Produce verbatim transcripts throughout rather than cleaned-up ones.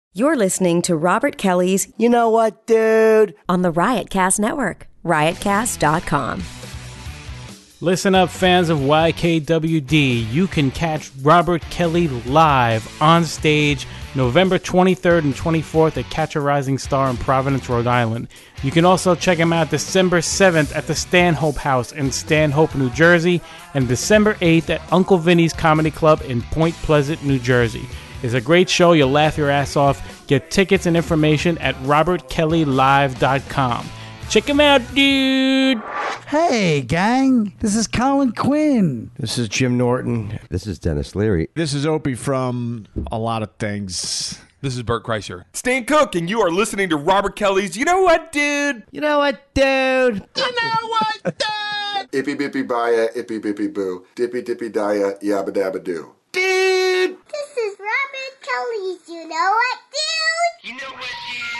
You're listening to Robert Kelly's You Know What, Dude? on the Riotcast Network, riot cast dot com. Listen up, fans of Y K W D. You can catch Robert Kelly live on stage November twenty-third and twenty-fourth at Catch a Rising Star in Providence, Rhode Island. You can also check him out December seventh at the Stanhope House in Stanhope, New Jersey, and December eighth at Uncle Vinny's Comedy Club in Point Pleasant, New Jersey. It's a great show. You'll laugh your ass off. Get tickets and information at robert kelly live dot com. Check him out, dude. Hey, gang. This is Colin Quinn. This is Jim Norton. This is Dennis Leary. This is Opie from a lot of things. This is Bert Kreischer. Stan Cook, and you are listening to Robert Kelly's You Know What, Dude? You know what, dude? You know what, dude? Ippy bippy baya, ippy bippy boo, dippy dippy dia, yabba dabba doo. Dude! This is Robert Kelly's You Know What, Dude? You know what, dude?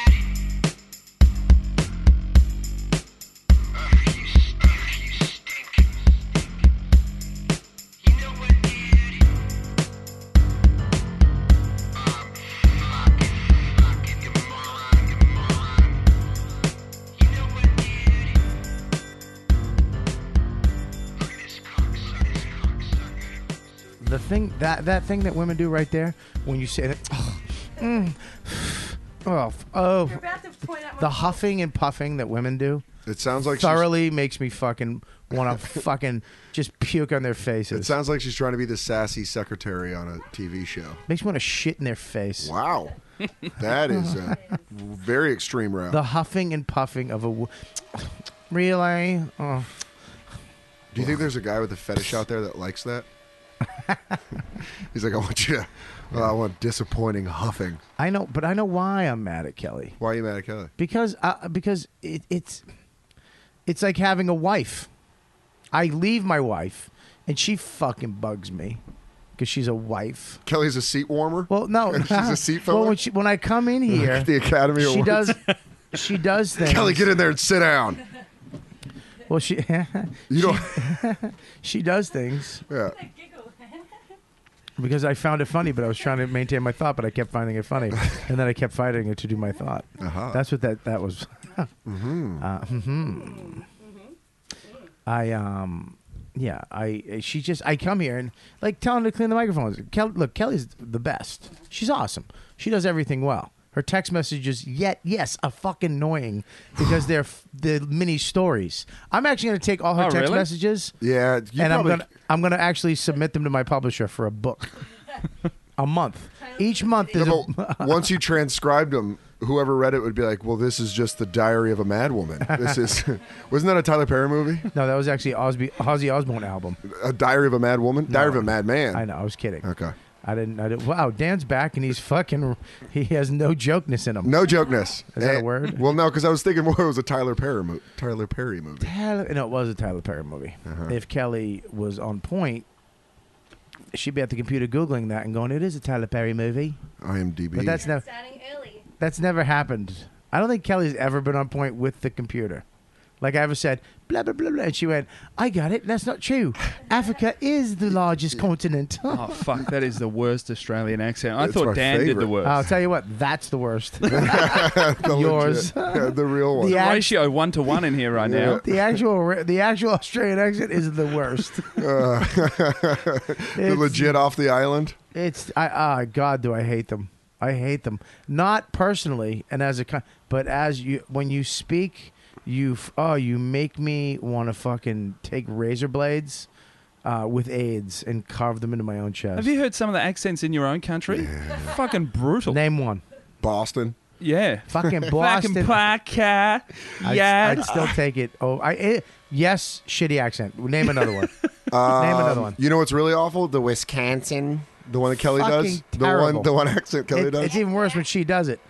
The thing that that thing that women do right there when you say that, oh, mm, oh, oh You're about to point out the huffing and puffing that women do. It sounds like thoroughly makes me fucking want to fucking just puke on their faces. It sounds like she's trying to be the sassy secretary on a T V show. Makes me want to shit in their face. Wow, that is a very extreme route. The huffing and puffing of a w- really. Oh. Do you think there's a guy with a fetish out there that likes that? He's like, I want you to, well, I want disappointing huffing. I know, but I know why I'm mad at Kelly. Why are you mad at Kelly? Because uh, because it, it's it's like having a wife. I leave my wife, and she fucking bugs me because she's a wife. Kelly's a seat warmer. Well, no, she's a seat filler. Well, when, she, when I come in here, Like the Academy she Awards. does she does things. Kelly, get in there and sit down. Well, she you don't. She, she does things. Yeah. Because I found it funny, but I was trying to maintain my thought, but I kept finding it funny, and then I kept fighting it to do my thought. Uh-huh. That's what that that was. mm-hmm. Uh, mm-hmm. I um, yeah. I she just I come here and like telling her to clean the microphones. Kel, look, Kelly's the best. She's awesome. She does everything well. Her text messages, yet yes, are fucking annoying because they're f- the mini stories. I'm actually going to take all her Oh, text really? messages, Yeah, you and I'm probably- gonna I'm gonna actually submit them to my publisher for a book, a month. Each month is No, a, but once you transcribed them, whoever read it would be like, well, this is just the diary of a mad woman. This is, wasn't that a Tyler Perry movie? no, that was actually Ozzy, Ozzy Osbourne album. A diary of a mad woman? No. Diary of a mad man. I know, I was kidding. Okay. I didn't. I didn't. Wow, Dan's back and he's fucking. He has no jokeness in him. No jokeness. Is that a Eh, word? Well, no, because I was thinking more it was a Tyler Perry, mo- Tyler Perry movie. Tyler, no, it was a Tyler Perry movie. Uh-huh. If Kelly was on point, she'd be at the computer googling that and going, "It is a Tyler Perry movie." I M D B. But that's never. Starting early. That's never happened. I don't think Kelly's ever been on point with the computer. Like I ever said, blah blah blah blah, and she went, "I got it. That's not true. Africa is the largest continent." Oh, fuck. That is the worst Australian accent. I It's thought my Dan did favorite. the worst. I'll tell you what, that's the worst. The Yours. legit- yeah, the real one. The act- Ratio one to one in here right now. The actual, the actual Australian accent is the worst. Uh, the It's- legit off the island. It's I ah God, do I hate them? I hate them. Not personally, and as a co- but as you when you speak, you f- oh you make me want to fucking take razor blades uh, with AIDS and carve them into my own chest. Have you heard some of the accents in your own country? Fucking brutal. Name one. Boston. Yeah. Fucking Boston. Fucking podcast. I'd, Yeah. I'd still take it. Oh, I eh, yes, shitty accent. Name another one. Um, Name another one. You know what's really awful? The Wisconsin. The one that Kelly Fucking does. The terrible. one. The one accent Kelly It- does. It's even worse when she does it.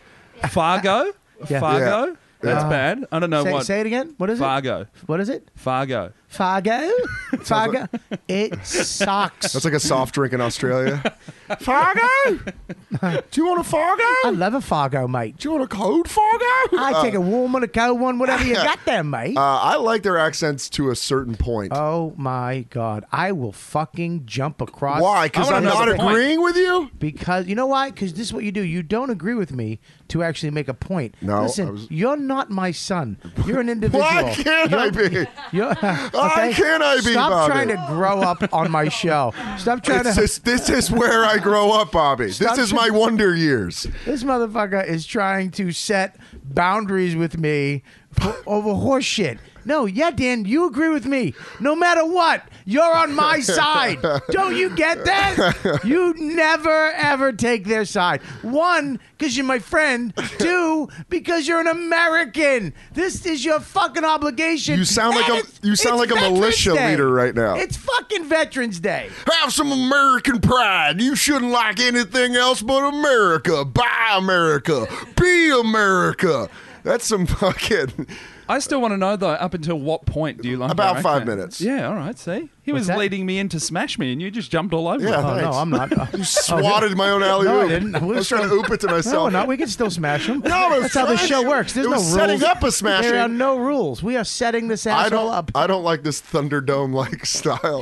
Fargo? Yeah. Fargo? Yeah. That's Uh, bad. I don't know say, what. say it again. What is Fargo. it? What is it? Fargo. Fargo? Fargo? It sucks. That's like a soft drink in Australia. Fargo? Do you want a Fargo? I love a Fargo, mate. Do you want a cold Fargo? I take a warm one, a cold one, whatever you got there, mate. Uh, I like their accents to a certain point. Oh my God. I will fucking jump across. Why? Because I I'm wanna know not the point. agreeing with you? Because, you know why? Because this is what you do. You don't agree with me to actually make a point. No, Listen, I was- you're not my son. You're an individual. Why can't I be? You're, Why can't I be, Stop Bobby? trying to grow up on my show. Stop trying It's to. just- this is where I grow up, Bobby. Stop this is my trying- wonder years. This motherfucker is trying to set boundaries with me for, over horse shit. No, yeah, Dan, you agree with me. No matter what, you're on my side. Don't you get that? You never, ever take their side. One, because you're my friend. Two, because you're an American. This is your fucking obligation. You sound like And a- it's- you sound it's like a Veterans militia Day. leader right now. It's fucking Veterans Day. Have some American pride. You shouldn't like anything else but America. Buy America. Be America. That's some fucking... I still want to know, though, up until what point do you like About our five accent? minutes. Yeah, all right, see? He What's was that? leading me in to smash me, and you just jumped all over Yeah. it. Oh, no, Thanks. I'm not. You swatted my own alley-oop. No, I didn't. I was trying to oop it to No, myself. no, we can still smash them. No, it was That's how the trying show to- works. There's it no was rules. setting up a smashing. There are no rules. We are setting this I asshole don't, up. I don't like this Thunderdome-like style.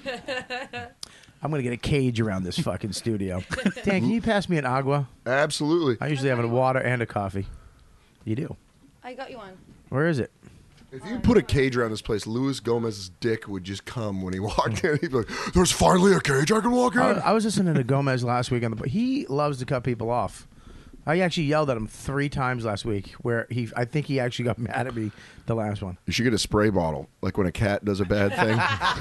I'm gonna get a cage around this fucking studio. Dan, can you pass me an agua? Absolutely. I usually have a water and a coffee. You do. I got you one. Where is it? If you put a cage around this place, Luis Gomez's dick would just come when he walked in. He'd be like, there's finally a cage I can walk in. I, I was listening to Gomez last week on the. He loves to cut people off. I actually yelled at him three times last week. Where he, I think he actually got mad at me the last one. You should get a spray bottle, like when a cat does a bad thing.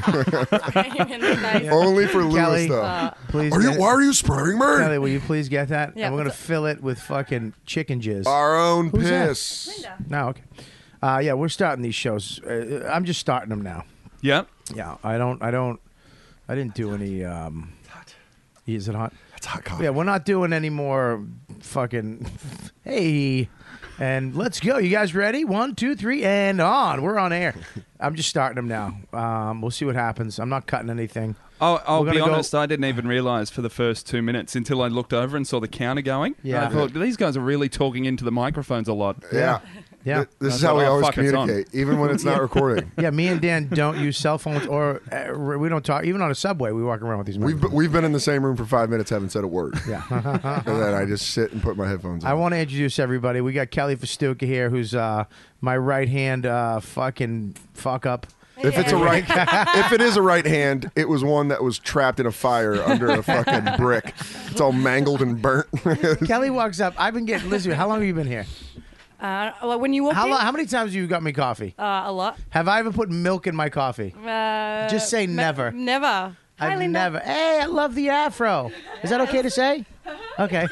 In the face. Only for Luis, Kelly, though. Uh, Please. are you? get it. Why are you spraying me? Kelly, will you please get that? Yeah, and we're gonna what's fill it with fucking chicken jizz. Our own Who's that? piss. Linda. No, okay. Uh, yeah, we're starting these shows. Uh, I'm just starting them now. Yep. Yeah, I don't, I don't, I didn't do any. Um, is it hot? That's hot coffee. Yeah, we're not doing any more fucking. Hey, and let's go. You guys ready? One, two, three, and on. We're on air. I'm just starting them now. Um, we'll see what happens. I'm not cutting anything. I'll, I'll We're be gonna go- honest, I didn't even realise for the first two minutes until I looked over and saw the counter going. Yeah. I thought, these guys are really talking into the microphones a lot. Yeah. Yeah. Th- This I is how thought, we oh, always fuck, it's on. communicate, even when it's not recording. Yeah, me and Dan don't use cell phones, or uh, we don't talk. Even on a subway, we walk around with these. We've, microphones. we've been in the same room for five minutes, haven't said a word. Yeah. And then I just sit and put my headphones on. I want to introduce everybody. We got Kelly Festuca here, who's uh, my right hand uh, fucking fuck up. If it's a right, if it is a right hand, it was one that was trapped in a fire under a fucking brick. It's all mangled and burnt. Kelly walks up. I've been getting. Listen, how long have you been here? Uh, well, when you walked How in, long, How many times have you got me coffee? uh, a lot. Have I ever put milk in my coffee? Uh, Just say me- never. Never. Hi, I've Linda. never. Hey, I love the afro. Is that okay to say? Okay.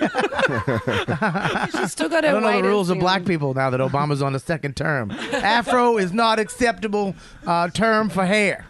She's still got I her don't know the waiters rules of in. black people now that Obama's on the second term. Afro is not acceptable uh, term for hair.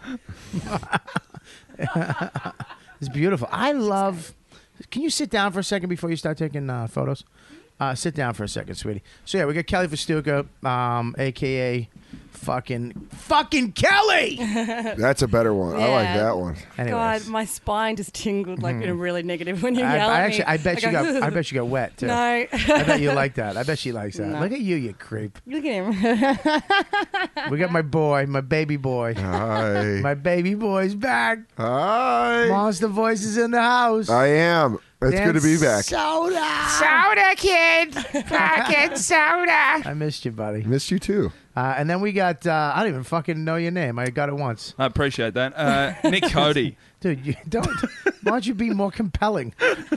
It's beautiful. I love. Can you sit down for a second before you start taking uh, photos? Uh, sit down for a second, sweetie. So yeah, we got Kelly Festuca, um, aka fucking fucking Kelly. That's a better one. I like Yeah. that one. Anyways. God, my spine just tingled like in a really negative when you I, yell I at actually, me. I bet I you go, got, I bet you got wet too. No. I bet you like that. I bet she likes that. No. Look at you, you creep. Look at him. We got my boy, my baby boy. Hi. My baby boy's back. Hi. Monster Voice is in the house. I am. It's good to be back. Soda. Soda, kid. Fucking soda. I missed you, buddy. Missed you too. Uh, and then we got, uh, I don't even fucking know your name. I got it once. I appreciate that. Uh, Nick Cody. Dude, you don't. Why don't you be more compelling?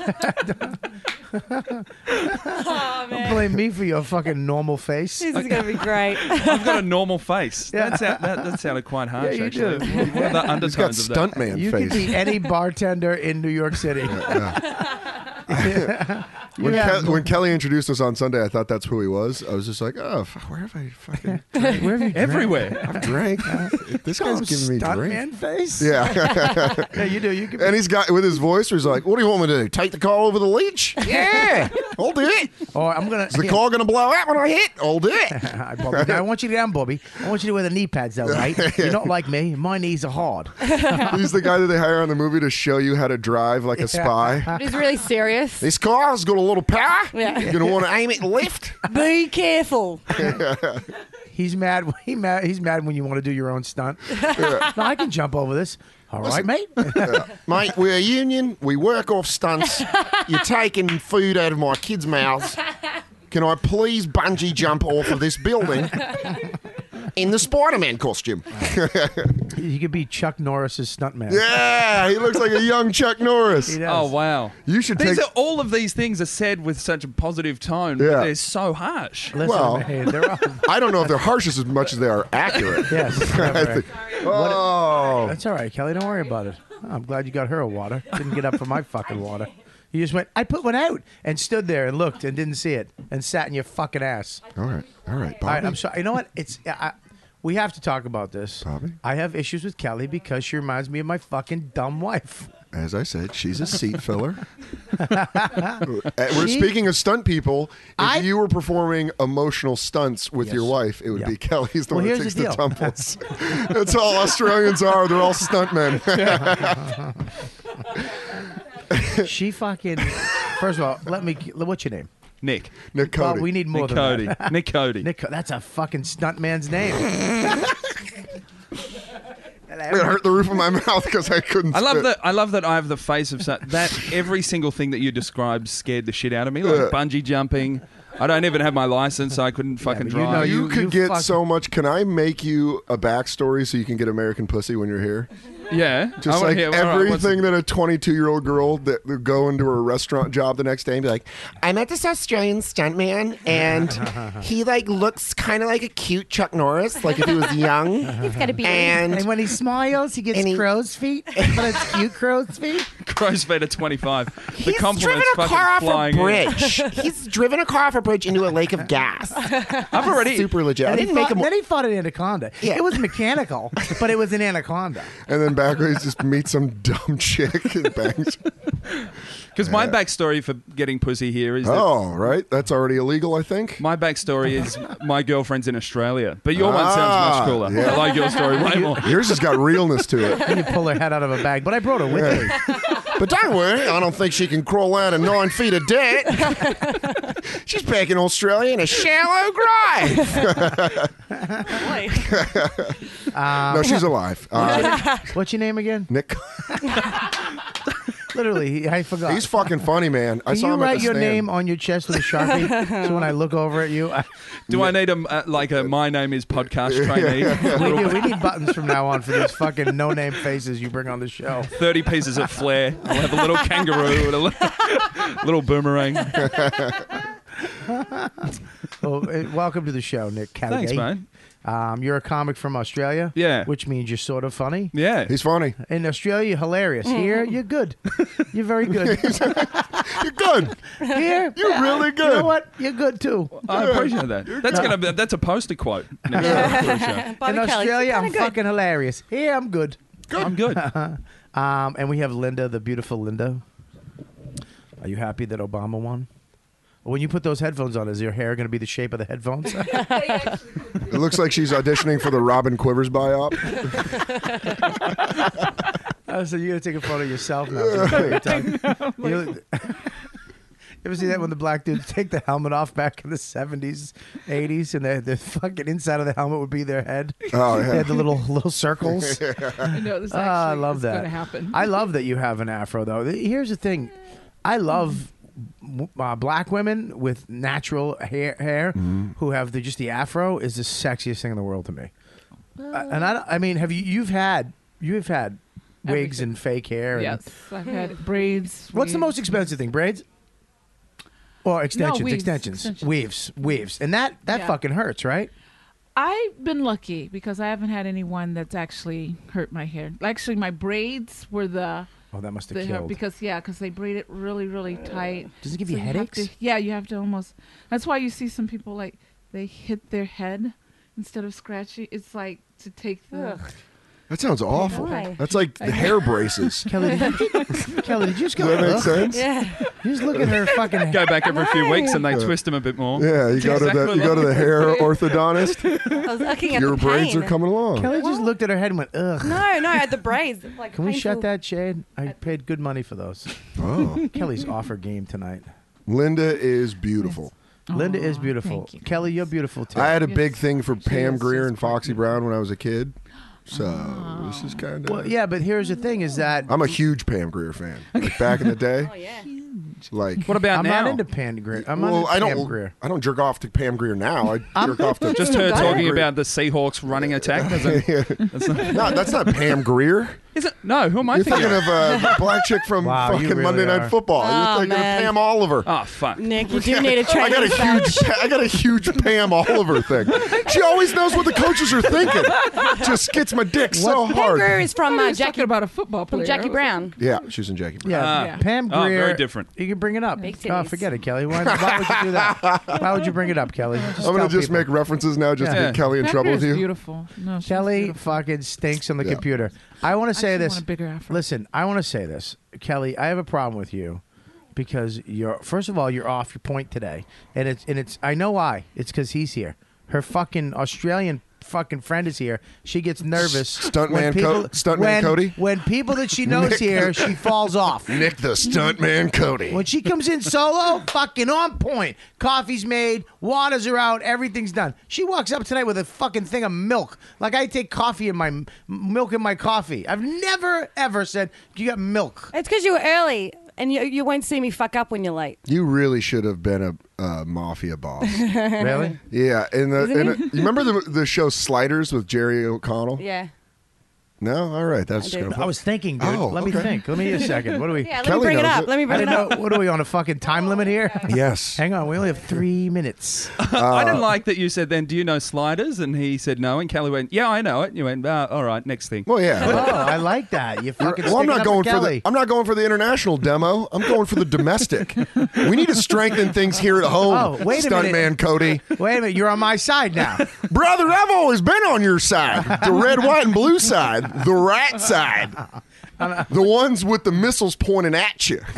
Oh, Don't blame me for your fucking normal face. This is going to be great. I've got a normal face. Yeah. That, sound, that, that sounded quite harsh, Yeah, you actually. do. What are the He's got undertones of that? stuntman You face. could be any bartender in New York City. When, Yeah. Ke- when Kelly introduced us on Sunday, I thought that's who he was. I was just like, oh, fuck, where have I fucking drank? Where have you drank? Everywhere. I've drank. This guy's giving me drink. Stuntman face. Yeah. Yeah, you do. You can. And he's got with his voice, where he's like, "What do you want me to do? Take the car over the leech? Yeah, I'll do it. Oh, I'm gonna. Is the yeah. car gonna blow out when I hit? I'll do it." All right, Bobby. Now, I want you to down, Bobby. I want you to wear the knee pads, though, right? You're not like me. My knees are hard. He's the guy that they hire on the movie to show you how to drive like a spy. But he's really serious. This car's got a little power. Yeah. You're gonna want to aim it left. Be careful. He's mad. He mad. He's mad when you want to do your own stunt. No, I can jump over this. All right, mate. Mate, we're a union. We work off stunts. You're taking food out of my kids' mouths. Can I please bungee jump off of this building in the Spider-Man costume? He could be Chuck Norris's stuntman. Yeah, he looks like a young Chuck Norris. He does. Oh wow! You should These take. are, all of these things are said with such a positive tone. Yeah. But they're so harsh. Listen, Well- man, they're all, I don't know if they're harsh as much as they are accurate. yes. I never. think- oh, That's all right, Kelly. Don't worry about it. I'm glad you got her a water. Didn't get up for my fucking water. You just went, I put one out and stood there and looked and didn't see it and sat in your fucking ass. all right, all right, All right, Bobby. I'm sorry. You know what? It's I, we have to talk about this. Bobby? I have issues with Kelly because she reminds me of my fucking dumb wife. As I said, she's a seat filler. Uh, We're speaking of stunt people. If I- you were performing emotional stunts with Yes. your wife, it would Yeah. be Kelly's the Well, one that here's takes the the, deal. tumbles. That's all Australians are. They're all stuntmen. She fucking. First of all, let me. What's your name? Nick. Nick Well, Cody. we need more Nick than Cody. that. Nick Cody. Nick, that's a fucking stuntman's name. It hurt the roof of my mouth because I couldn't. I love spit. that. I love that. I have the face of sa- that. Every single thing that you described scared the shit out of me. Like Yeah. bungee jumping. I don't even have my license, so I couldn't fucking but you drive. know You, you- could you get fuck- so much. Can I make you a backstory so you can get American pussy when you're here? yeah, I Just wanna like hear- all right, what's everything that a twenty-two-year-old girl that would go into a restaurant job the next day and be like, I met this Australian stuntman, and he like looks kind of like a cute Chuck Norris, like if he was young. He's got to be. And And when he smiles, he gets And he- crow's feet, but it's cute crow's feet. Crow's feet at twenty-five. The he's driven compliments a fucking car off a flying in. bridge. He's driven a car off a bridge into a lake of gas. I've already. Super legit. I And he didn't make fought, him. then he fought an anaconda. Yeah. It was mechanical, but it was an anaconda. and then backwards just meet some dumb chick and bangs. Because my backstory for getting pussy here is that Oh, right. That's already illegal, I think. my backstory is my girlfriend's in Australia. But your one sounds Ah, much cooler. yeah. I like your story way more. Yours has got realness to it. And you pull her head out of a bag. But I brought her with me. But don't worry, I don't think she can crawl out of nine feet of dirt. She's back in Australia in a shallow grave. Boy. no, she's alive. Uh, What's your name again? Nick, Literally, he, I forgot. he's fucking funny, man. I Can saw you him at write the your stand. name on your chest with a sharpie? So when I look over at you, I, Do I need a uh, like a my name is podcast trainee? we do. We need buttons from now on for these fucking no-name faces you bring on the show. thirty pieces of flair. I'll have a little kangaroo and a little, little boomerang. Well, uh, welcome to the show, Nick Callaghan. Thanks, man. Um, you're a comic from Australia. Yeah. Which means you're sort of funny. Yeah. He's funny. In Australia, you're hilarious. Here, you're good. You're very good. You're good. Here, You're yeah, really You good. know what? You're good too. I appreciate that. That's gonna be, that's a poster quote. next time for the show. Bobby In Kelly, Australia, kinda I'm good. fucking hilarious. Here, I'm good. I'm good. Um, and we have Linda, the beautiful Linda. Are you happy that Obama won? When you put those headphones on, is your hair going to be the shape of the headphones? It looks like she's auditioning for the Robin Quivers biop. Oh, so you're going to take a photo of yourself now. So you put your tongue- You- ever see that when the black dudes take the helmet off back in the seventies, eighties, and the, the fucking inside of the helmet would be their head? Oh, yeah. They had the little little circles. I know this Ah, I actually love is that. going to happen. I love that you have an afro, though. Here's the thing. I love uh, black women with natural hair, hair who have the, just the afro is the sexiest thing in the world to me. Uh, and I, don't- I mean, have you? You've had you've had wigs Everything. and fake hair. And Yes, I've had braids. What's the weaves. most expensive thing? Braids or extensions? weaves, extensions. extensions. Weaves. Weaves. And that that Yeah. fucking hurts, right? I've been lucky because I haven't had anyone that's actually hurt my hair. Actually, my braids were the Oh, that must have They killed. because yeah, because they braid it really, really tight. Does it give So you have headaches? to- yeah, you have to almost. That's why you see some people like they hit their head instead of scratching. It's like to take the. Ugh. That sounds awful. Why? That's like the hair braces. Kelly, did you, Kelly, did you just go? Does that make "Ugh"? sense? Yeah. You just look at her fucking. Go back every few No. weeks and they twist them a bit more. Yeah, you It's go to the exactly you go to the like- hair orthodontist. I was looking at Your the braids pain. are coming along. Kelly just looked at her head and went, ugh. No, no, at the braids. Like Can we shut painful. that shade? I paid good money for those. Oh, Kelly's off her game tonight. Linda is beautiful. Linda is Aw, beautiful. thank you, Kelly, you're beautiful too. I had a Yes, big thing for she Pam is. Grier She's and Foxy quite Brown when I was a kid. So this is kind of. well, yeah, but here's the thing: is that I'm a huge Pam Grier fan. Like back in the day, Oh yeah. like. What about I'm now? not into Pam Grier. I'm well, not I into don't. Pam Grier. I don't jerk off to Pam Grier now. I jerk off to Just her Pam talking Grier. about the Seahawks running attack. Doesn't, Yeah. that's not, No, that's not Pam Grier. is it? No, who am I You're thinking thinking of? of uh, the black chick from Wow, you fucking really Monday are. Night Football. Oh, You're thinking man. of Pam Oliver. Oh, fuck. Nick, you do need a I training got a badge. huge, I got a huge Pam Oliver thing. She always knows what the coaches are thinking. Just gets my dick so Pam hard. Grier is from I uh, was talking Jackie about a football player. from Jackie Brown. Yeah, she's in Jackie Brown. Yeah, Ah. Yeah. Pam Oh, Grier. very different. You can bring it up. Big Oh, titties. forget it, Kelly. Why, why would you do that? Why would you bring it up, Kelly? Just I'm gonna tell just people. make references now, just to Yeah. get Kelly in Pam trouble Grier's with you. beautiful. No, she's Kelly beautiful. fucking stinks on the Yeah. computer. I want to say actually this. want a bigger afro. Listen, I want to say this, Kelly. I have a problem with you because you're. First of all, you're off your point today, and it's and it's. I know why. It's because he's here. Her fucking Australian fucking friend is here. She gets nervous. Stuntman when Co- people- Stuntman when- Cody? When people that she knows Nick- here, she falls off. Nick the Stuntman Cody. When she comes in solo, fucking on point. Coffee's made, waters are out, everything's done. She walks up tonight with a fucking thing of milk. Like I take coffee in my m- milk in my coffee. I've never ever said, "You got milk." It's because you were early, and you you won't see me fuck up when you're late. You really should have been a uh, mafia boss. Really? Yeah, in the, Isn't in he? a- you remember the the show Sliders with Jerry O'Connell? Yeah. No, all right, that's I do. gonna. I was thinking, dude. Oh, Let me okay. think. Let me a second. What do we? Yeah. Let Kelly me bring it knows up. it. Let me I bring it didn't up. know. What are we on a fucking time limit here? Yes. Hang on. We only have three minutes. I didn't like that you said then, do you know Sliders? And he said no. And Kelly went, yeah, I know it. And you went, uh, all right, next thing. Well, Oh, yeah. I like that. You fucking. Well, I'm sticking not up going for for Kelly. the. I'm not going for the international demo. I'm going for the domestic. We need to strengthen things here at home. Oh, wait a minute. Stuntman Cody, Wait a minute. You're on my side now. brother. I've always been on your side, the red, white, and blue side, the right side, the ones with the missiles pointing at you.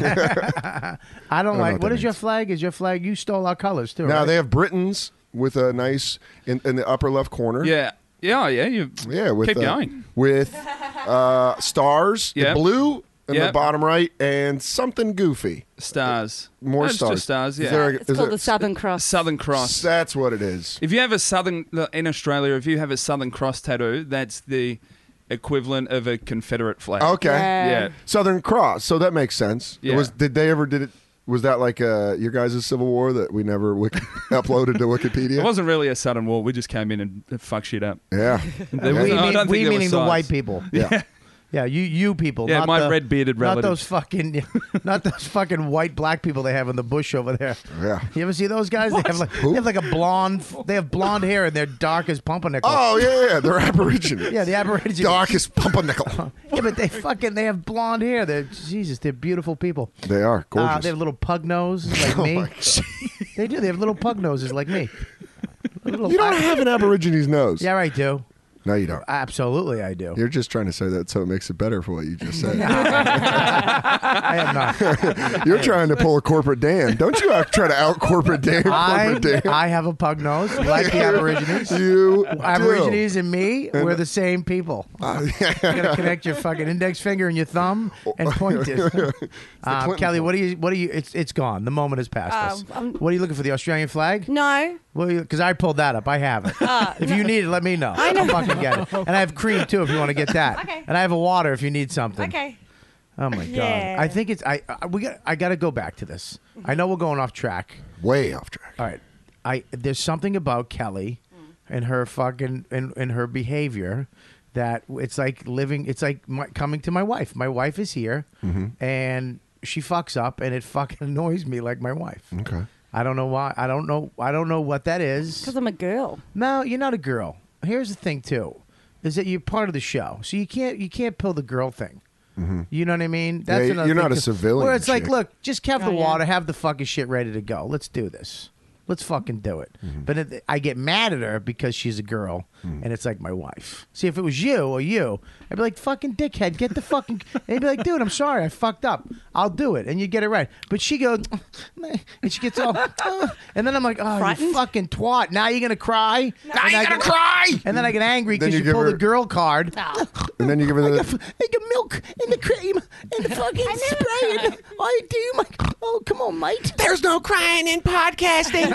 I don't know like. what What that is your means. flag? Is your flag? You stole our colors too. Now right? they have Britons with a nice in, in the upper left corner. Yeah. Yeah, yeah. You yeah. With keep uh, going. with uh, stars, the Yep. blue in the Yep. bottom right, and something goofy. Stars. More No, it's stars. just stars, Is yeah. there a- It's is called there- the Southern Cross. Southern Cross. That's what it is. If you have a Southern, in Australia, if you have a Southern Cross tattoo, that's the equivalent of a Confederate flag. Okay. Yeah. Yeah. Southern Cross. So that makes sense. Yeah. Was did they ever did it? Was that like uh, your guys' Civil War that we never wiki- uploaded to Wikipedia? It wasn't really a Southern war. We just came in and fucked shit up. Yeah. There Yeah. was- we, I mean, don't think we there meaning was the size. white people. Yeah. Yeah, you you people. Yeah, not my the, red-bearded Not relatives. those fucking, not those fucking white black people they have in the bush over there. Yeah. You ever see those guys? They have like Who? they have like a blonde. They have blonde hair and they're dark as pumpernickel. Oh yeah, yeah. They're Aborigines. yeah, the Aborigines. Darkest pumpernickel. Yeah, but they fucking they have blonde hair. They're Jesus. They're beautiful people. They are gorgeous. Uh, they have little pug noses like Oh, me. my They do. They have little pug noses like me. Little- You don't have an Aborigine's nose. Yeah, I do. No, you don't. Absolutely, I do. You're just trying to say that so it makes it better for what you just said. I am not. You're trying to pull a corporate Dan. Don't you out- try to out corporate Dan? I, Corporate Dan. I have a pug nose, like the Aborigines. You Aborigines and me, we're the same people. Uh, You're gonna connect your fucking index finger and your thumb and point it. Uh, Clinton Kelly, point. what do you? What do you? It's it's gone. The moment has passed us. Um, I'm- What are you looking for? The Australian flag? No. Well, because I pulled that up. I have it. if you need it, let me know. I know. I'll fucking get it. And I have cream too if you want to get that. Okay. And I have a water if you need something. Okay. Oh my god. Yeah. I think it's I, I we got I got to go back to this. I know we're going off track. Way off track. All right. I there's something about Kelly and her fucking and, and her behavior that it's like living it's like my, coming to my wife. My wife is here and she fucks up and it fucking annoys me like my wife. Okay. I don't know why. I don't know I don't know what that is. Because I'm a girl. No, you're not a girl. Here's the thing too. Is that you're part of the show. So you can't you can't pull the girl thing. You know what I mean? Yeah, another you're not thing a too. civilian Where it's like, chick. look, just have the Oh, yeah. water, have the fucking shit ready to go. Let's do this. Let's fucking do it. But it, I get mad at her because she's a girl, and it's like my wife. See, if it was you or you, I'd be like, fucking dickhead, get the fucking... And you'd be like, dude, I'm sorry, I fucked up. I'll do it. And you get it right. But she goes... And she gets all... "Uh," and then I'm like, oh, Frightened? you fucking twat. Now you're going to cry? Now And you're I gonna get- cry! And then I get angry Then because you you, give pull her- the girl card. And then you give her I the. got, I got milk and the cream and the fucking spray. And I do. I'm like, oh, come on, mate. There's no crying in podcasting,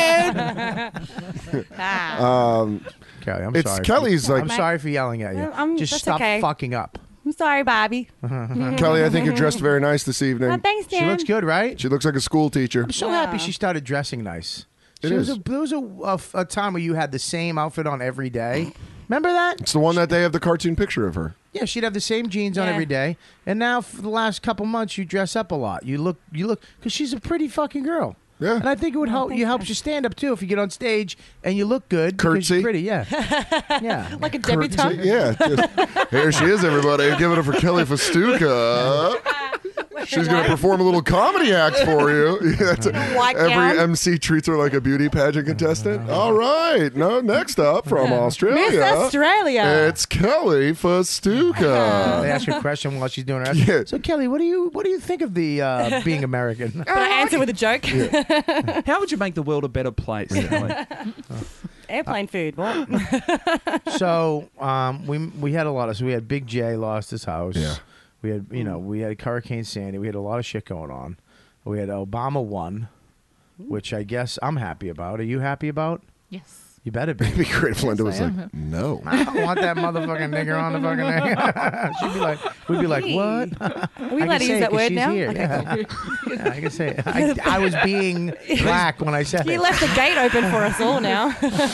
dude. Um, Kelly, I'm It's sorry. Kelly's, for, like- I'm sorry for yelling at you. I'm- I'm- Just that's stop okay. fucking up. I'm sorry, Bobby. Kelly, I think you're dressed very nice this evening. Oh, thanks, Dan. She looks good, right? She looks like a school teacher. I'm so happy she started dressing nice. It She was is. a, there was a, a, a time where you had the same outfit on every day. Remember that? It's the one that they have the cartoon picture of her. Yeah, she'd have the same jeans on Yeah. every day, and now for the last couple months, you dress up a lot. You look, you look, because she's a pretty fucking girl. Yeah. And I think it would help. thank You helps you. you stand up too if you get on stage and you look good. because Curtsy. you're pretty. Yeah. Yeah. Like a debutante. Yeah. Just, here she is, everybody. Give it up for Kelly Festuca. She's going to perform a little comedy act for you. Yeah, it's a- white every gown. M C treats her like a beauty pageant contestant. All right. No, next up from Australia. Miss Australia. It's Kelly Festuca. They ask her a question while she's doing her. Yeah. So Kelly, what do you what do you think of the uh, being American? But I answer with a joke. How would you make the world a better place? Kelly? Airplane food. What? So um, we we had a lot of so we had Big J lost his house. Yeah. We had you know we had Hurricane Sandy. We had a lot of shit going on. We had Obama won, which I guess I'm happy about. Are you happy about? Yes. You better be. It'd be great if Linda was I like, am. no. I don't want that motherfucking nigger on the fucking thing. She'd be like, we'd be like, what? Are we I allowed can to say use it that 'cause word she's now? here. Okay, Yeah. cool. Yeah, I can say it. I, I was being black when I said You it. left the gate open for us all now.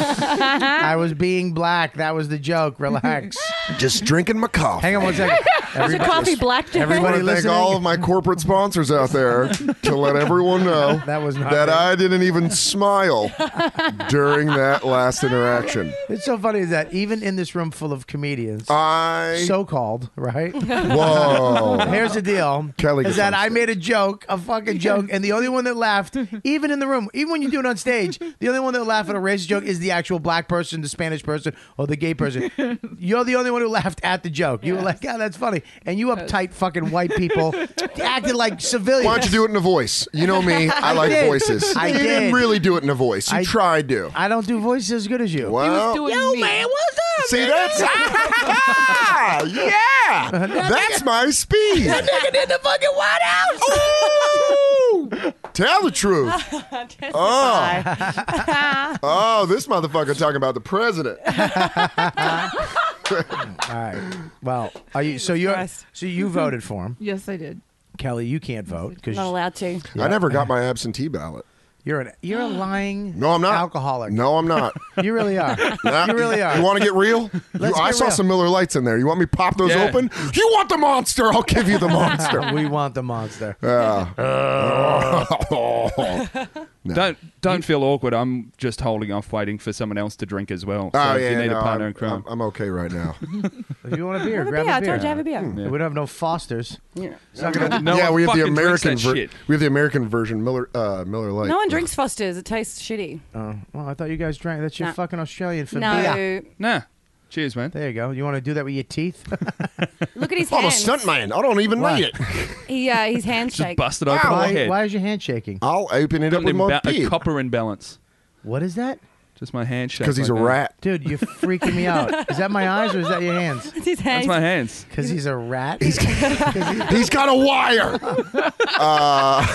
I was being black. That was the joke. Relax. Just drinking my coffee. Hang on one second. Is your coffee black, Jack? I Everybody want to thank listening? all of my corporate sponsors out there to let everyone know That was not that me. I didn't even smile during that last interaction. It's so funny that even in this room full of comedians, I so-called, right? whoa. Here's the deal. Kelly is gets that on I made a joke, a fucking joke, and the only one that laughed, even in the room, even when you do it on stage, the only one that laughed at a racist joke is the actual black person, the Spanish person, or the gay person. You're the only one who laughed at the joke. You were like, yeah, that's funny. And you uptight fucking white people acted like civilians. Why don't you do it in a voice? You know me, I, like did. voices. I you didn't did. really do it in a voice. You I- tried to. I don't do voices as good as you. Well, doing Yo, me. man, what's up? see, that's yeah, that's my speed. That nigga in the fucking White House. Ooh! Tell the truth. Oh, oh, this motherfucker talking about the president. All right. Well, are you? So you're. Christ. So you voted for him, Yes, I did. Kelly. You can't vote because Not allowed to. I never got my absentee ballot. you're an you're a lying. No, I'm not. Alcoholic. No, I'm not. You really are. Nah, You really are. You want to get real? Let's You- I get saw real. some Miller Lights in there. You want me to pop those Yeah. open? You want the monster? I'll give you the monster. we want the monster. Yeah. No. Don't don't feel awkward. I'm just holding off, waiting for someone else to drink as well. So Oh, if yeah, you need no, a partner I'm, in crime. I'm, I'm okay right now. If you want a beer, Have a grab beer. a I beer. told you have a beer. We don't have no Fosters. Yeah. It's not gonna- No yeah, one we have the fucking drinks American that ver- shit. we have the American version Miller uh, Miller Lite. No one drinks Foster's. It tastes shitty. Oh, well, I thought you guys drank. That's your Nah. fucking Australian for No. beer. Nah. Cheers, man. There you go. You want to do that with your teeth? Look at his I'm a hands. stuntman. I don't even What? need it. He, uh, his hands Just shake. busted open my why, head. why is your hand shaking? I'll open it up Got with an my imba- a pee. copper imbalance. What is that? Just my hand shake. Because he's like a that. rat. Dude, you're freaking me out. Is that my eyes or is that your hands? It's his hands. That's my hands. Because he's a rat? He's got a wire. Uh,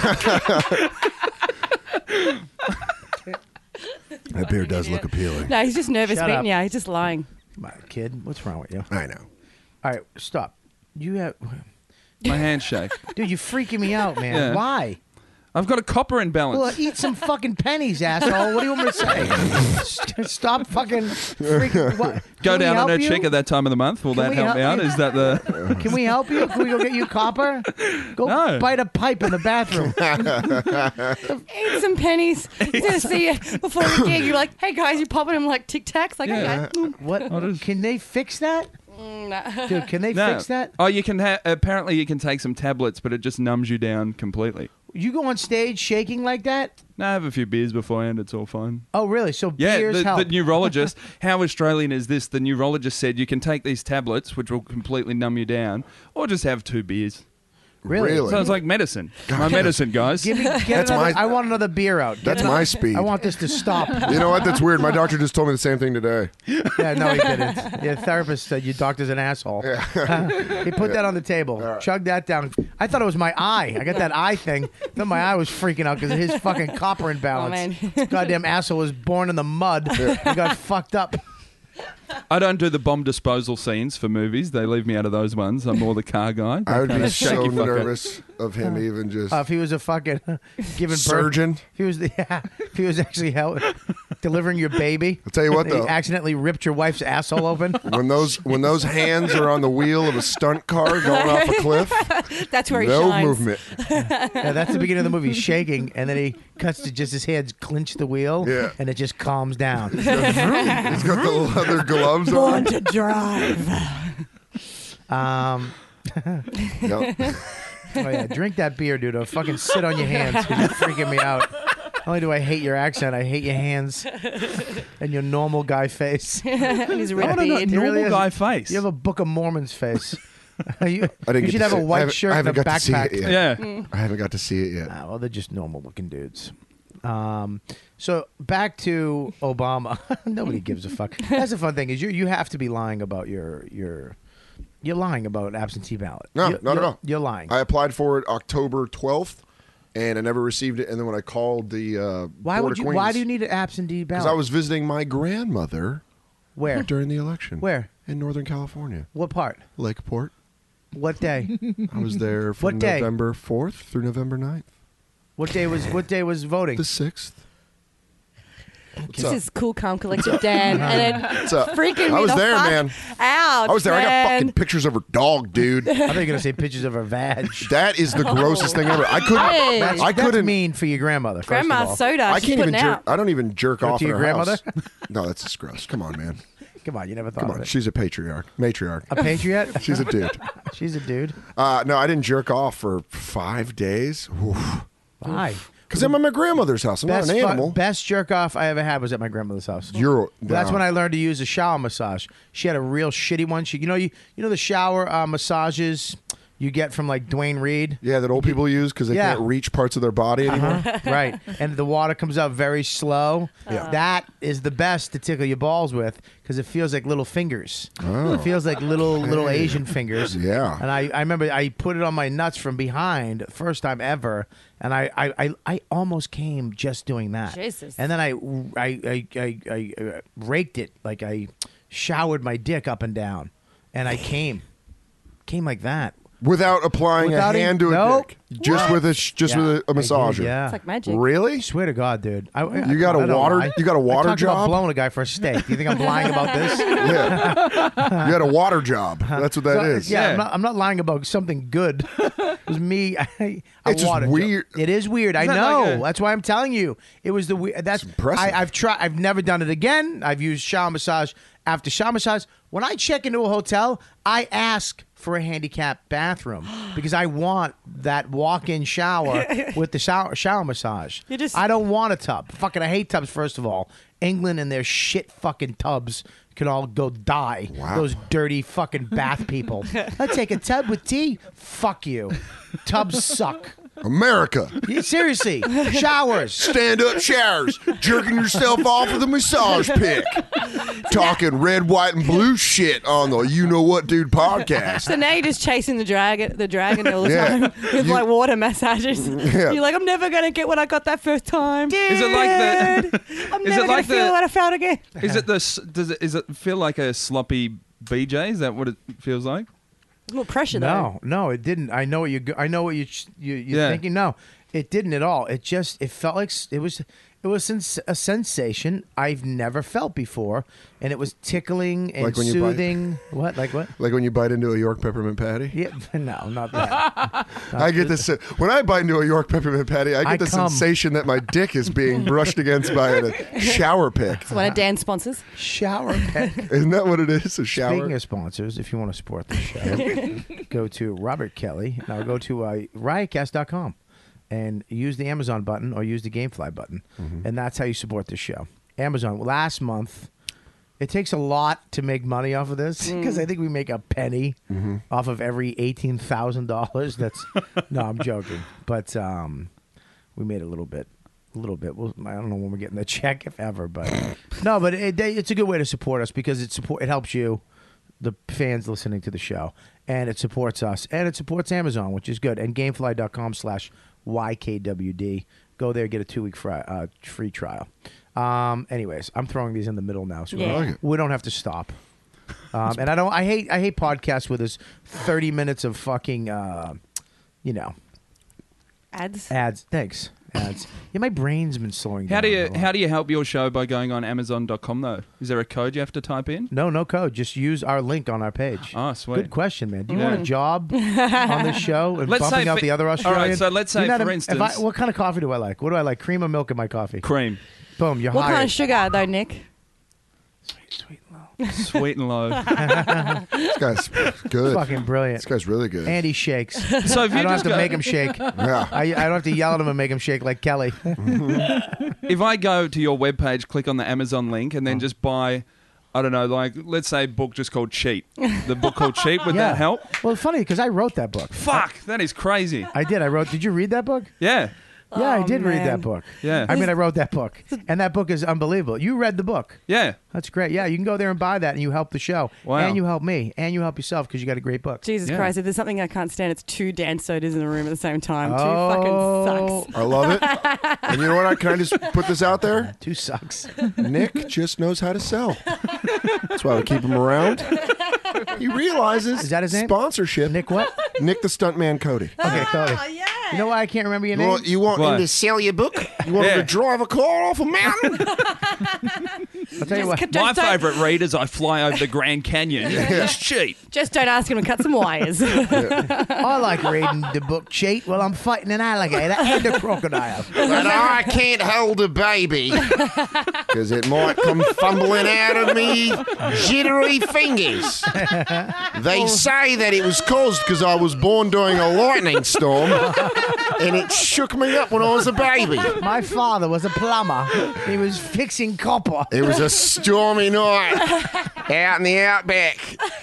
that beer does look appealing. No, he's just nervous. Shut Beating up. you. He's just lying. Come on, kid. What's wrong with you? I know. All right, stop. You have... My hand shake. Dude, you're freaking me out, man. Yeah. Why? I've got a copper imbalance. Well, eat some fucking pennies, asshole. What do you want me to say? Stop fucking freaking. What? Go Can we down on help a you? check at that time of the month. Will Can that we help me help out? you? Is that the? Can we help you? Can we go get you copper? Go No. bite a pipe in the bathroom. Eat some pennies. to see you before the gig. You're like, hey guys, you popping them like Tic Tacs? Like, Yeah. okay. What? Can they fix that? Mm, Dude, can they No. fix that? Oh, you can. Ha- apparently, you can take some tablets, but it just numbs you down completely. You go on stage shaking like that? No, have a few beers beforehand. It's all fine. Oh, really? So Yeah, beers the, help. the neurologist. How Australian is this? The neurologist said you can take these tablets, which will completely numb you down, or just have two beers. Really? Really? Sounds like medicine. My medicine, guys. Give me, get That's another, my- I want another beer out. Get That's another- my speed. I want this to stop. You know what? That's weird. My doctor just told me the same thing today. Yeah, no, he didn't. Yeah, therapist said your doctor's an asshole. He put that on the table. Chug that down. I thought it was my eye. I got that eye thing. Then my eye was freaking out because of his fucking copper imbalance. man. This goddamn asshole was born in the mud and got fucked up. I don't do the bomb disposal scenes for movies. They leave me out of those ones. I'm more the car guy. I would That be kinda shaky so fucker. nervous of him even just Uh, if he was a fucking giving birth, surgeon. if he was the, yeah, if he was actually hel- delivering your baby. I'll tell you what, he though. accidentally ripped your wife's asshole open. When those when those hands are on the wheel of a stunt car going off a cliff, That's where he no shines. movement. Yeah, that's the beginning of the movie. He's shaking, and then he cuts to just his hands clinch the wheel, Yeah. and it just calms down. He's got the leather gloves on. Born to drive. Um, Yep. oh yeah, drink that beer, dude. Or fucking sit on your hands because you're freaking me out. Not only do I hate your accent, I hate your hands and your normal guy face. And his I red want a beard. normal really is. guy face. You have a Book of Mormon's face. you I didn't you get should to have see a it. I white haven't- shirt I and a haven't got to see backpack. it yet. yeah. I haven't got to see it yet. Ah, well, they're just normal looking dudes. Um, so back to Obama. Nobody gives a fuck. That's the fun thing is you you have to be lying about your your you're lying about absentee ballot. No, You're- not at you're- all. You're lying. I applied for it October twelfth, and I never received it. And then when I called the uh, why Board would of you? Why do you need an absentee Because ballot? I was visiting my grandmother Where? during the election. Where? In Northern California, What part? Lakeport. What day? I was there from What day? November fourth through November ninth. What day was what day was voting? The sixth. This up? is cool, calm, collected Dan. And then What's up? freaking me I was the there, fuck man. out, I was there. I got man. fucking pictures of her dog, dude. I thought you were gonna say pictures of her vag. That is the grossest thing ever. I couldn't. Hey. That's, I that's couldn't. mean for your grandmother. First Grandma of all. soda. I she's can't even putting jerk. out. I don't even jerk Go off to in your her grandmother? house. No, that's just gross. Come on, man. Come on, you never thought Come of on. it. She's a patriarch. Matriarch. A patriot? She's a dude. She's a dude. Uh, no, I didn't jerk off for five days. Why? Because I'm at my grandmother's house. I'm Best not an fu- animal. best jerk off I ever had was at my grandmother's house. You're. That's no. when I learned to use a shower massage. She had a real shitty one. She, you know, you you know the shower uh, massages you get from like Dwayne Reed. Yeah, that old people use because they Yeah. can't reach parts of their body anymore. Right, and the water comes out very slow. Yeah. That is the best to tickle your balls with because it feels like little fingers. Oh. It feels like little little Asian fingers. Yeah. And I, I remember I put it on my nuts from behind, first time ever, and I, I, I, I almost came just doing that. Jesus. And then I, I, I, I, I uh, raked it, like I showered my dick up and down, and I came, came like that. Without applying Without a even- hand to a Nope. dick, just What? with a sh- just Yeah. with a, a I did, massager. yeah. It's like magic. Really? Swear to God, dude. I, I- You got a I don't water- lie. you got a water I talked about job? blowing a guy for a steak. Do you think I'm lying about this? Yeah. You had a water job. That's what that So, is. Yeah, I'm not, I'm not lying about something good. It was me. I, I It's just water weird. It is weird. I that know. like a- That's why I'm telling you. It was the weird. That's impressive. I, I've tried. I've never done it again. I've used shower massage after shower massage. When I check into a hotel, I ask for a handicapped bathroom because I want that walk-in shower with the shower shower massage. You just- I don't want a tub. Fucking, I hate tubs. First of all, England and their shit fucking tubs can all go die. Wow. Those dirty fucking bath people. I take a tub with tea. Fuck you. Tubs suck. America. Yeah, seriously, showers. Stand up showers. Jerking yourself off with a massage pick. Talking red, white, and blue shit on the You Know What Dude podcast. So now you're just chasing the dragon, the dragon all the Yeah. time with You- like water massages. Yeah. You're like, I'm never gonna get what I got that first time. Is it like the? I'm is never it like gonna feel the- what I felt again. Is it the? s- Does it? Is it feel like a sloppy B J? Is that what it feels like? More pressure though. No, no, it didn't. I know what you. I know what you. You you're Yeah. thinking. No, It didn't at all. It just it felt like s- it was it was sens- a sensation I've never felt before, and it was tickling and Like when you bite- soothing. What? Like what? Like when you bite into a York peppermint patty. Yeah, no, not that. I get this when I bite into a York peppermint patty. I get I the come. sensation that my dick is being brushed against by a shower pick. It's one of Dan's sponsors. Shower pick. Isn't that what it is? A shower. Speaking of sponsors, if you want to support the show, go to Robert Kelly. Now go to uh, riotcast dot com and use the Amazon button or use the Gamefly button, Mm-hmm. and that's how you support the show. Amazon. Last month, it takes a lot to make money off of this because Mm. I think we make a penny Mm-hmm. off of every eighteen thousand dollars. That's no, I'm joking, but um, we made a little bit. A little bit. Well, I don't know when we're getting the check, if ever, but no. But it, it's a good way to support us because it support it helps you, the fans listening to the show, and it supports us, and it supports Amazon, which is good. And Gamefly dot com slash Y K W D. Go there, get a two week fri- uh, free trial. Um, anyways, I'm throwing these in the middle now, so we, Yeah. I like don't, it. we don't have to stop. Um, and I don't. I hate. I hate podcasts where there's thirty minutes of fucking, uh, you know, Ads. ads. Thanks. Ads. Yeah, my brain's been slowing down. How do a you lot. how do you help your show by going on Amazon dot com though? Is there a code you have to type in? No, no code. Just use our link on our page. Oh, sweet. Good question, man. Do you Yeah. want a job on this show and Let's bumping say out for- the other all right, Australian? so let's say, You're not for a- if instance- I- what kind of coffee do I like? What do I like? Cream or milk in my coffee? Cream. Boom, you're What hired. kind of sugar though, Nick? Sweet and low. This guy's good. Fucking brilliant. This guy's really good. Andy shakes. So if I you don't have just to go- make him shake. Yeah. I, I don't have to yell at him and make him shake like Kelly. If I go to your webpage, click on the Amazon link, and Oh. then just buy, I don't know, like let's say a book just called Cheat. The book called Cheat. Would Yeah. that help? Well, it's funny because I wrote that book. Fuck, that is crazy. I did. I wrote. Did you read that book? Yeah. Yeah, I Oh, did read man. that book. Yeah. I mean, I wrote that book, and that book is unbelievable. You read the book. Yeah. That's great. Yeah, you can go there and buy that, and you help the show, Wow. and you help me, and you help yourself because you got a great book. Jesus Yeah. Christ! If there's something I can't stand, it's two Dan sodas in the room at the same time. Oh. Two fucking sucks. I love it. And you know what? I can I just put this out there? Two sucks. Nick just knows how to sell. That's why we keep him around. He realizes Is that his name? sponsorship. Nick what? Nick the Stuntman Cody. Okay, Cody. Oh yeah. You know why I can't remember your You name? want, you want What? him to sell your book? You want Yeah. him to drive a car off a mountain? I'll tell you what. Just My don't- favourite read is I fly over the Grand Canyon. It's cheap. Just don't ask him to cut some wires. I like reading the book Cheat while I'm fighting an alligator and a crocodile. But I can't hold a baby because it might come fumbling out of me jittery fingers. They say that it was caused because I was born during a lightning storm and it shook me up when I was a baby. My father was a plumber. He was fixing copper. It was a stormy night out in the outback.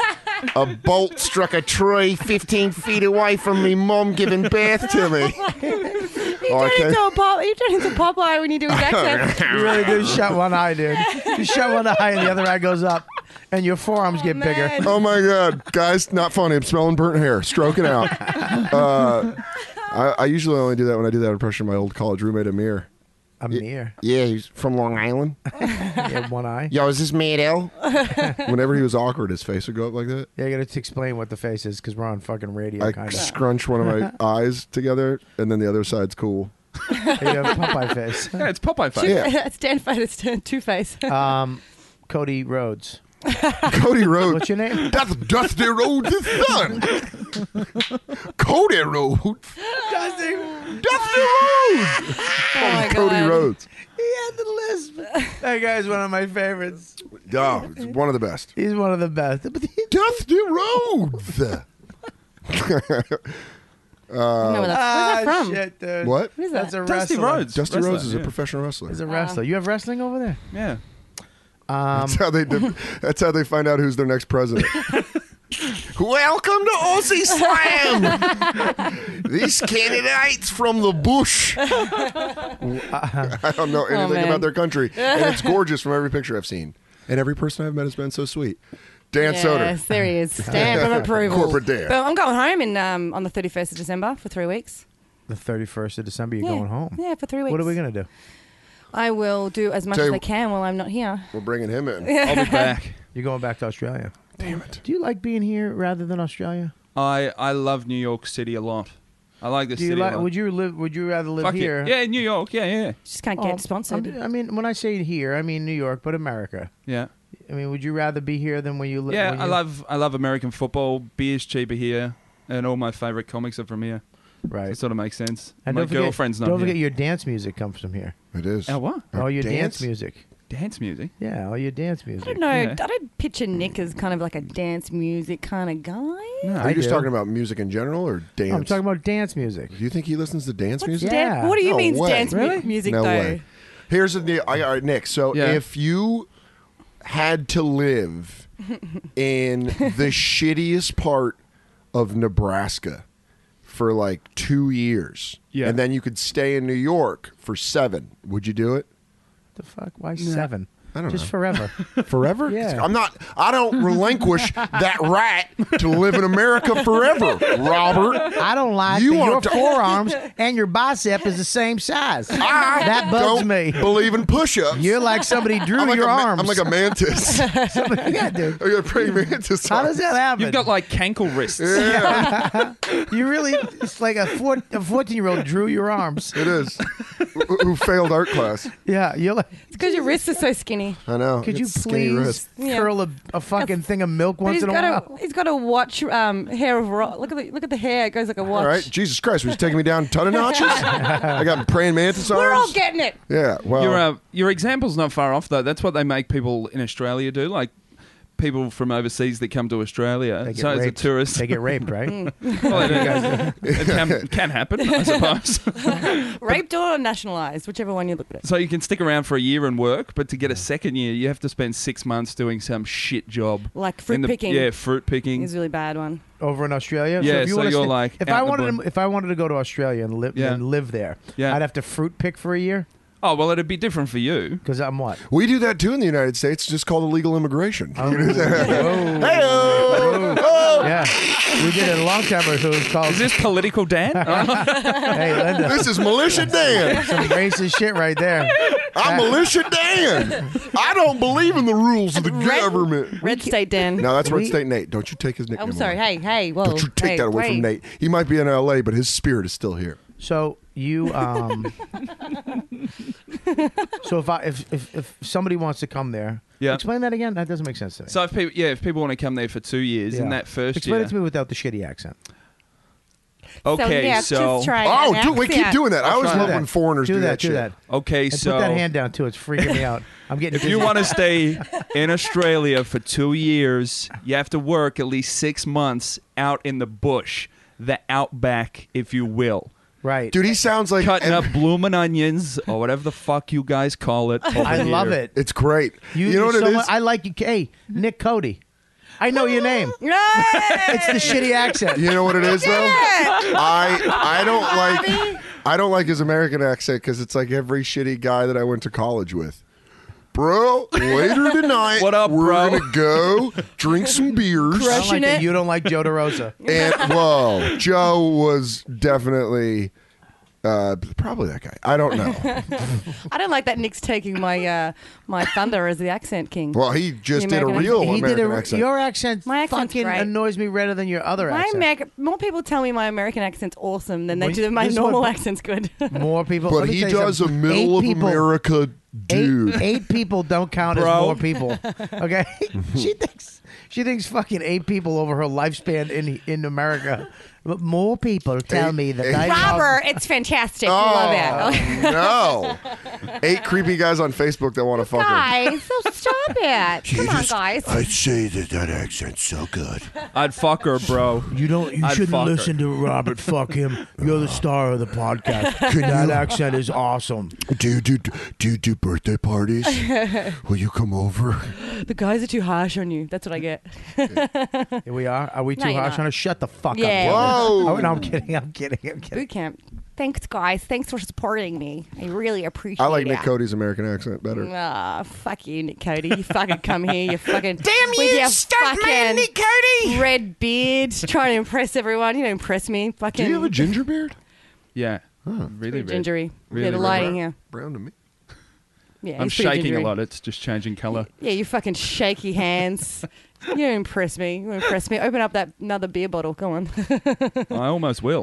A bolt struck a tree fifteen feet away from me mom giving birth to me. You Oh, turn okay. into a pop. You turn into Popeye when you do his accent. You really do shut one eye, dude. You shut one eye and the other eye goes up, and your forearms get bigger. man. Oh my God, guys, not funny. I'm smelling burnt hair, stroking out. Uh, I, I usually only do that when I do that impression of my old college roommate Amir. Amir. Yeah, he's from Long Island. You have one eye. Yo, is this Mad L? Whenever he was awkward, his face would go up like that. Yeah, you got to explain what the face is because we're on fucking radio, I kind of. scrunch one of my eyes together, and then the other side's cool. You have a Popeye face. Yeah, it's Popeye face. Yeah. It's Dan Face. It's Two Face. Um, Cody Rhodes. Cody Rhodes. What's your name? That's Dusty Rhodes' son. Cody Rhodes. Dusty. Dusty Rhodes. Oh my Cody God. Rhodes. He had the lisp. That guy's one of my favorites. Oh, it's one of the best. He's one of the best. Dusty Rhodes. No, that's, where's Ah, that from? shit, dude. What? What is That's that? a Dusty wrestler. Rhodes. Dusty Wrestler, Rhodes is a yeah. professional wrestler. He's a wrestler. You have wrestling over there? Yeah. Um, That's how they. De- that's how they find out who's their next president. Welcome to Aussie Slam. These candidates from the bush. I don't know anything man. about their country, and it's gorgeous from every picture I've seen. And every person I've met has been so sweet. Dan Yes, Soder. there he is. Stamp of approval. Corporate Dan. But I'm going home in um, on the thirty-first of December for three weeks. the thirty-first of December, you're yeah. going home. Yeah, for three weeks. What are we going to do? I will do as much Tell as you- I can while I'm not here. We're bringing him in. I'll be back. You're going back to Australia. Damn it. Do you like being here rather than Australia? I, I love New York City a lot. I like the Do you city. a like? lot. Would you live? Would you rather live Fuck it. here? Yeah, in New York. Yeah, yeah, Just can't Oh, get sponsored. I'm- I mean, when I say here, I mean New York, but America. yeah. I mean, would you rather be here than when you live? Yeah, when I you- love I love American football. Beer's cheaper here, and all my favorite comics are from here. Right. It sort of makes sense. And my don't forget, girlfriend's not Don't here. forget your dance music comes from here. It is. Oh, what? All your dance, dance? music. Dance music. Yeah, all your dance music. I don't know. Yeah. I don't picture Nick as kind of like a dance music kind of guy. No, Are you just do. talking about music in general or dance? I'm talking about dance music. Do you think he listens to dance What's music? dan- Yeah. What do you No mean way. dance mu- Really? music No though? way. Here's the deal. I, all right, Nick. So Yeah. if you had to live in the shittiest part of Nebraska for like two years, Yeah. and then you could stay in New York for seven, would you do it? The fuck? Why seven? I don't Just know. forever. Forever? Yeah. I'm not. I don't relinquish that right to live in America forever, Robert. I don't like You that your want to- forearms and your bicep is the same size. I that bugs don't me. believe in push-ups. You're like somebody drew I'm like your a, ma- arms. I'm like a mantis. I yeah, dude. got a praying mantis. How does that happen? You've got like cankle wrists. Yeah, you really? It's like a four, a fourteen-year-old drew your arms. it is. Who who failed art class? Yeah, you're like. It's because your wrists are so skinny. I know. Could you It's skinny please wrist. Yeah. curl a, a fucking thing of milk But once he's in a got while? to he's got to watch um, hair of rock. Look at the look at the hair. It goes like a watch. All right, Jesus Christ, was taking me down a ton of notches. I got praying mantis arms. We're all getting it. Yeah, well, Your uh, your example's not far off though. That's what they make people in Australia do. Like people from overseas that come to Australia. They get So as a raped. tourist, They get raped, right? well, it, it can, can happen, I suppose. Raped or nationalised, whichever one you look at. So you can stick around for a year and work, but to get a second year, you have to spend six months doing some shit job. Like fruit In the- picking. Yeah, fruit picking. Is a really bad one. Over in Australia. Yeah, if you so wanna you're stay- like if out I the wanted blue. to, if I wanted to go to Australia and live Yeah. and live there, Yeah. I'd have to fruit pick for a year Oh well, it'd be different for you. because I'm what? we do that too in the United States. It's just called illegal immigration. Oh. Hey-o! Oh! Yeah, we did it a long time ago. It was called. Is this political, Dan? Hey, Linda, This is Militia Dan. some racist shit right there. I'm Militia Dan. I don't believe in the rules of the Red- government. Red State Dan. No, that's Red We- State Nate. Don't you take his nickname I'm sorry. away. Hey, hey, whoa. Don't you take hey, that away wait. from Nate. He might be in L A, but his spirit is still here. So you, um, so if I if, if if somebody wants to come there, Yeah. explain that again. That doesn't make sense to me. So if people, yeah, if people want to come there for two years, in Yeah. that first explain year, it to me without the shitty accent. okay, yeah, so, just try Oh, an dude, we keep accent. doing that. I always try love that. when foreigners do, Do that. that Do shit. that. okay, And so put that hand down too. It's freaking me out. I'm getting. if you want to stay in Australia for two years, you have to work at least six months out in the bush, the outback, if you will. right, Dude, he sounds like Cutting and up blooming onions or whatever the fuck you guys call it. over I love here. it. It's great. You, You, know what it someone- is? I like you. Hey, Nick Cody. I know your name. It's the shitty accent. You know what it is though? I I don't like I don't like his American accent because it's like every shitty guy that I went to college with. Bro, later tonight, What up, we're bro? gonna go drink some beers. I don't like Crushing that it. you don't like Joe DeRosa. And whoa, Joe was definitely uh, probably that guy. I don't know. I don't like that Nick's taking my uh, my thunder as the accent king. Well, he just The did a American real he American did a, accent. Your accent My accent's fucking great. annoys me redder than your other My accent. Ameri- more people tell me my American accent's awesome than they Well, do my this is normal what- accent's good. More people. but let me he tell you does a something. middle Eight of people, America dude. Eight, eight people don't count as Bro. more people. Okay, she thinks she thinks fucking eight people over her lifespan in in America. But more people tell Eight- me that eight- I Robert, it's fantastic. Love it. no. Eight creepy guys on Facebook that want to fuck him. Guys, so stop it. Come on, guys. I'd say that that accent's so good. I'd fuck her, bro. You don't. You I'd shouldn't fuck her. listen to Robert. Fuck him. You're the star of the podcast. that accent is awesome. Do you do, do you do birthday parties? Will you come over? The guys are too harsh on you. That's what I get. Here we are. Are we No, too you're harsh not. on her? Shut the fuck Yeah. up. Whoa. Oh, no, I'm kidding. I'm kidding. I'm kidding. Boot camp. Thanks, guys. Thanks for supporting me. I really appreciate it. I like Nick Cody's American accent better. Ah, fuck you, Nick Cody. You fucking come here. You fucking Damn with you, your stuntman fucking Nick Cody! red beard, trying to impress everyone. You don't impress me. Do Fucking you have a ginger beard? Yeah, Huh. really, red. gingery. Really yeah, the red. lighting here. Brown to me. Yeah, I'm he's pretty shaking gingery. a lot. It's just changing color. Yeah, you fucking shaky hands. You don't impress me. You don't impress me. Open up that another beer bottle. Go on. I almost will.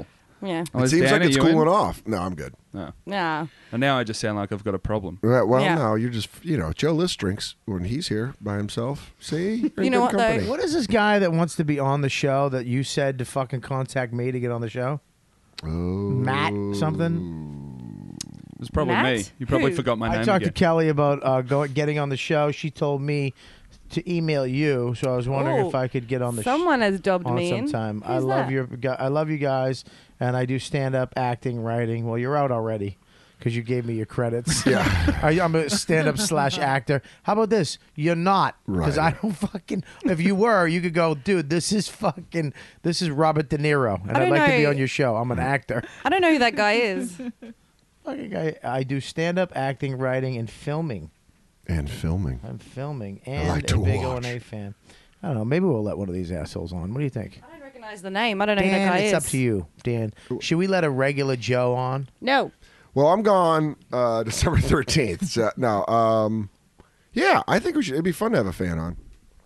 Yeah. Oh, it is seems Dan, like are it's you cooling in? off. No, I'm good. No. Yeah. And now I just sound like I've got a problem. Right, well, Yeah. no, you're just, you know, Joe List drinks when he's here by himself. See? You're in You know good what, though? company. What is this guy that wants to be on the show that you said to fucking contact me to get on the show? Oh. Matt something? It was probably Matt? me. You probably Who? forgot my I name talked again. to Kelly about uh, going getting on the show. She told me to email you, so I was wondering Oh, if I could get on the Someone has dubbed sh- on me in. sometime. I Who's love that? your gu- I love you guys, and I do stand up, acting, writing. Well, you're out already because you gave me your credits. Yeah. I, I'm a stand up slash actor. How about this? You're not because Right. I don't fucking. If you were, you could go, dude. This is fucking. This is Robert De Niro, and I I'd don't like to be know. on your show. I'm an actor. I don't know who that guy is. Fucking I, I do stand up, acting, writing, and filming. And filming. I'm filming and like a to big watch. O and A fan. I don't know. Maybe we'll let one of these assholes on. What do you think? I don't recognize the name. I don't know who Dan, that guy it's is. up to you, Dan. Should we let a regular Joe on? No. Well, I'm gone uh, December thirteenth. So, no, um, yeah, I think we should. It'd be fun to have a fan on.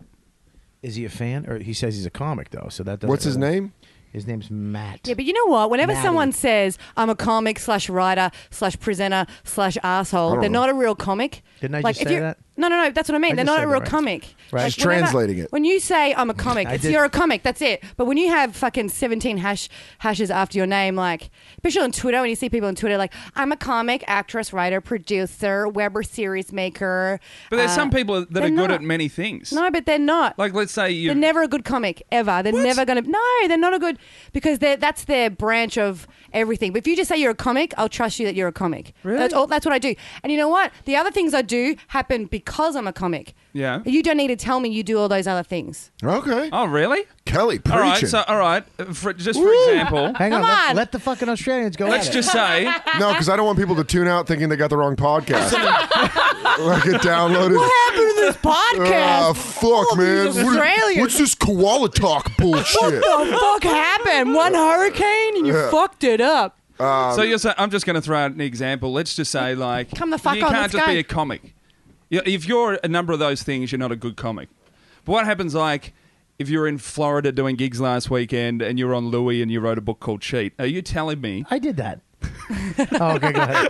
Is he a fan? Or he says he's a comic, though. So that doesn't What's his really- name? His name's Matt. Yeah, but you know what? Whenever Maddie. someone says I'm a comic slash writer slash presenter slash I asshole, don't they're know. not a real comic. Didn't I like, just if say you're- that? No, no, no. That's what I mean. I they're just not said a real that right. comic. Right. Like, She's whenever- translating it. When you say I'm a comic, I it's, did- you're a comic. That's it. But when you have fucking seventeen hash hashes after your name, like especially on Twitter, when you see people on Twitter like I'm a comic, actress, writer, producer, Weber series maker. But there's uh, some people that they're are good not. at many things. No, but they're not. Like, let's say you. They're never a good comic ever. They're never gonna. No, they're not a good because they're that's their branch of everything. But if you just say you're a comic, I'll trust you that you're a comic. Really? That's all. That's what I do. And you know what? The other things I do happen because I'm a comic. Yeah. You don't need to tell me you do all those other things. Okay. Oh, really? Kelly, preaching. All right. So, all right. uh, For, just for example, Hang Come on, let- on. Let, the fucking Australians go let's at just it. say. No, because I don't want people to tune out thinking they got the wrong podcast. Like it downloaded. What happened to this podcast? Ah, fuck, All man. these What- Australians. what's this koala talk bullshit? What the fuck happened? One hurricane and you Yeah. fucked it up. so you're saying I'm just going to throw out an example. Let's just say like Come the fuck you on, can't let's just go. be a comic. You- If you're a number of those things, you're not a good comic. But what happens like if you're in Florida doing gigs last weekend and you're on Louis and you wrote a book called Cheat? Are you telling me? I did that. Oh, okay, go ahead.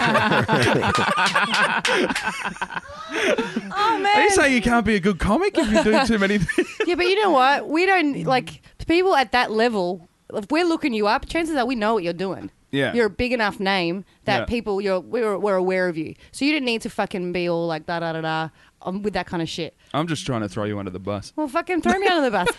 Oh man. Are you saying you can't be a good comic if you do too many things? Yeah, but you know what? We don't like people at that level. If we're looking you up, chances are we know what you're doing. Yeah. You're a big enough name that Yeah. people you're we're, we're aware of you. So you didn't need to fucking be all like da da da da um, with that kind of shit. I'm just trying to throw you under the bus. Well, fucking throw me under the bus,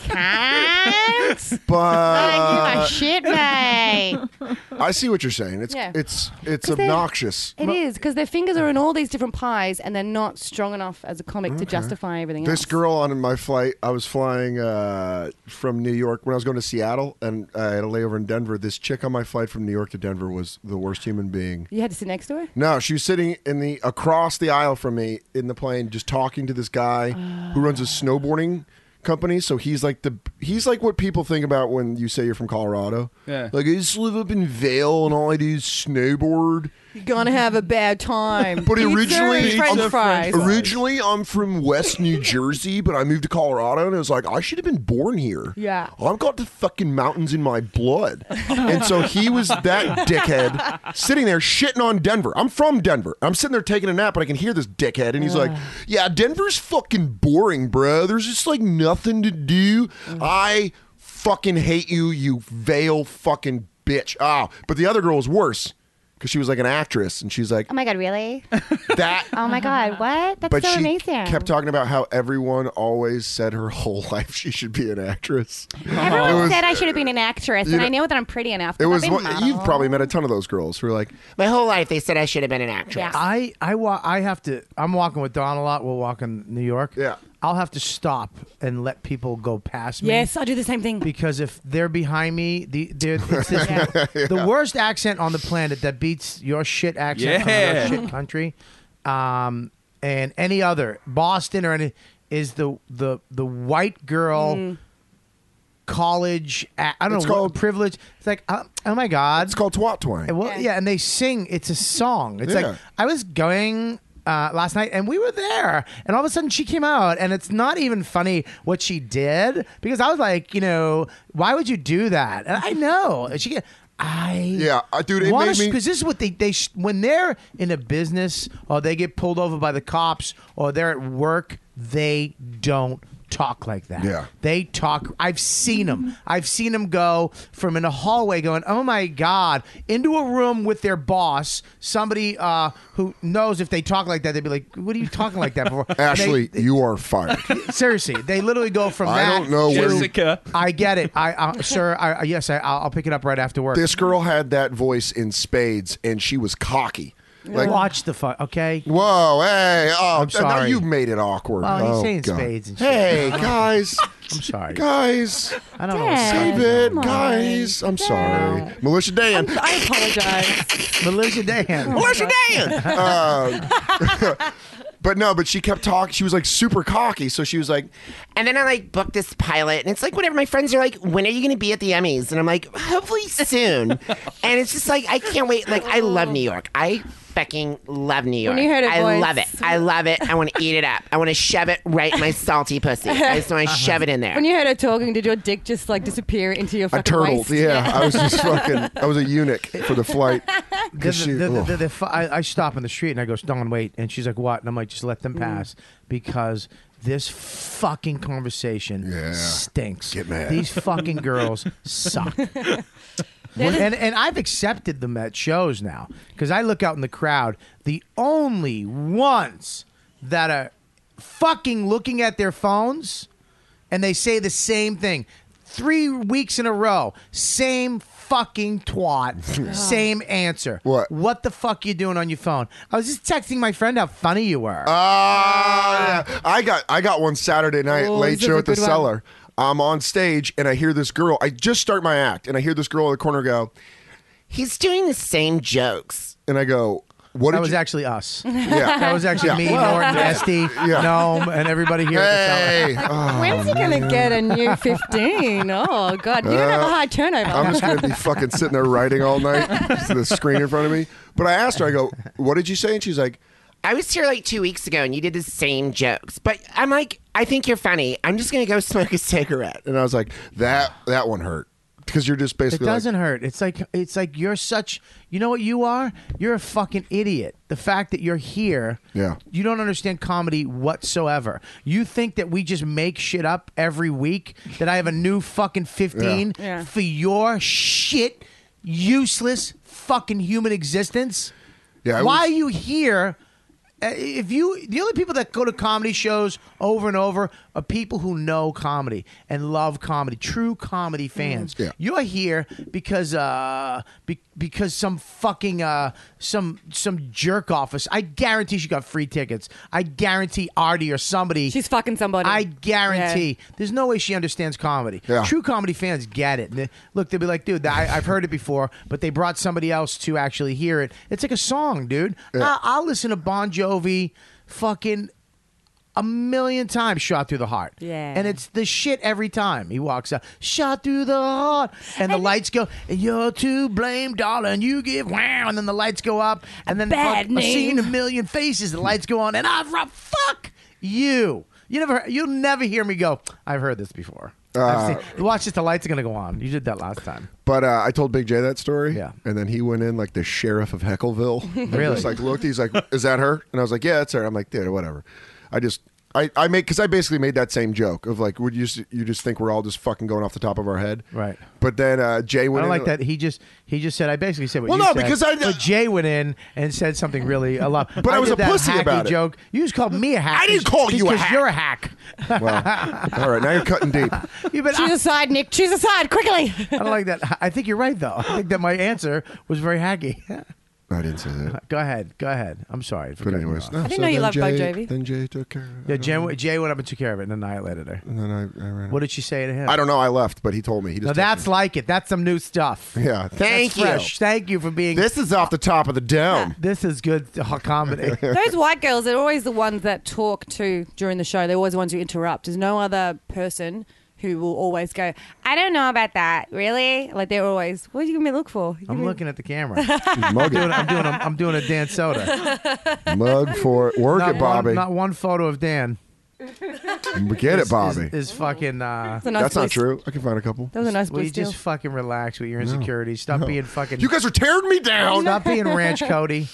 cunts. But Give my shit, mate. I see what you're saying. It's Yeah. it's it's 'Cause they're- obnoxious. It is because their fingers are in all these different pies, and they're not strong enough as a comic to justify everything This else. girl on my flight, I was flying uh, from New York when I was going to Seattle, and I had a layover in Denver. This chick on my flight from New York to Denver was the worst human being. You had to sit next to her. No, she was sitting in the across the aisle from me in the plane, just talking to this guy who runs a snowboarding company. So he's like the he's like what people think about when you say you're from Colorado. Yeah. Like I just live up in Vail, and all I do is snowboard. You're gonna have a bad time. But Pizza originally, and French I'm, fries. originally I'm from West New Jersey, but I moved to Colorado, and it was like I should have been born here. Yeah. I've got the fucking mountains in my blood, and so he was that dickhead sitting there shitting on Denver. I'm from Denver. I'm sitting there taking a nap, but I can hear this dickhead, and he's like, "Yeah, Denver's fucking boring, bro. There's just like nothing to do. I fucking hate you, you Vail fucking bitch." Oh, but the other girl was worse. Because she was like an actress, and she's like Oh my god, really? that. Oh my god, what? That's But so she amazing. kept talking about how everyone always said her whole life she should be an actress. Everyone It was- said I should have been an actress, you and know- I know that I'm pretty enough. It 'cause was. I've been one- model. You've probably met a ton of those girls who are like, My whole life they said I should have been an actress. Yeah. I I wa- I have to. I'm walking with Don a lot. We'll walk in New York. Yeah. I'll have to stop and let people go past me. Yes, I do the same thing. Because if they're behind me, the they're, it's this, the worst accent on the planet that beats your shit accent Yeah. from your shit country, um, and any other Boston or any is the the the white girl. Mm. College, a- I don't It's know, what called- privilege. It's like, oh, oh my god, it's called twat twang. well, Yeah. yeah. and they sing. It's a song. It's Yeah. like I was going uh, last night, and we were there, and all of a sudden she came out, and it's not even funny what she did because I was like, you know, why would you do that? And I know and she. I Yeah, uh, dude, it made me. because this is what they they sh- when they're in a business or they get pulled over by the cops or they're at work, they don't talk like that. Yeah. They talk. I've seen them. I've seen them go from in a hallway going, oh my God, into a room with their boss, somebody uh, who knows if they talk like that, they'd be like, what are you talking like that for? Ashley, They- you are fired. Seriously, they literally go from I that don't know to, where- Jessica. I get it. I, uh, sir, I, yes, I, I'll I'll pick it up right after work. This girl had that voice in spades, and she was cocky. Like, Watch the fuck, okay? whoa, hey, oh, I'm sorry. now you've made it awkward. Well, he's oh, saying God. spades and shit. Hey, guys, I'm sorry. guys, I don't know. Dad. save it, come on. guys. I'm sorry, Militia Dan. I apologize. Militia Dan. Militia Dan. Uh, but no, but she kept talking. She was like super cocky, so she was like, And then I like booked this pilot, and it's like whatever. My friends are like, "When are you going to be at the Emmys?" And I'm like, "Hopefully soon." And it's just like I can't wait. Like I love New York. I fucking love New York. When you heard her I voice. love it. I love it. I want to eat it up. I want to shove it right in my salty pussy. I just want to shove it in there. When you heard her talking, did your dick just like disappear into your a fucking turtle. waist? Yeah, I was just fucking. I was a eunuch for the flight. The, 'Cause she- the, the, ugh. the, the, fu- I, I stop in the street and I go, Dawn, wait. And she's like, what? And I'm like, just let them pass because this fucking conversation Yeah. stinks. Get mad. These fucking girls suck. and, and I've accepted them at shows now because I look out in the crowd. The only ones that are fucking looking at their phones and they say the same thing three weeks in a row, same fucking twat, same answer. What? What the fuck you doing on your phone? I was just texting my friend how funny you were. Ah, yeah. I got I got one Saturday night Oh, late this is show a at the good one. Cellar. I'm on stage and I hear this girl. I just start my act and I hear this girl in the corner go, He's doing the same jokes. and I go, "What that did was you?" actually us. Yeah. That was actually Yeah. me, Norton, Esty, Yeah. Gnome, and everybody here at the Hey, oh, When's he gonna get a new fifteen? Oh God, you don't have a high turnover. I'm just gonna be fucking sitting there writing all night to the screen in front of me. But I asked her, I go, "What did you say?" And she's like, I was here like two weeks ago, and you did the same jokes. But I'm like, I think you're funny. I'm just gonna go smoke a cigarette. and I was like, "That that one hurt." Because you're just It basically like, doesn't hurt. It's like it's like you're such. You know what you are? You're a fucking idiot. The fact that you're here. Yeah. You don't understand comedy whatsoever. You think that we just make shit up every week. That I have a new fucking fifteen Yeah. Yeah. for your shit, useless fucking human existence. Yeah, I Why was- are you here? Uh, If you, the only people that go to comedy shows over and over are people who know comedy and love comedy, true comedy fans. Yeah. You're here because uh, be, because some fucking uh, some some jerk office. I guarantee she got free tickets. I guarantee Artie or somebody. She's fucking somebody. I guarantee. There's no way she understands comedy. Yeah. True comedy fans get it. And they, look, they'll be like, dude, I, I've heard it before, but they brought somebody else to actually hear it. It's like a song, dude. I, I'll listen to Bon Jovi fucking a million times, Shot Through the Heart. Yeah. And it's the shit every time he walks out. Shot through the heart. And the lights go, you're to blame, darling. You give wow. And then the lights go up. And then Bad fuck, I've seen a name. million faces. The lights go on. And I've ru- fuck you. You never, you'll never hear me go, I've heard this before. Uh, I've seen, watch this, the lights are going to go on. You did that last time. But uh, I told Big J that story. Yeah. And then he went in like the sheriff of Heckleville. Really? Just like looked. He's like, "Is that her?" And I was like, "Yeah, it's her." I'm like, "Dude, whatever." I just. I, I make because I basically made that same joke of like, would you just, you just think we're all just fucking going off the top of our head, Right. But then uh, Jay I went. don't in, like that. He just he just said. I basically said what Well, you no, said. because I- But Jay went in and said something really a lot. But I was did a that pussy hacky about it. joke. You just called me a hack. I didn't call you a because hack. you're a hack. Well, all right, now you're cutting deep. You but Choose I, a side, Nick. Choose a side quickly. I don't like that. I think you're right though. I think that my answer was very hacky. I didn't say that. Go ahead. Go ahead. I'm sorry. For But cutting you anyways, off. no, didn't so know you then loved Bon Jay- Jovi. Then Jay took care. of it. Yeah, Jay, Jay went up and took care of it and annihilated her. And then I, I ran. What did she say to him? I don't know. I left, but he told me. He just. Now that's like it. That's some new stuff. yeah. Thank That's you. fresh. Thank you for being. This is off the top of the dome. This is good uh, comedy. Those white girls, they're always the ones that talk to during the show. They're always the ones who interrupt. There's no other person who will always go, I don't know about that. Really? Like they're always, what are you going to look for? You I'm gonna- looking at the camera. He's I'm mugging. doing, I'm doing, a, I'm doing a Dan Soda. Mug for it. Work not it, Bobby. One, not one photo of Dan. Get it, Bobby. Is, is fucking. Uh, a nice That's not place. true. I can find a couple. That was a nice Will you blue steel. just fucking relax with your insecurities? Stop No. being fucking. You guys are tearing me down. Stop being Ranch Cody.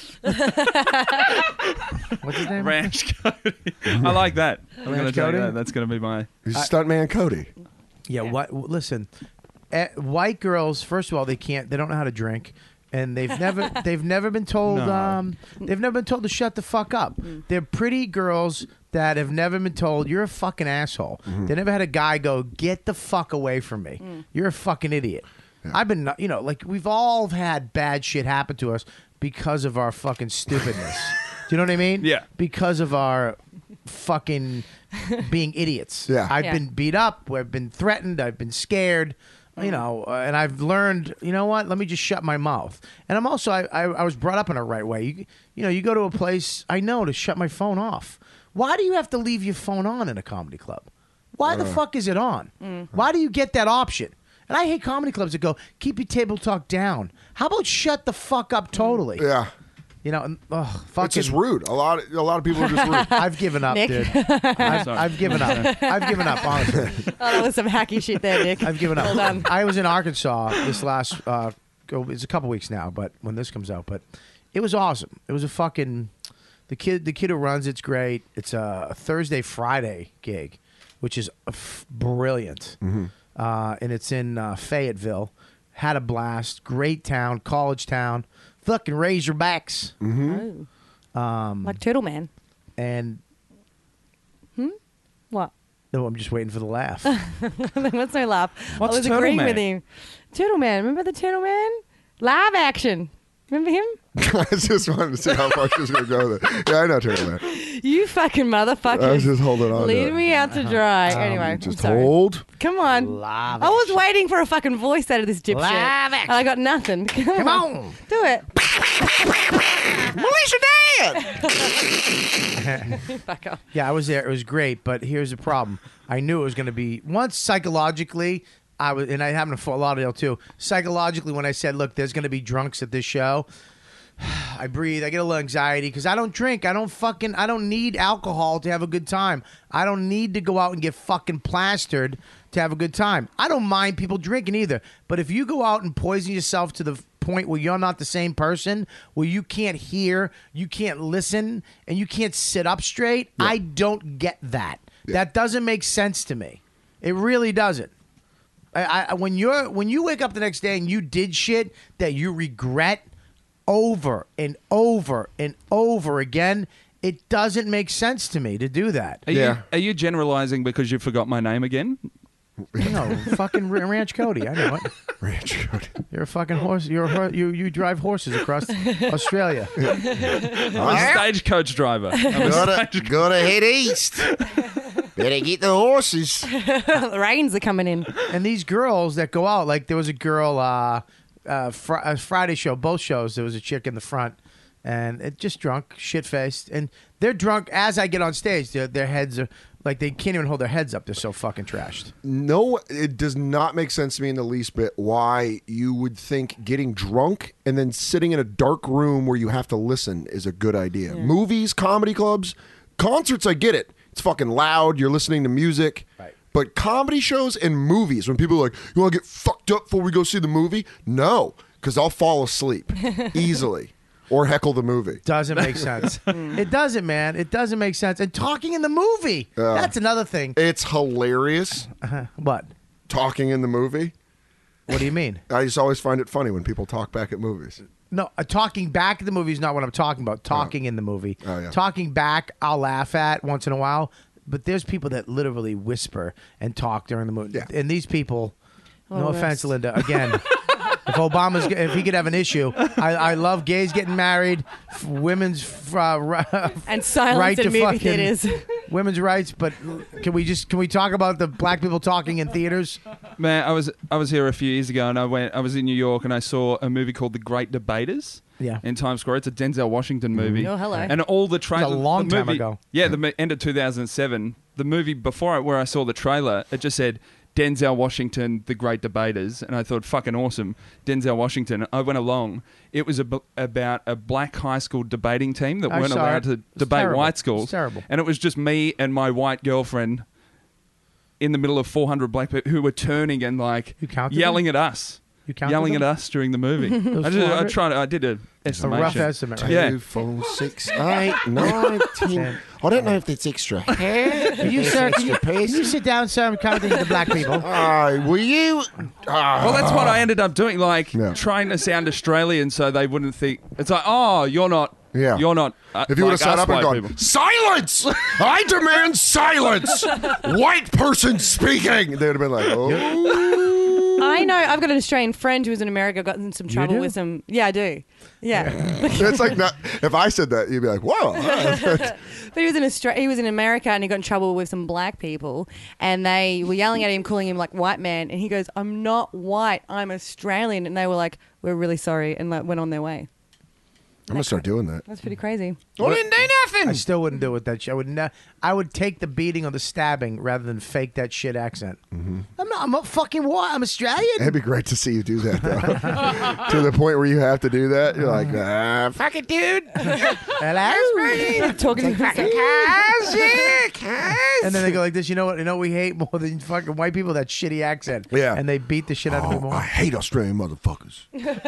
What's his name? Ranch Cody. I like that. I'm going to Ranch tell you Cody? that. That's going to be my. He's stuntman Cody. Yeah. What? Listen, eh, white girls. First of all, they can't. They don't know how to drink. And they've never, they've never been told, No. um, they've never been told to shut the fuck up. They're pretty girls that have never been told you're a fucking asshole. They never had a guy go, get the fuck away from me. You're a fucking idiot. I've been, you know, like we've all had bad shit happen to us because of our fucking stupidness. Do you know what I mean? Yeah. Because of our fucking being idiots. Yeah. I've Yeah. been beat up. I've been threatened. I've been scared. You know, uh, and I've learned, you know what? Let me just shut my mouth. And I'm also, I, I, I was brought up in a right way. You, you know, you go to a place, I know to shut my phone off. Why do you have to leave your phone on in a comedy club? Why the fuck is it on? Why do you get that option? And I hate comedy clubs that go, keep your table talk down. How about shut the fuck up totally? Yeah. You know, and, ugh, fucking. It's just rude. A lot of a lot of people are just rude. I've given up, Nick? dude. I've, Sorry. I've given up. I've given up, honestly. Oh, that was some hacky shit there, Nick. I've given up. Well done. I was in Arkansas this last. Uh, go- it's a couple weeks now, but when this comes out, but it was awesome. It was a fucking the kid. The kid who runs it's great. It's a Thursday Friday gig, which is f- brilliant, uh, and it's in uh, Fayetteville. Had a blast. Great town, college town. Fucking Razorbacks. Oh. Um, Like Turtle Man. and What? no, I'm just waiting for the laugh. What's no laugh? What's I was Turtle agreeing Man? with him. Turtle Man. Remember the Turtle Man? Live action. Remember him? I just wanted to see how far she was going to go with it. Yeah, I know Turtle Man. You fucking motherfucker. I was just holding on to Lead it. me out to dry. anyway, Just I'm sorry. hold. Come on. Live I was waiting for a fucking voice out of this dipshit. Live And I got nothing. Come, Come on. on. Do it. Release your dad. Fuck off. Yeah, I was there. It was great, but here's the problem. I knew it was going to be once psychologically. I was, and I happen to Fort Lauderdale too. Psychologically, when I said, "Look, there's going to be drunks at this show," I breathe. I get a little anxiety because I don't drink. I don't fucking. I don't need alcohol to have a good time. I don't need to go out and get fucking plastered to have a good time. I don't mind people drinking either. But if you go out and poison yourself to the point where you're not the same person, where you can't hear, you can't listen, and you can't sit up straight, I don't get that. That doesn't make sense to me. It really doesn't. I, I, when you're when you wake up the next day and you did shit that you regret over and over and over again, it doesn't make sense to me to do that. Are Yeah. You, are you generalizing because you forgot my name again? No, fucking R- Ranch Cody. I know it. Ranch Cody. You're a fucking horse. You're a, hor- you you drive horses across Australia. I'm a stagecoach driver. I'm a Gotta, stagecoach- gotta head east. Better get the horses. The rains are coming in. And these girls that go out, like there was a girl, uh, uh, fr- uh, Friday show, both shows. There was a chick in the front, and it just drunk, shit faced, and they're drunk as I get on stage. Their, their heads are like they can't even hold their heads up. They're so fucking trashed. No, it does not make sense to me in the least bit why you would think getting drunk and then sitting in a dark room where you have to listen is a good idea. Movies, comedy clubs, concerts, I get it. It's fucking loud. You're listening to music. Right. But comedy shows and movies, when people are like, you want to get fucked up before we go see the movie? No, because I'll fall asleep easily or heckle the movie. Doesn't make sense. It doesn't, man. It doesn't make sense. And talking in the movie, Yeah. that's another thing. It's hilarious What? talking in the movie. What do you mean? I just always find it funny when people talk back at movies. No, uh, talking back at the movie is not what I'm talking about. Talking in the movie. Oh, yeah. Talking back, I'll laugh at once in a while. But there's people that literally whisper and talk during the movie. Yeah. And these people, no Oh, offense, that's- Linda, again, if Obama's, if he could have an issue, I, I love gays getting married, f- women's f- uh, ri- And silence right in to movie fucking theaters. women's rights. But can we just can we talk about the black people talking in theaters? Man, I was I was here a few years ago, and I went. I was in New York, and I saw a movie called The Great Debaters. Yeah. In Times Square, it's a Denzel Washington movie. Oh, hello. And all the trailers. a long the time movie- ago. Yeah, the mo- end of two thousand seven. The movie before it, where I saw the trailer, it just said Denzel Washington, The Great Debaters, and I thought, fucking awesome. Denzel Washington. I went along. It was ab- about a black high school debating team that I weren't saw allowed it. to It's debate terrible. white schools. It's terrible. And it was just me and my white girlfriend in the middle of four hundred black people who were turning and like counted yelling them? at us. You counted Yelling them? at us during the movie. Those I, just, I four hundred? tried. I did a A estimation. rough estimate, right? Yeah. Two, four, six, eight, nine, ten. I don't know if that's extra hair. Can you, if sir, that's can you, extra can piece. you sit down, sir, and count these to black people? Oh, will you? Ah. Well, that's what I ended up doing, like Yeah. trying to sound Australian so they wouldn't think it's like, oh, you're not. Yeah. You're not. Uh, If you would like have sat us up and white gone, people. silence! I demand silence! White person speaking! They would have been like, oh. I know. I've got an Australian friend who was in America, got in some trouble do? with some. Yeah, I do. Yeah. It's like, not, if I said that, you'd be like, whoa. But he was in Austra- he was in America and he got in trouble with some black people and they were yelling at him, calling him like white man, and he goes, "I'm not white, I'm Australian," and they were like, "We're really sorry," and like went on their way. I'm going to start doing that. That's pretty crazy. I didn't do nothing. I still wouldn't do it that shit. I would ne- I would take the beating or the stabbing rather than fake that shit accent. I'm not. I'm not fucking white. I'm Australian. It'd be great to see you do that, though. To the point where you have to do that. You're like, ah, Fuck it, dude. Hello. Talking to Fucking himself. cuz, yeah, cuz. And then they go like this. You know what? You know what we hate more than fucking white people? That shitty accent. Yeah. And they beat the shit out of me oh, more. I hate Australian motherfuckers.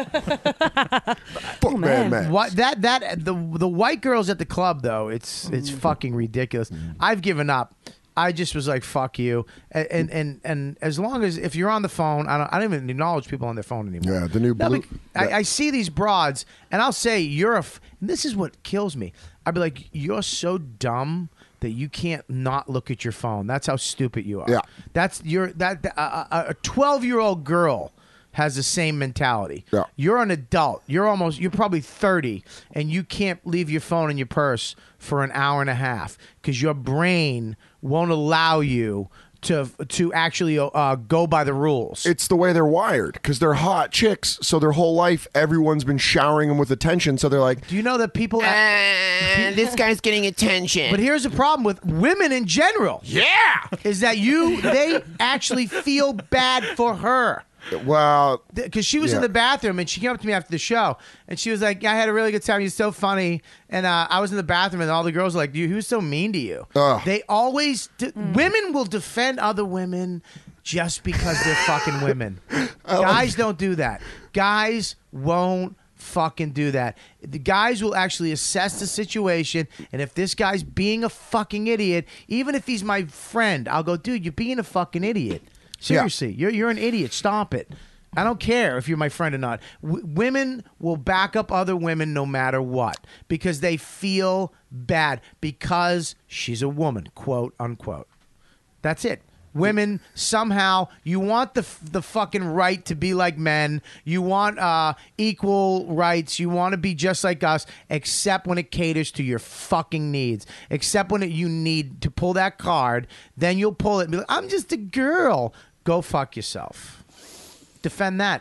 Fuck man. Mad Max. What that that the the white girls at the club though? It's it's fucking ridiculous. I've given up. I just was like, "Fuck you," and and and, and as long as if you're on the phone, I don't I don't even acknowledge people on their phone anymore. Yeah, the new No, blue. bec- I, I see these broads, and I'll say, "You're a." F-, and this is what kills me. I'd be like, "You're so dumb that you can't not look at your phone. That's how stupid you are." Yeah. That's you're that a twelve year old girl has the same mentality. Yeah. You're an adult. You're almost you're probably thirty and you can't leave your phone in your purse for an hour and a half cuz your brain won't allow you to to actually uh, go by the rules. It's the way they're wired because they're hot chicks. So their whole life, everyone's been showering them with attention. So they're like, Do you know that people And this guy's getting attention. But here's the problem with women in general. yeah. Is that you they actually feel bad for her. well, Because she was in Yeah. the bathroom and she came up to me after the show and she was like, "I had a really good time. You're so funny." And uh, I was in the bathroom and all the girls were like, "Dude, he was so mean to you." Ugh. They always, de- women will defend other women just because they're fucking women. Guys don't do that. Guys won't fucking do that. The guys will actually assess the situation, and if this guy's being a fucking idiot, even if he's my friend, I'll go, "Dude, you're being a fucking idiot. Seriously, you're you're an idiot. Stop it." I don't care if you're my friend or not. W- women will back up other women no matter what because they feel bad because she's a woman, quote unquote. That's it. Women somehow you want the f- the fucking right to be like men. You want uh, equal rights. You want to be just like us, except when it caters to your fucking needs. Except when it, you need to pull that card, then you'll pull it and be like, "I'm just a girl." Go fuck yourself. Defend that.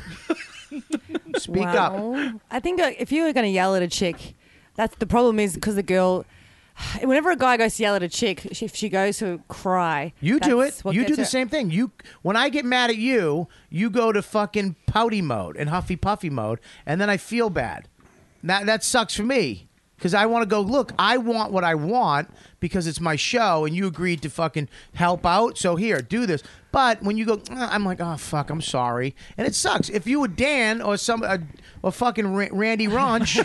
Speak up. Well, I think uh, if you were going to yell at a chick, that's the problem is because the girl. Whenever a guy goes to yell at a chick, if she goes to cry, You do it. that's what You gets do the her. same thing. You when I get mad at you, you go to fucking pouty mode and huffy puffy mode, and then I feel bad. That that sucks for me because I want to go. Look, I want what I want because it's my show, and you agreed to fucking help out. So here, do this. But when you go, "Uh," I'm like, "Oh fuck, I'm sorry," and it sucks. If you were Dan or some uh, or fucking Ra- Randy Ronch.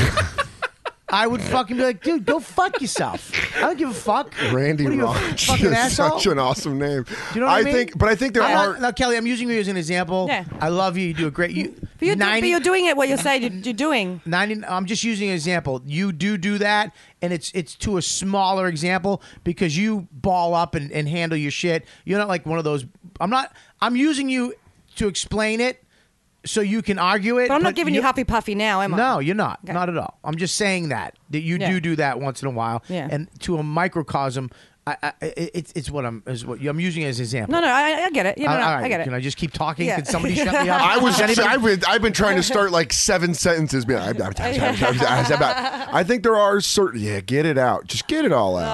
I would fucking be like, "Dude, go fuck yourself. I don't give a fuck." Randy What are you, a Ronch fucking is asshole? such an awesome name. Do you know what I, mean? think, but I think there I'm are. not- now, Kelly, I'm using you as an example. Yeah. I love you. You do a great. You, But you're, do- but ninety you're doing it. What you're saying, you're, you're doing. ninety I'm just using an example. You do do that, and it's it's to a smaller example because you ball up and, and handle your shit. You're not like one of those. I'm not. I'm using you to explain it so you can argue it. But I'm not giving you, you huffy puffy now, am I? No, you're not. Okay. Not at all. I'm just saying that that you Yeah. do do that once in a while, Yeah. and to a microcosm. I, I, it- it's it's what I'm is what I'm using it as an example. No, no, I, I get it. Yeah, no, All no, right, I get it. Can I just keep talking? Yeah. Can somebody shut me up? I was. Does anybody- I've been, I've been trying to start like seven sentences. Being, I think there are certain. Yeah, get it out. Just get it all out.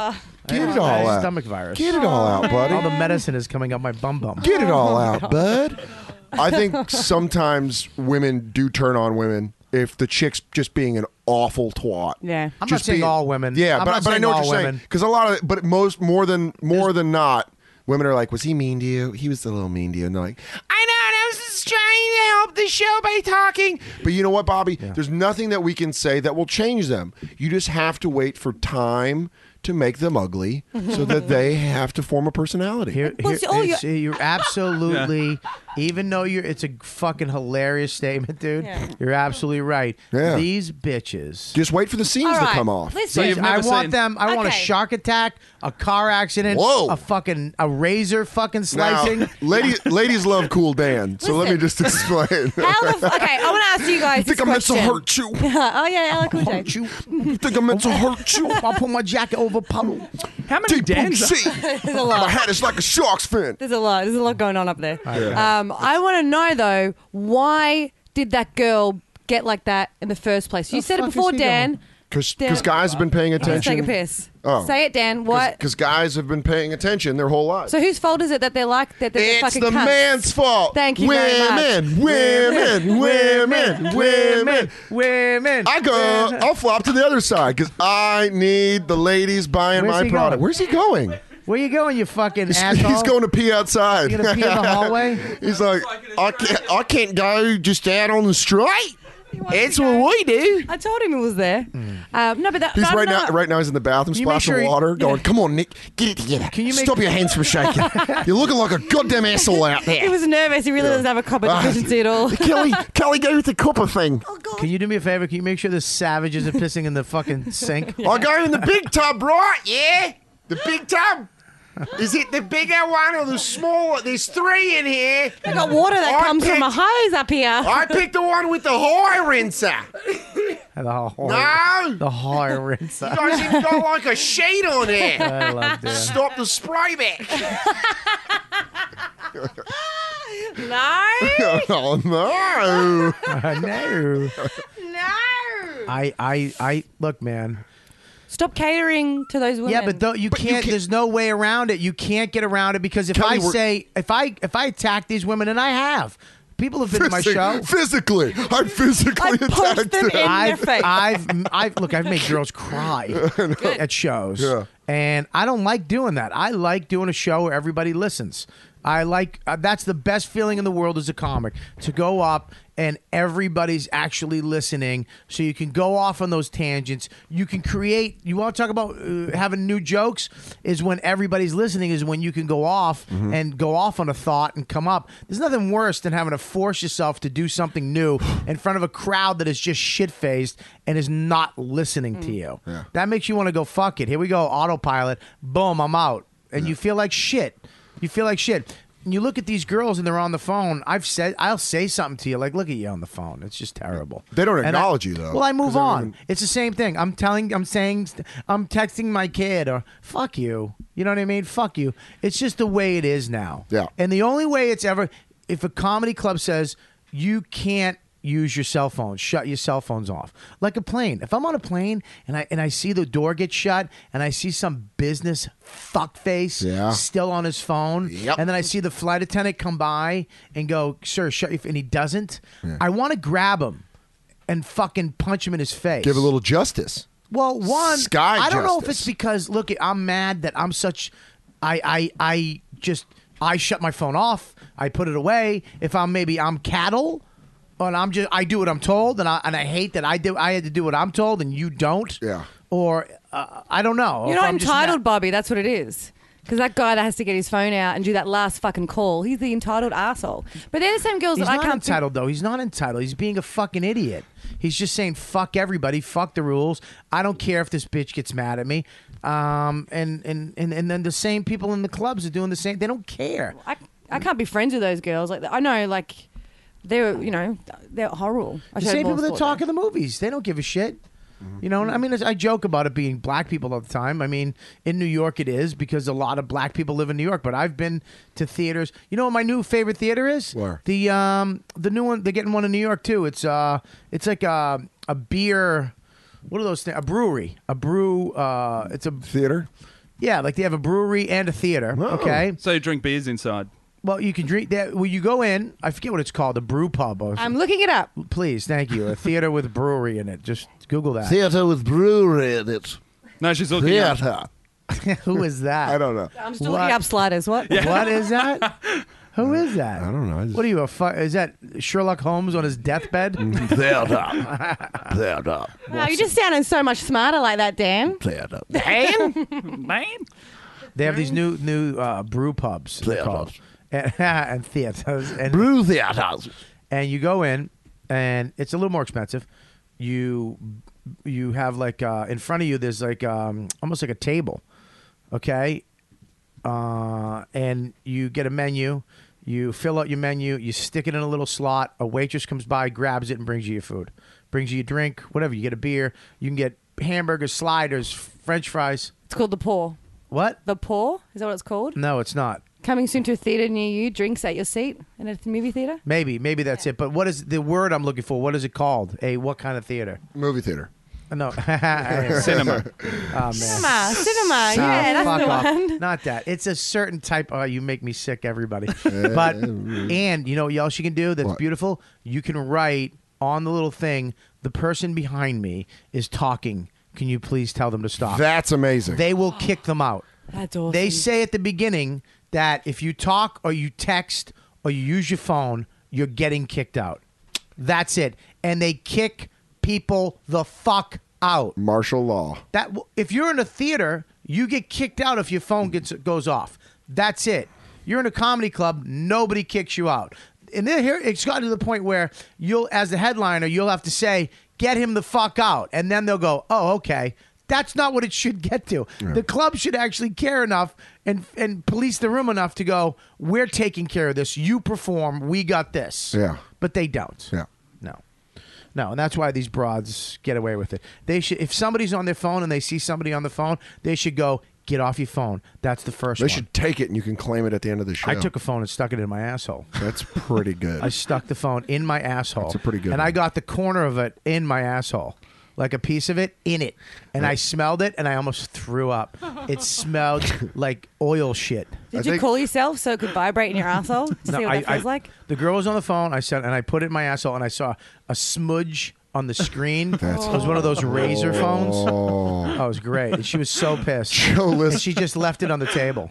Get it all out. Stomach virus. Get it all out, buddy. All the medicine is coming up my bum bum. Get it all out, bud. I think sometimes women do turn on women if the chick's just being an awful twat. Yeah. I'm not Just saying being- all women. Yeah, I'm but, not but I saying know what all you're saying. women. Because a lot of, but most more than more than not, women are like, "Was he mean to you? He was a little mean to you." And they're like, "I know, and I was just trying to help the show by talking." But you know what, Bobby? There's nothing that we can say that will change them. You just have to wait for time to make them ugly, so that they have to form a personality. Here, Well, here- so- oh, it's- you're absolutely, even though you're, it's a fucking hilarious statement, dude. Yeah. You're absolutely right. Yeah. These bitches. Just wait for the scenes All to right, come off. Listen, you've I never want seen- them. I want a Okay. shark attack, a car accident, Whoa. a fucking a razor fucking Now, slicing. ladies, ladies love Cool Dan, so let me just explain. how the f- okay, I want to ask you guys You think this I meant to question. hurt you? Oh yeah, Alec Cool J. Hurt you. You think I meant to hurt you? I'll put my jacket over puddle. How many Deep blue Dans? sea. There's a My lot. hat is like a shark's fin. There's a lot. There's a lot going on up there. Um, I want to know though, why did that girl get like that in the first place? You The said it fuck is before, he Dan. doing? Because Dan- guys have been paying Let's attention. take a piss. Oh. Say it, Dan. What? Because guys have been paying attention their whole lives. So whose fault is it that they're like that? that they're It's fucking the cunts? man's fault. Thank you very much. women, women, women, women. women. I go, I'll flop to the other side because I need the ladies buying Where's my he product. going? Where's he going? Where you going, you fucking He's, asshole? he's going to pee outside. You gonna pee in the hallway? He's like, I can't, I can't go just out on the street. That's what we do. I told him it was there. Um, no, but that, He's but I'm right now. not- Right now, he's in the bathroom, Can you make splashing sure he- water, going, "Come on, Nick, get it together. Can you make- Stop your hands from shaking? You're looking like a goddamn asshole out He there." was nervous. He really doesn't have a copper deficiency at all. Kelly, Kelly, go with the copper thing. Can you do me a favor? Can you make sure the savages are pissing in the fucking sink? I go in the big tub, right? Yeah, the big tub. Is it the bigger one or the smaller? There's three in here. I got water that I comes from picked- a hose up here. I picked the one with the high rinser. The whole, No, the whole rinse. you guys even got like a sheet on there. I love that. Stop the spray back. No, Oh no! no. no. I, I, I look, man. Stop catering to those women. Yeah, but though you But you can't, can't- There's no way around it. You can't get around it because if Kelly, I we're- say, if I, if I attack these women, and I have, people have been to my Physi- show. Physically, I physically I punched attacked them him. in their I've, face. I've, I've, look, I've made girls cry at shows, Yeah. and I don't like doing that. I like doing a show where everybody listens. I like uh, that's the best feeling in the world as a comic, to go up and everybody's actually listening, so you can go off on those tangents. You can create. You want to talk about uh, having new jokes? Is when everybody's listening. Is when you can go off and go off on a thought and come up. There's nothing worse than having to force yourself to do something new in front of a crowd that is just shit faced and is not listening to you. That makes you want to go fuck it. Here we go, autopilot. Boom, I'm out, and you feel like shit. You feel like shit. And you look at these girls and they're on the phone. I've said I'll say something to you like, "Look at you on the phone." It's just terrible. They don't And I- acknowledge you, though, Well, I 'cause move they don't on. even- It's the same thing. I'm telling. I'm saying. I'm texting my kid or "fuck you." You know what I mean? Fuck you. It's just the way it is now. Yeah. And the only way it's ever, if a comedy club says you can't use your cell phone, shut your cell phones off, like a plane. If I'm on a plane and I and I see the door get shut and I see some business fuckface Yeah. still on his phone, Yep. and then I see the flight attendant come by and go, "Sir, shut your," and he doesn't, I want to grab him and fucking punch him in his face. Give a little justice. Well, one, Sky I don't know if justice. it's because look, I'm mad that I'm such. I I I just I shut my phone off. I put it away. If I'm maybe I'm cattle, and I'm just I do what I'm told, and I and I hate that I do I had to do what I'm told and you don't. Yeah. Or uh, I don't know. You're If not I'm just entitled, mad- Bobby. That's what it is. Because that guy that has to get his phone out and do that last fucking call, he's the entitled asshole. But they're the same girls He's that I not can't entitled though. He's not entitled. He's being a fucking idiot. He's just saying fuck everybody, fuck the rules. I don't care if this bitch gets mad at me. Um, and and and and then the same people in the clubs are doing the same. They don't care. I, I can't be friends with those girls. Like I know, like they're you know they're horrible. I The showed same more people that sport talk there. in the movies. They don't give a shit. You know, I mean, I joke about it being black people all the time. I mean, in New York it is because a lot of black people live in New York. But I've been to theaters. You know what my new favorite theater is? Where? The um the new one. They're getting one in New York too. It's uh it's like a a beer. What are those things? A brewery. A brew. Uh, it's a Theater. Yeah, like they have a brewery and a theater. Okay. So you drink beers inside. Well, you can drink that. Well, you go in. I forget what it's called. A brew pub. Or I'm looking it up. Please, thank you. A theater with brewery in it. Just Google that. Theater with brewery in it. No, she's looking Theater. Who is that? I don't know. I'm still What? looking up sliders. What? What is that? Who is that? I don't know. I just... What are you? A fu- is that Sherlock Holmes on his deathbed? Theater. Theater. Wow, you just sounded so much smarter like that, Dan. Theater. Dan? Man. They have these new new uh, brew pubs. they're called. And, and theaters. And, brew theaters. And you go in, and it's a little more expensive. You you have like uh, in front of you. There's like um, almost like a table, okay, uh, and you get a menu. You fill out your menu. You stick it in a little slot. A waitress comes by, grabs it, and brings you your food. Brings you your drink, whatever. You get a beer. You can get hamburgers, sliders, French fries. It's called The Paw. What? The Paw? Is that what it's called? No, it's not. Coming soon to a theater near you. Drinks at your seat in a movie theater. Maybe, maybe that's it. But what is the word I'm looking for? What is it called? A what kind of theater? Movie theater. No. Cinema. Oh, man. Cinema. Cinema. Nah, Yeah, that's fuck the off. one. Not that. It's a certain type. Oh, you make me sick, everybody. But and you know what else you can do? That's What? beautiful. You can write on the little thing. The person behind me is talking. Can you please tell them to stop? That's amazing. They will kick them out. That's awesome. They say at the beginning that if you talk or you text or you use your phone, you're getting kicked out. That's it. And they kick people the fuck out. Martial law. That if you're in a theater, you get kicked out if your phone gets goes off. That's it. You're in a comedy club, nobody kicks you out. And then here it's gotten to the point where you'll, as the headliner, you'll have to say, "Get him the fuck out," and then they'll go, "Oh, okay." That's not what it should get to. Yeah. The club should actually care enough and and police the room enough to go, "We're taking care of this. You perform. We got this." Yeah. But they don't. Yeah. No. No, and that's why these broads get away with it. They should, if somebody's on their phone and they see somebody on the phone, they should go, "Get off your phone." That's the first They one. should take it and you can claim it at the end of the show. I took a phone and stuck it in my asshole. That's pretty good. I stuck the phone in my asshole. That's a pretty good And one. I got the corner of it in my asshole. Like a piece of it in it. And I smelled it and I almost threw up. It smelled like oil shit. Did you cool yourself so it could vibrate in your asshole to see what I- that feels I- like? The girl was on the phone. I said, and I put it in my asshole, and I saw a smudge on the screen. It was one of those razor phones. Oh. Oh, it was great. And she was so pissed. Joe, listen- And she just left it on the table.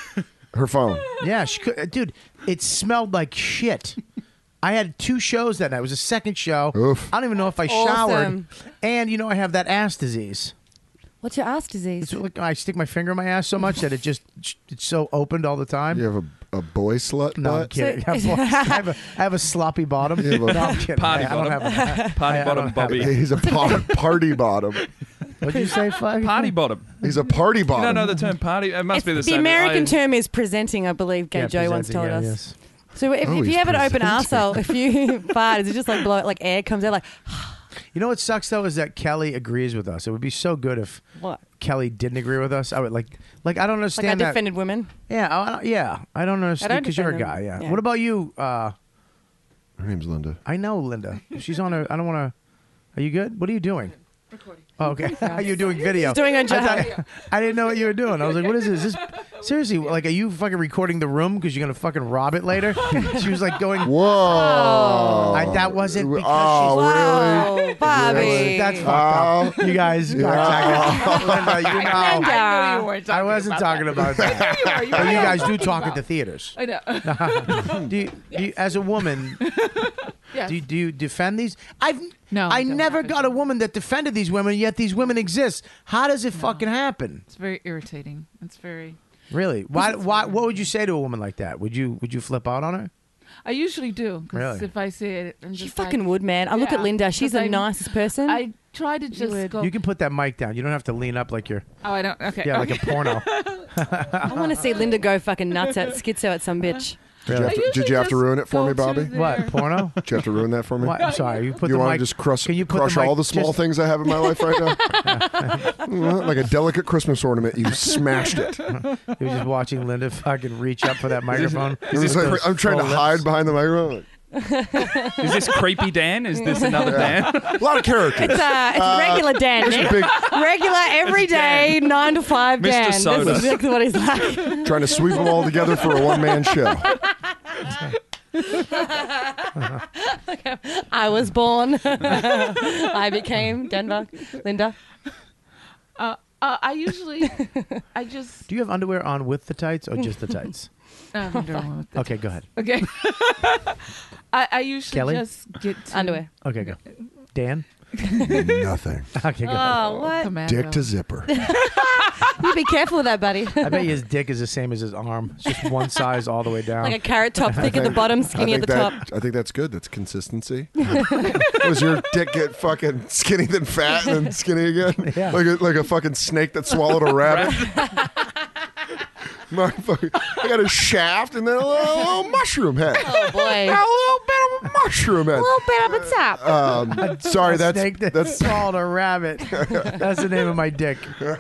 Her phone. Yeah, she could, dude. It smelled like shit. I had two shows that night. It was a second show. Oof. I don't even know if I Awesome. showered. And you know, I have that ass disease. What's your ass disease? It's like I stick my finger in my ass so much that it just it's so opened all the time. You have a, a boy slut No, I'm butt? kidding. So- I, have, I, have a, I have a sloppy bottom. You have a- no, I'm kidding. Party I, I don't bottom. have a, Party I- I bottom, don't have Bobby. it. He's a par- party bottom. What'd you say, Flag? Party bottom. He's a party You bottom. don't know the term party? It must It's- be the the same. American I- term is presenting, I believe. Gay Yeah, Joe once told presenting, yeah, us. yes. So if, Oh, if you he's have an open presenting. arsehole, if you fart, is it just like blow, like air comes out like You know what sucks though is that Kelly agrees with us. It would be so good if what? Kelly didn't agree with us. I would like, like I don't Like I understand that. defended women. Yeah, I, don't- yeah. I don't understand don't because you're a defend guy. them. Yeah. Yeah. What about you? Uh, Her name's Linda. I know Linda. She's on her. I don't want to. Are you good? What are you doing? Recording. Oh, okay. You're doing video. She's doing her I, job. thought- I didn't know what you were doing. I was like, what is this? Is this seriously? Like, are you fucking recording the room because you're gonna fucking rob it later? She was like going. Whoa. I, that wasn't because Oh, she's. really? Wow, Bobby. That's fucked up. You guys, got Linda, you know. I know you weren't talking I wasn't about talking that. about that. You are, you But are. you guys do talk at the theaters. I know. do, you, do you, as a woman, Yes. do you, do you defend these? I've No, I I don't never defend got a woman that defended these women, yet these women exist. How does it fucking happen? It's very irritating. It's very. Really? Why? Why? What would you say to a woman like that? Would you Would you flip out on her? I usually do. 'Cause Really? if I see it, I'm She just fucking like, would, man. I look at Yeah, Linda. She's 'cause the I- nicest person. I try to just would. go. You can put that mic down. You don't have to lean up like you're oh, I don't. Okay. yeah, like okay. a porno. I want to see Linda go fucking nuts at schizo at some bitch. Did you have I to, did usually you have to just ruin it for go me, to Bobby? the- What porno? Did you have to ruin that for me? What? I'm sorry. You put you the want mic. to just crush, Can you put crush the mic, all the small just- things I have in my life right now? Like a delicate Christmas ornament. You smashed it. You're just watching Linda fucking reach up for that microphone. It was with like, those I'm trying to full hide lips. behind the microphone. Is this creepy Dan? Is this another Dan? A lot of characters. It's, uh, it's regular Dan. there's a Nick. big- Regular everyday nine to five Mister Dan. Soda. This is exactly what he's like. Trying to sweep them all together for a one-man show. I was born. I became Denver. Linda. Uh, uh, I usually, I just. Do you have underwear on with the tights or just the tights? Uh, underwear with the Okay, go ahead. Okay. I, I usually Kelly? just get to Underwear. Okay, go. Dan? Nothing. Okay, go. Oh, what? Commando. Dick to zipper. You be careful with that, buddy. I bet you his dick is the same as his arm. It's just one size all the way down. Like a carrot top, thick at the bottom, skinny I at the think top. that, I think that's good. That's consistency. Was your dick get fucking skinny then fat and then skinny again? Yeah. Like a, like a fucking snake that swallowed a rabbit. My fucking, I got a shaft and then a little, little mushroom head. Oh, boy. A little bit of a mushroom head. A little bit up its top. Um, sorry, a that's snake that that's swallowed a rabbit. That's the name of my dick.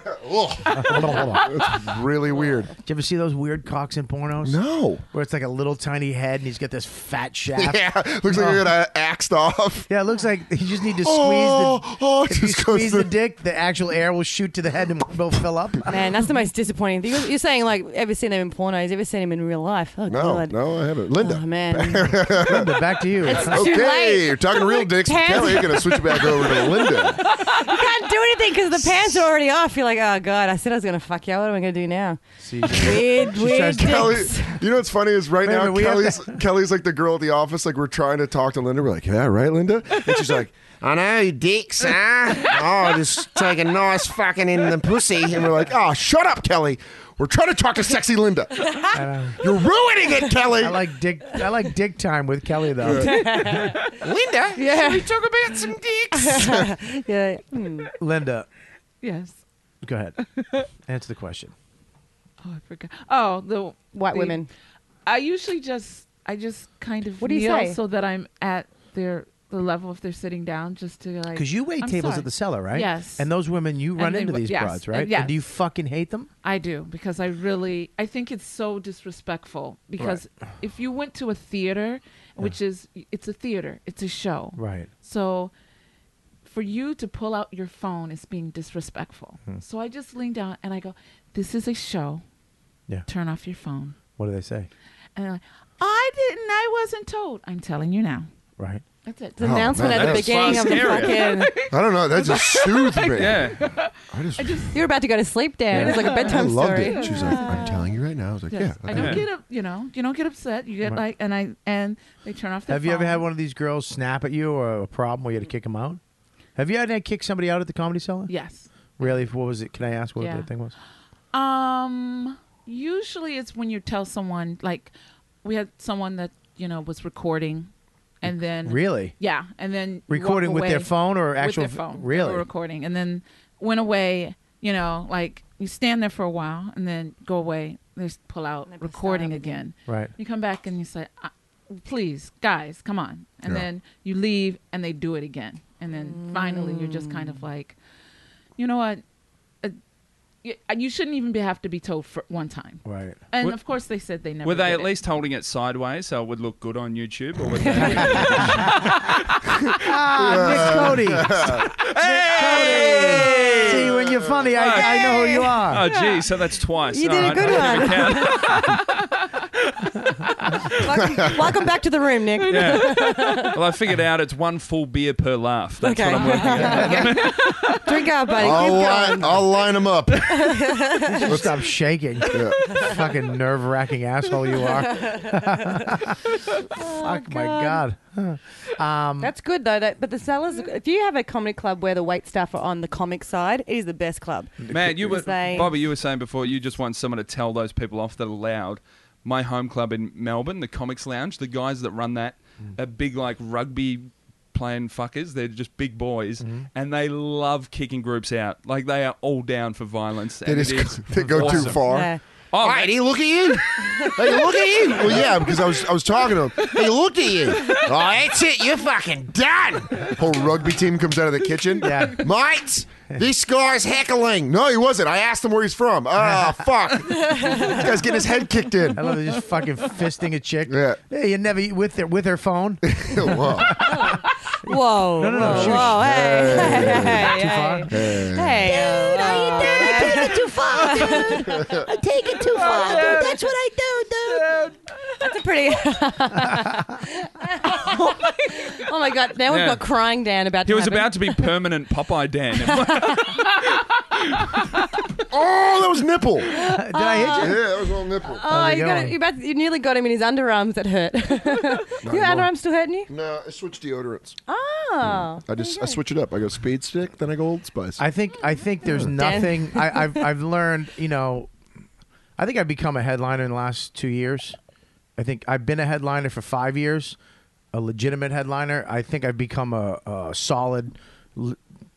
that's really weird. Did you ever see those weird cocks in pornos? No. Where it's like a little tiny head and he's got this fat shaft. Yeah, looks like you got axed off. Yeah, it looks like you just need to squeeze Oh, the. oh, If you just goes squeeze to- the dick, the actual air will shoot to the head and will fill up. Man, that's the most disappointing thing. You're- You're saying, like, ever seen them in pornos? Ever seen them in real life? Oh, No, God. no, I haven't. Linda. Oh, man. Linda, back to you. It's too Okay, late. you're talking real dicks. Pants- Kelly, you're going to switch it back over to Linda. You can't do anything because the pants are already off. You're like, oh, God, I said I was going to fuck you. What am I going to do now? See, Weird, She weird tries to- Kelly, dicks. you know what's funny is right Wait a now minute, we have Kelly's to- Kelly's like the girl at the office. Like we're trying to talk to Linda. We're like, yeah, right, Linda. And she's like, I know, dicks, huh? Oh, just take a nice fucking in the pussy. And we're like, oh, shut up, Kelly. We're trying to talk to sexy Linda. You're ruining it, Kelly. I like dick. I like dick time with Kelly though. Linda, Yeah. should we talk about some dicks? Yeah. Hmm. Linda, Yes. go ahead. Answer the question. Oh, I forgot. Oh, the White the- women. I usually just, I just kind of What do you kneel say? so that I'm at their the level if they're sitting down, just to like. Because you wait I'm tables sorry. at the cellar, right? Yes. And those women, you And run they into w- these yes, broads, and right? yes. And do you fucking hate them? I do because I really I think it's so disrespectful because if you went to a theater, which is it's a theater, it's a show. Right. So for you to pull out your phone is being disrespectful. Hmm. So I just lean down and I go, "This is a show. Yeah. Turn off your phone." What do they say? And they're like, "I didn't. I wasn't told." I'm telling you now. Right. That's it. The Oh, announcement man, at the that's beginning far of the scarier. fucking. I don't know. That just soothed me. Yeah. I just, You're about to go to sleep, Dan. It's like a I bedtime loved story. it. She's like, I'm telling you right now. I was like, Yes. yeah. I okay. don't get up. You know, you don't get upset. You get Right. like, and I and they turn off their Have you ever phone. had one of these girls snap at you or a problem where you had to kick them out? Have you had to kick somebody out at the Comedy Cellar? Yes. Really? What was it? Can I ask what Yeah. the thing was? Um. Usually, it's when you tell someone like, we had someone that you know was recording, and then Really? yeah, and then walk Recording with their away phone or with actual? their phone. They Really? were recording, and then went away. You know, like you stand there for a while, and then go away. They just pull out They start recording up again. again. Right. You come back and you say, uh, "Please, guys, come on," and Yeah. then you leave, and they do it again, and then finally you're just kind of like, you know what? Uh, you, you shouldn't even be, have to be told for one time. Right. And Were- of course, they said they never. Were they did at it. least holding it sideways so it would look good on YouTube? Or were they... Ah, Nick Cody. Hey! See, when you're funny, I, I know who you are. Oh, gee, so that's twice. You did a All good I one. didn't even count. welcome, welcome back to the room, Nick. Yeah. Well, I figured out it's one full beer per laugh. That's Okay. what I'm working at. Drink up, buddy. I'll, Keep line, going. I'll line them up. Just stop shaking. Fucking nerve wracking asshole you are. Fuck my God. Um, That's good though. That, but the sellers, if you have a comedy club where the wait staff are on the comic side, it is the best club. Man, you were, Because they- Bobby, you were saying before you just want someone to tell those people off that are loud. My home club in Melbourne, the Comics Lounge, the guys that run that are big like rugby playing fuckers. They're just big boys, and they love kicking groups out. Like they are all down for violence. They and just it is they go too awesome. far. Yeah. Oh, hey, did he look at you? Hey, look at you. Well, yeah, because I was I was talking to him. He looked at you. Oh, that's it. You're fucking done. Whole rugby team comes out of the kitchen. Yeah. Mates, this guy's heckling. No, he wasn't. I asked him where he's from. Oh, fuck. This guy's getting his head kicked in. I love it. Just fucking fisting a chick. Yeah. Hey, you never eat with her, with her phone. Whoa. Whoa. No, no, no. Whoa. She was- whoa. Hey. Hey. Hey. Too far? Hey. Hey. Dude, how you doing? I take it too far, dude. I take it too far, dude. That's what I do, dude. That's a pretty. Oh my god! Now we've Yeah. got crying Dan about. He to was happen. about to be permanent Popeye Dan. Oh, that was nipple. Did I hit you? Yeah, that was all nipple. Oh, How's it you, got going? it, you, about, you nearly got him in his underarms that hurt. Your underarms still hurting you? No, I switched deodorants. Oh. I just I switch it up. I go Speed Stick, then I go Old Spice. I think I think there's nothing. I, I've I've learned. You know, I think I've become a headliner in the last two years. I think I've been a headliner for five years, a legitimate headliner. I think I've become a, a solid l-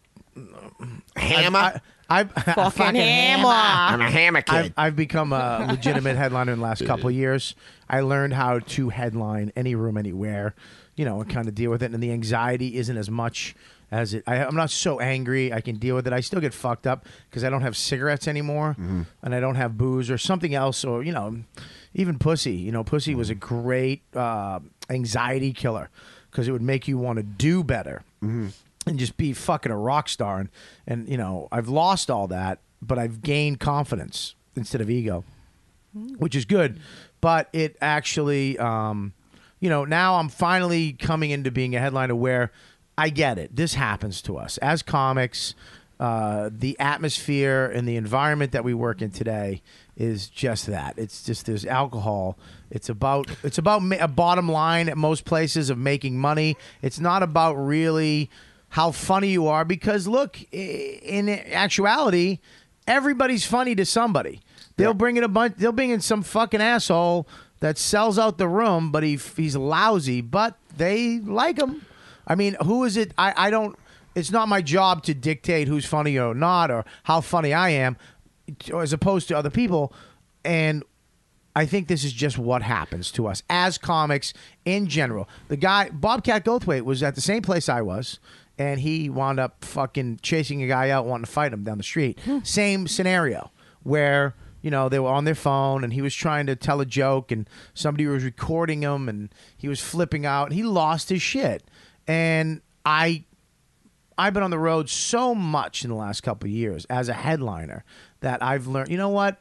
Hammer. I, I, I, Fucking fucking hammer. I'm a hammer kid. I've, I've become a legitimate headliner in the last couple of years. I learned how to headline any room, anywhere, you know, and kind of deal with it. And the anxiety isn't as much as it. I, I'm not so angry. I can deal with it. I still get fucked up because I don't have cigarettes anymore, and I don't have booze or something else, or you know, even pussy. You know, pussy was a great uh, anxiety killer because it would make you want to do better. And just be fucking a rock star. And, and, you know, I've lost all that, but I've gained confidence instead of ego, which is good. But it actually, um, you know, now I'm finally coming into being a headliner where I get it. This happens to us. As comics, uh, the atmosphere and the environment that we work in today is just that. It's just there's alcohol. It's about it's about ma- a bottom line at most places of making money. It's not about really how funny you are, because look, i- in actuality, everybody's funny to somebody. They'll bring in a bunch. They'll bring in some fucking asshole that sells out the room, but he he's lousy, but they like him. I mean, who is it? I, I don't. It's not my job to dictate who's funny or not, or how funny I am, as opposed to other people. And I think this is just what happens to us as comics in general. The guy, Bobcat Goldthwait, was at the same place I was, and he wound up fucking chasing a guy out wanting to fight him down the street. Same scenario where, you know, they were on their phone and he was trying to tell a joke and somebody was recording him and he was flipping out. He lost his shit. And I, I've been on the road so much in the last couple of years as a headliner that I've learned, you know what?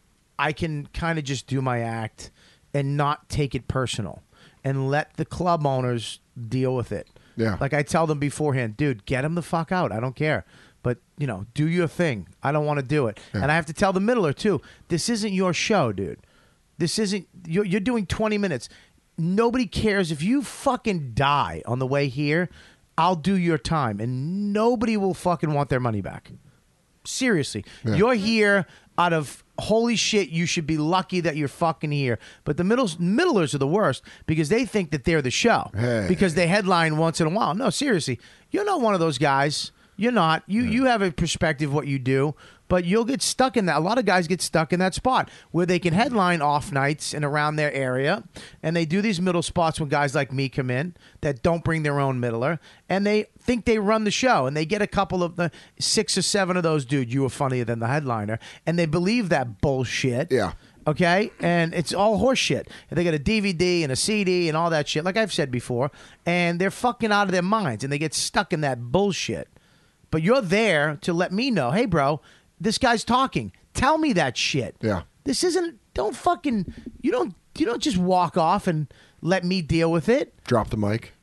I can kind of just do my act and not take it personal and let the club owners deal with it. Yeah. Like I tell them beforehand, dude, get him the fuck out. I don't care. But, you know, do your thing. I don't want to do it. Yeah. And I have to tell the middler, too, this isn't your show, dude. This isn't, you're, you're doing twenty minutes. Nobody cares. If you fucking die on the way here, I'll do your time. And nobody will fucking want their money back. Seriously. Yeah. You're here out of holy shit, you should be lucky that you're fucking here. But the middles, middlers are the worst because they think that they're the show. Hey. Because they headline once in a while. No, seriously. You're not one of those guys. You're not. You you have a perspective of what you do, but you'll get stuck in that. A lot of guys get stuck in that spot where they can headline off nights and around their area, and they do these middle spots when guys like me come in that don't bring their own middler, and they think they run the show, and they get a couple of the six or seven of those, dude, you were funnier than the headliner, and they believe that bullshit. Yeah. Okay, and it's all horseshit. And they got a D V D and a C D and all that shit, like I've said before, and they're fucking out of their minds, and they get stuck in that bullshit. But you're there to let me know, hey, bro, this guy's talking. Tell me that shit. Yeah. This isn't. Don't fucking. You don't. You don't just walk off and let me deal with it. Drop the mic.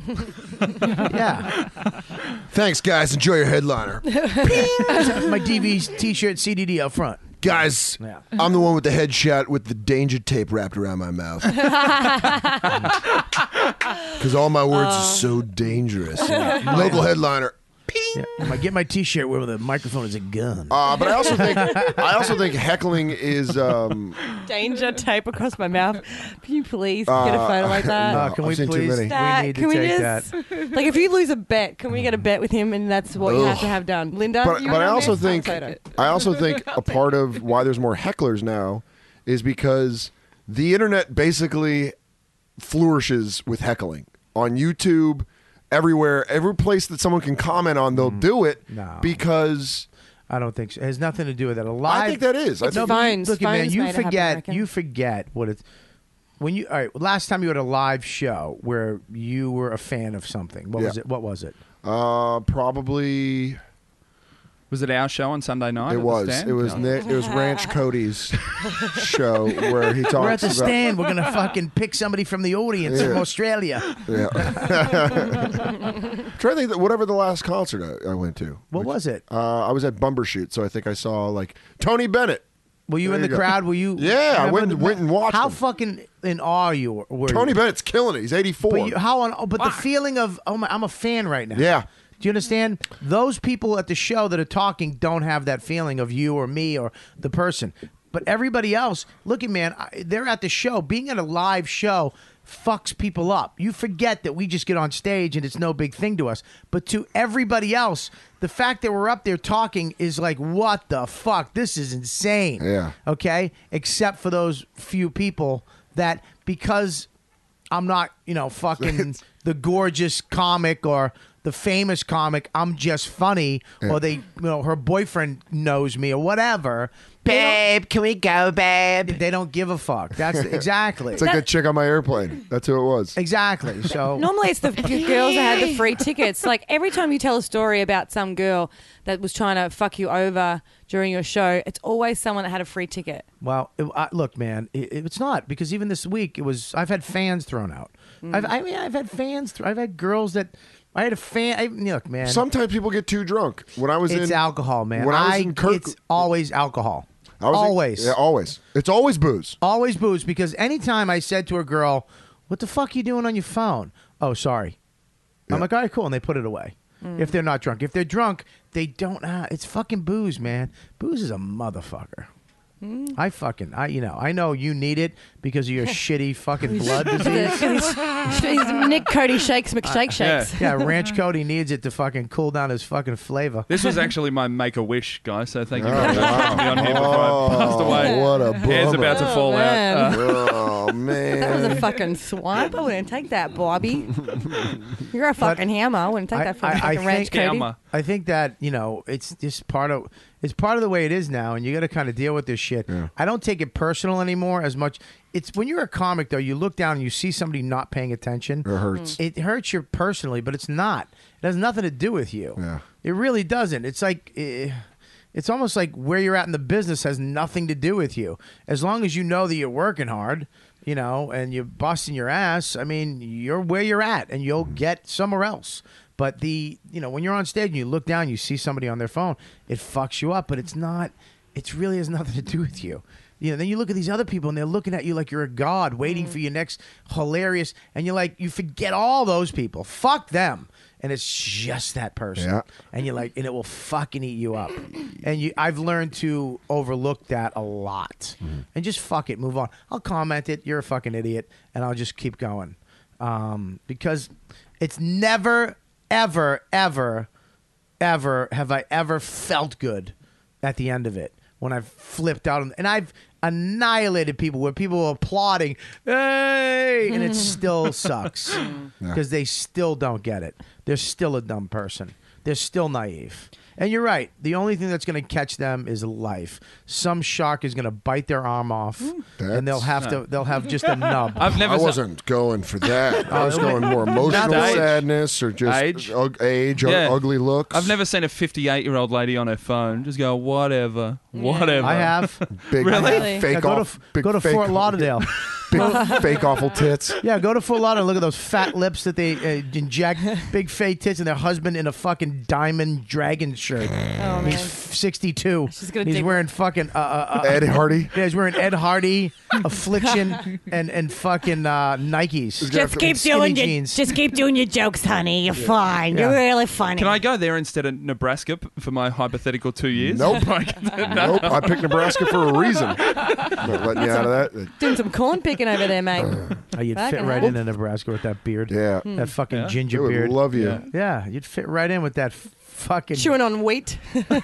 Yeah. Thanks, guys. Enjoy your headliner. My D V T-shirt, C D D up front. Guys, Yeah. I'm the one with the headshot with the danger tape wrapped around my mouth. Because all my words are so dangerous. Local headliner. Yeah. I get my T-shirt where the microphone is a gun. Uh, but I also think I also think heckling is um, Danger tape across my mouth. Can you please get a photo like that? Uh, can I've we seen too please? many. That- We need to can we take just that. like if you lose a bet, can we get a bet with him and that's what you have to have done, Linda? But, you but I want also this? think I'll take it. I also think a part of why there's more hecklers now is because the internet basically flourishes with heckling on YouTube, everywhere, every place that someone can comment on, they'll do it No. because I don't think so. It has nothing to do with it. A live, I think that is. I It's think phones. Look, man, Phones you made it happen, I forget. reckon. You forget what it's when you. All right, last time you had a live show where you were a fan of something. What Yeah. was it? What was it? uh, probably Was it our show on Sunday night? it at the was. stand? It was No. Nick. It was Ranch Cody's show where he talks We're at the about. stand. We're gonna fucking pick somebody from the audience Yeah. from Australia. Yeah. I'm trying to think that whatever the last concert I, I went to. What was it? Uh, I was at Bumbershoot, so I think I saw like Tony Bennett. Were you There in you the go. crowd? Were you? Yeah, I remember went the- went and watched How him. fucking in awe you were? Tony you? Bennett's killing it. He's eighty-four. But you, how on? oh, But the feeling of oh my, I'm a fan right now. Yeah. Do you understand? Those people at the show that are talking don't have that feeling of you or me or the person. But everybody else, look at man, I- they're at the show. Being at a live show fucks people up. You forget that we just get on stage and it's no big thing to us. But to everybody else, the fact that we're up there talking is like, what the fuck? This is insane. Yeah. Okay? Except for those few people that because I'm not, you know, fucking the gorgeous comic or the famous comic, I'm just funny, or they, you know, her boyfriend knows me or whatever. Babe, can we go, babe? They don't give a fuck. That's exactly. It's like that chick on my airplane. That's who it was. Exactly. So Normally, it's the g- girls that had the free tickets. Like every time you tell a story about some girl that was trying to fuck you over during your show, it's always someone that had a free ticket. Well, it, I, look, man, it, it's not because even this week it was. I've had fans thrown out. Mm. I've, I mean, I've had fans. Th- I've had girls that. I had a fan. I, look, man. Sometimes people get too drunk. When I was it's in alcohol, man. When I was I- in Kirk, it's always alcohol. I was in- always. yeah, always. It's always booze. Always booze because anytime I said to a girl, "What the fuck are you doing on your phone?" Oh, sorry. I'm like, all right, cool, and they put it away. If they're not drunk, if they're drunk, they don't. Uh, it's fucking booze, man. Booze is a motherfucker. I fucking, I you know, I know you need it because of your shitty fucking blood disease. He's, he's Nick Cody Shakes McShake Shakes. Yeah, Ranch Cody needs it to fucking cool down his fucking flavor. This was actually my make-a-wish, guy, so thank you Oh, very much for having me on here before I passed away. what a Hair's bummer. about to Oh, fall man. out. Uh, Oh That was a man. fucking swipe. I wouldn't take that, Bobby. You're a fucking hammer. I wouldn't take that from fucking Ranch think, Cody. Hammer. I think that you know it's just part of it's part of the way it is now, and you got to kind of deal with this shit. I don't take it personal anymore as much. It's when you're a comic though, you look down and you see somebody not paying attention. It hurts. It hurts you personally, but it's not. It has nothing to do with you. Yeah. It really doesn't. It's like. Eh, It's almost like where you're at in the business has nothing to do with you. As long as you know that you're working hard, you know, and you're busting your ass, I mean, you're where you're at and you'll get somewhere else. But the, you know, when you're on stage and you look down, you see somebody on their phone, it fucks you up, but it's not, it really has nothing to do with you. You know, then you look at these other people and they're looking at you like you're a god waiting for your next hilarious, and you're like, you forget all those people. Fuck them. And it's just that person. Yeah. And you're like, and it will fucking eat you up. And you, I've learned to overlook that a lot. And just fuck it, move on. I'll comment it, you're a fucking idiot, and I'll just keep going. Um, because it's never, ever, ever, ever have I ever felt good at the end of it when I've flipped out. And I've annihilated people where people are applauding, hey, and it still sucks because they still don't get it. They're still a dumb person. They're still naive. And you're right. The only thing that's going to catch them is life. Some shark is going to bite their arm off, and they'll have to. They'll have just a nub. I've never I sa- wasn't going for that. I was Oh, going more emotional Age. sadness or just Age. ug- age, Yeah. u- ugly looks. I've never seen a fifty-eight-year-old lady on her phone just go, whatever, whatever. I have. big Really? fake Yeah, go off, to big go to fake, Fort Lauderdale. big fake awful tits. Yeah, go to Fort Lauderdale and look at those fat lips that they uh, inject, big fake tits, and their husband in a fucking diamond dragon shirt. Oh, He's man. sixty-two. gonna He's dig- wearing fucking uh, uh, uh, Ed Hardy. Yeah, he's wearing Ed Hardy, Affliction, and and fucking uh, Nikes. Just keep Skinny doing your, jeans. just keep doing your jokes, honey. You're fine. You're Yeah. really funny. Can I go there instead of Nebraska p- for my hypothetical two years? Nope. Like, Nope. I picked Nebraska for a reason. Not letting you out of that. Doing some corn picking over there, mate. Oh, you'd Fucking fit right hell. into Nebraska with that beard. Yeah. That fucking Yeah. ginger They would beard. love you. Yeah. Yeah, you'd fit right in with that f- fucking chewing on wheat.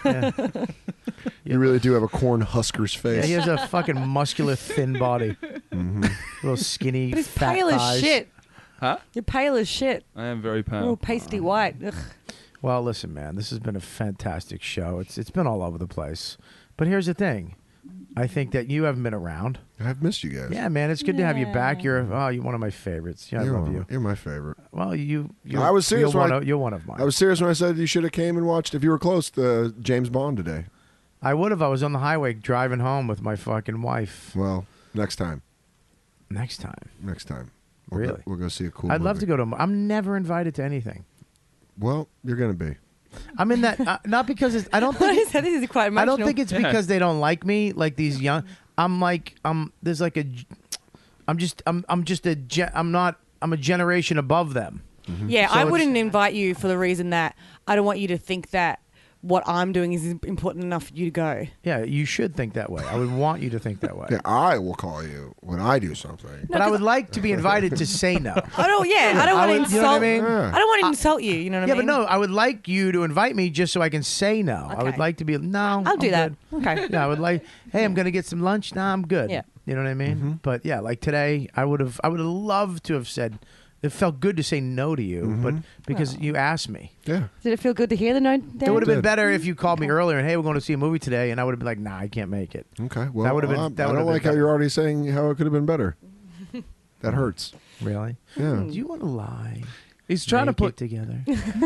You really do have a corn husker's face. Yeah, he has a fucking muscular, thin body. Mm-hmm. Little skinny, But he's fat pale thighs. as shit. Huh? You're pale as shit. I am very pale. Real pasty white. Ugh. Well, listen, man, this has been a fantastic show. It's it's been all over the place. But here's the thing. I think that you haven't been around. I've missed you guys. Yeah, man, it's good to have you back. You're oh, you're one of my favorites. Yeah, I You're love one- you. You're my favorite. Well, you. You're, I was serious. You're when one, I, of, you're one of mine. I was serious when I said you should have came and watched if you were close to James Bond today. I would have. I was on the highway driving home with my fucking wife. Well, next time. Next time. Next time. We'll Really? Go, we'll go see a cool I'd love movie. to go to. I'm never invited to anything. Well, you're going to be. I'm in that. Uh, not because it's. I don't What think. is that? This is quite I emotional. don't think it's because they don't like me. Like these young. I'm like. Um. There's like a. I'm just. I'm. I'm just a. Ge- I'm not. I'm a generation above them. Yeah, So I it's- wouldn't invite you for the reason that I don't want you to think that what I'm doing is important enough for you to go. Yeah, you should think that way. I would want you to think that way. Yeah, I will call you when I do something. But I would like to be invited to say no. I don't. Yeah, I don't want to would- you know what insult. I mean? I don't want to insult you. You know what Yeah, I mean? but no, I would like you to invite me just so I can say no. I would Okay. like to be no. I'll do I'm that. good. Okay. Yeah, I would like. Hey, I'm gonna get some lunch. Nah, I'm good. Yeah. You know what I mean? Mm-hmm. But yeah, like today, I would have. I would have loved to have said. It felt good to say no to you, Mm-hmm. but because you asked me. Yeah. Did it feel good to hear the note? It would have been better if you called me earlier and hey, we're going to see a movie today, and I would have been like, nah, I can't make it. Okay. Well, that would have been. um, that I would don't have been like how better. you're already saying how it could have been better. That hurts. Really? Yeah. Do you want to lie? He's trying to Make put it together.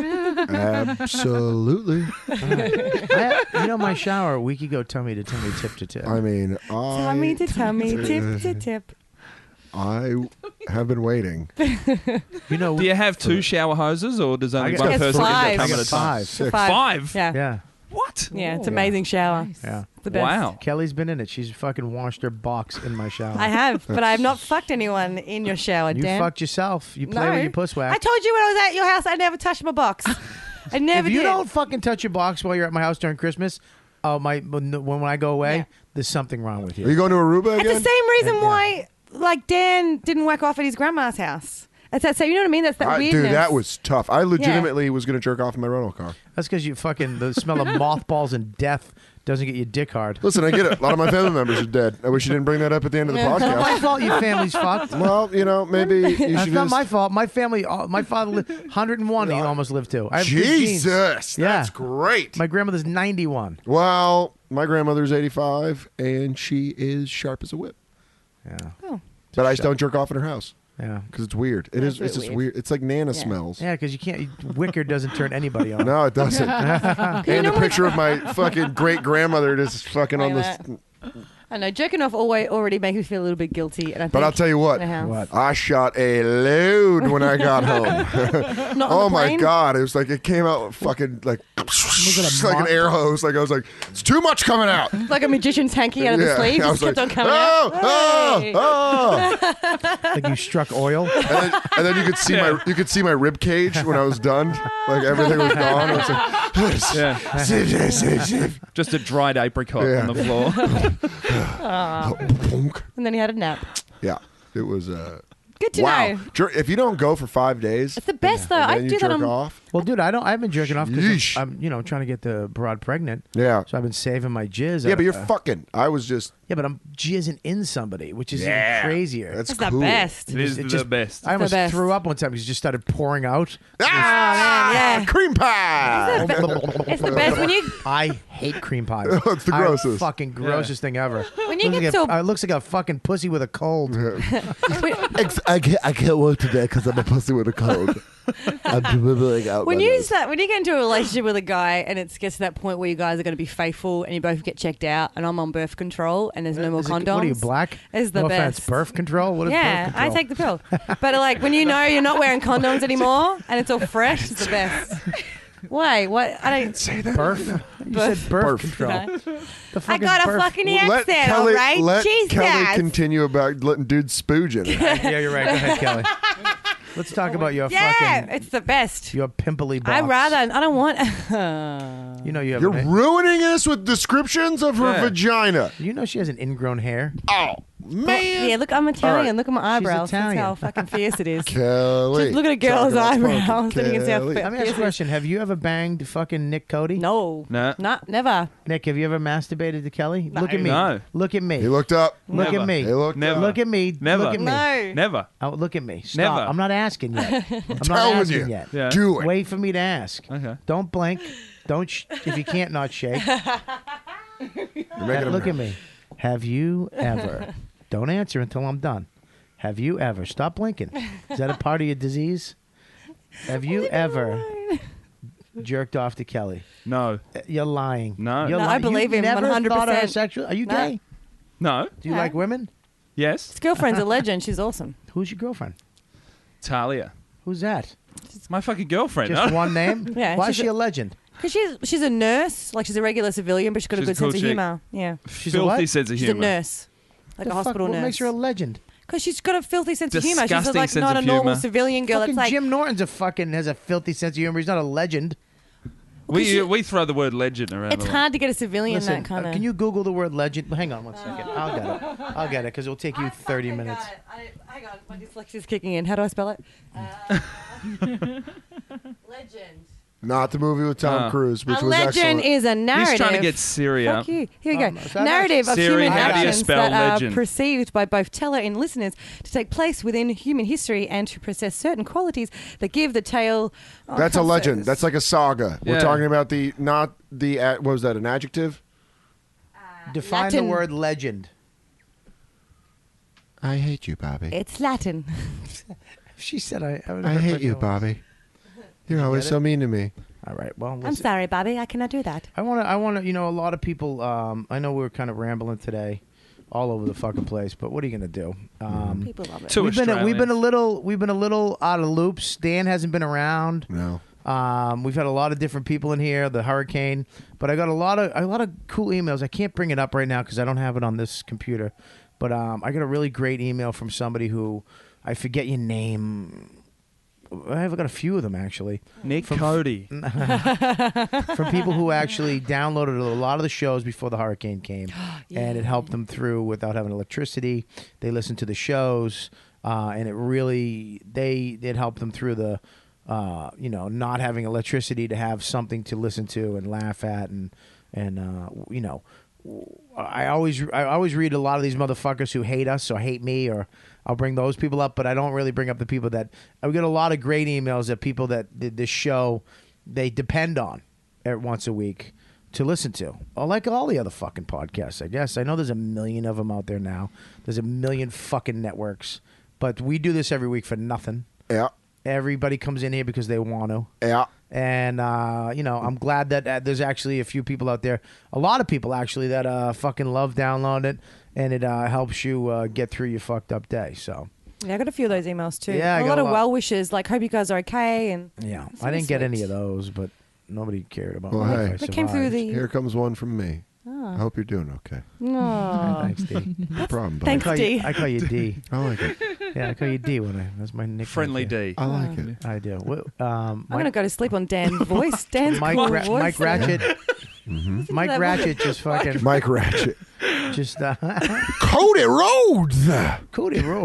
Absolutely. I, you know, my shower a week ago told me to tell me tip to tip. I mean, I, Tummy to tummy, tip to tip. I have been waiting. You know, Do you have two shower hoses, or does only I got one Yes, person five. get I to come got at a time? five. Six. Five. Five? Yeah. Yeah, What? Yeah, it's amazing shower. yeah. The best. Wow. Kelly's been in it. She's fucking washed her box in my shower. I have, but I have not fucked anyone in your shower, You Dan. fucked yourself. You play No. with your puss whack. I told you when I was at your house, I never touched my box. I never if you did. don't fucking touch your box while you're at my house during Christmas, oh my! When, when I go away, Yeah. there's something wrong with you. Are you going to Aruba It's again? the same reason Yeah. why, like, Dan didn't whack off at his grandma's house. It's that. So you know what I mean? That's that I- weirdness. dude, that was tough. I legitimately was going to jerk off in my rental car. That's because you fucking the smell of mothballs and death doesn't get you dick hard. Listen, I get it. A lot of my family members are dead. I wish you didn't bring that up at the end of the Yeah. It's not my podcast. fault. Your family's fucked. Well, you know, maybe you That's should not just... my fault. My family, uh, my father lived one hundred and one. He almost lived too. I have good genes. Jesus, Yeah. that's great. My grandmother's ninety-one. Well, my grandmother's eighty-five, and she is sharp as a whip. Yeah, But I just don't jerk off in her house yeah, because it's weird. It That's is. It's really just weird. weird. It's like Nana Yeah. smells. yeah. Because you can't. Wicker doesn't turn anybody on. No, it doesn't. and a picture of my fucking great grandmother just fucking on Like this. I know jerking off always already makes me feel a little bit guilty. And I But think I'll tell you what, in the house- What? I shot a load when I got home. Not on oh the my plane? god, it was like it came out fucking like it a like an mop? air hose. Like I was like, it's too much coming out. Like a magician's hanky out of the Yeah, sleeve, I just was kept like, on coming oh, out. oh, Hey. oh. Like you struck oil. And then, and then you could see my you could see my rib cage when I was done. Like everything was gone. I was like, Yeah. zip, zip, zip, zip. Just a dried apricot Yeah. on the floor. Bonk. And then he had a nap. Yeah, it was. Uh, Good to wow, know. Jer- if you don't go for five days, It's the best though. and I then you do that jerk on. off. Well, dude, I don't. I've been jerking off Yeesh. because I'm, you know, trying to get the broad pregnant. Yeah, So I've been saving my jizz. yeah, but you're Uh, fucking. I was just. Yeah, but I'm jizzing in somebody, which is Yeah. even crazier. That's It's the cool. best. It is It the just- best. I almost best. threw up one time because it just started pouring out. Ah, yeah. cream pie. It's the best when you I hate cream pies. It's the I- grossest. Fucking grossest thing ever. when you looks get like so a, uh, it looks like a fucking pussy with a cold. I can't. I can't work today because I'm a pussy with a cold. I'm dribbling out. when my you nose. start, when you get into a relationship with a guy and it gets to that point where you guys are going to be faithful and you both get checked out and I'm on birth control and there's no more Is it- condoms. What are you, black? Is the no best. offense. Birth control? What is Yeah, birth I control? take the pill. But like when you know you're not wearing condoms anymore and it's all fresh, it's the best. Why? What? I don't say that. Birth? You Birth. said birth Birth. control. No. The I fuck is got a birth? fucking Well, let accent, Kelly, all right? let Jesus. Kelly continue about letting dudes spooge in it. Yeah, you're right. Go ahead, Kelly. Let's talk about your Yeah, fucking it's the best. your pimply box. I'd rather. I don't want. You know you have. You're an, ruining us with descriptions of her Yeah. vagina. you know she has an ingrown hair. Oh, Man. Yeah, look, I'm Italian. All right. Look at my eyebrows. That's Italian. how fucking fierce it is. Kelly. Just look at a girl's Talking about eyebrows. smoking. Then you can see how Kelly. fierce Let me ask you a it is. question. Have you ever banged fucking Nick Cody? No. No. Not, never. Nick, have you ever masturbated to Kelly? No. Look at me. No. Look at me. He looked up. Look Never. at me. He looked Never. up. Look at me. Never. Look at me. No. Never. Oh, look at me. Stop. Never. I'm not asking yet. I'm not telling asking you. yet. Yeah. Do it. Wait for me to ask. Okay. Don't blink. Don't. Sh- if you can't not shake. You're making him Look at me. Have you ever? Don't answer until I'm done. Have you ever? Stop blinking. Is that a part of your disease? Have you ever jerked off to Kelly? No. Uh, You're lying. No. You're No, lying. I believe you him never one hundred thought of her percent. sexual? Are you No. gay? No. Do you Yeah. like women? Yes. His girlfriend's a legend. She's awesome. Who's your girlfriend? Talia. Who's that? My fucking girlfriend. Just one name? Yeah, Why is she's she a- a legend? Because she's she's a nurse. Like she's a regular civilian, but she's got She's a a good cool sense chick. of humor. Yeah. She's a Filthy what? sense of She's humor. a nurse. Like The a fuck? hospital What nurse. makes her a legend? Because she's got a filthy sense of humor. She's Disgusting like sense not of a normal humour. civilian girl. Fucking It's like Jim Norton's a fucking has a filthy sense of humor. He's not a legend. We she- we throw the word legend around. it's a lot. hard to get a civilian Listen, that kind uh, of. can you Google the word legend? Hang on one second. I'll get it. I'll get it because it'll take you thirty minutes. I, hang on, my dyslexia's kicking in. How do I spell it? Uh, legend. Not the movie with Tom Uh. Cruise, which a was legend excellent. is a narrative. He's trying to get Syria. Fuck you. Here we Um, go. is that Narrative of Siri, human how do you actions spell that legend? are perceived by both teller and listeners to take place within human history and to possess certain qualities that give the tale. Oh, That's a how legend. says- That's like a saga. We're Yeah. talking about the not the uh, what was that an adjective? Define Latin. the word legend. I hate you, Bobby. It's Latin. She said, "I." I, I hate you, Bobby. You're always get so it? mean to me. All right. Well, I'm listen. sorry, Bobby. I cannot do that. I want to. I want to. You know, a lot of people. Um, I know we were kind of rambling today, all over the fucking place. But what are you gonna do? Um, People love it. Two we've been. A, we've been a Australians. little. We've been a little out of loops. Dan hasn't been around. No. Um, we've had a lot of different people in here. The hurricane, but I got a lot of a lot of cool emails. I can't bring it up right now because I don't have it on this computer. But um, I got a really great email from somebody who I forget your name. I've got a few of them actually. Nick From- Cody. From people who actually downloaded a lot of the shows before the hurricane came, and it helped them through without having electricity. They listened to the shows, uh, and it really they it helped them through the, uh, you know, not having electricity to have something to listen to and laugh at, and and uh, you know, I always I always read a lot of these motherfuckers who hate us or hate me, or I'll bring those people up, but I don't really bring up the people that I get a lot of great emails that people that did this show they depend on every once a week to listen to. Or like all the other fucking podcasts, I guess. I know there's a million of them out there now. There's a million fucking networks, but we do this every week for nothing. Yeah. Everybody comes in here because they want to. Yeah. And, uh, you know, I'm glad that uh, there's actually a few people out there, a lot of people actually, that uh, fucking love downloading it, and it uh, helps you uh, get through your fucked up day. So, Yeah, I got a few of those emails too. Yeah, I a got lot a of lot. well wishes, like hope you guys are okay, and yeah, It's I really didn't get sweet. any of those, but nobody cared about Well, me hey. if I They came through survived. the- Here comes one from me. Oh. I hope you're doing okay. no. Thanks, D. No problem, buddy. Thanks, I call D. you, I call you D. I like it. Yeah, I call you D when I. That's my nickname. Friendly for you. D. I like it. I do. What, um, I'm Mike, gonna go to sleep on Dan's voice. Dan's Mike, cool Ra- voice. Mike Ratchet. Mike that Ratchet just fucking Mike Ratchet. just uh, Cody Rhodes. Cody Rhodes.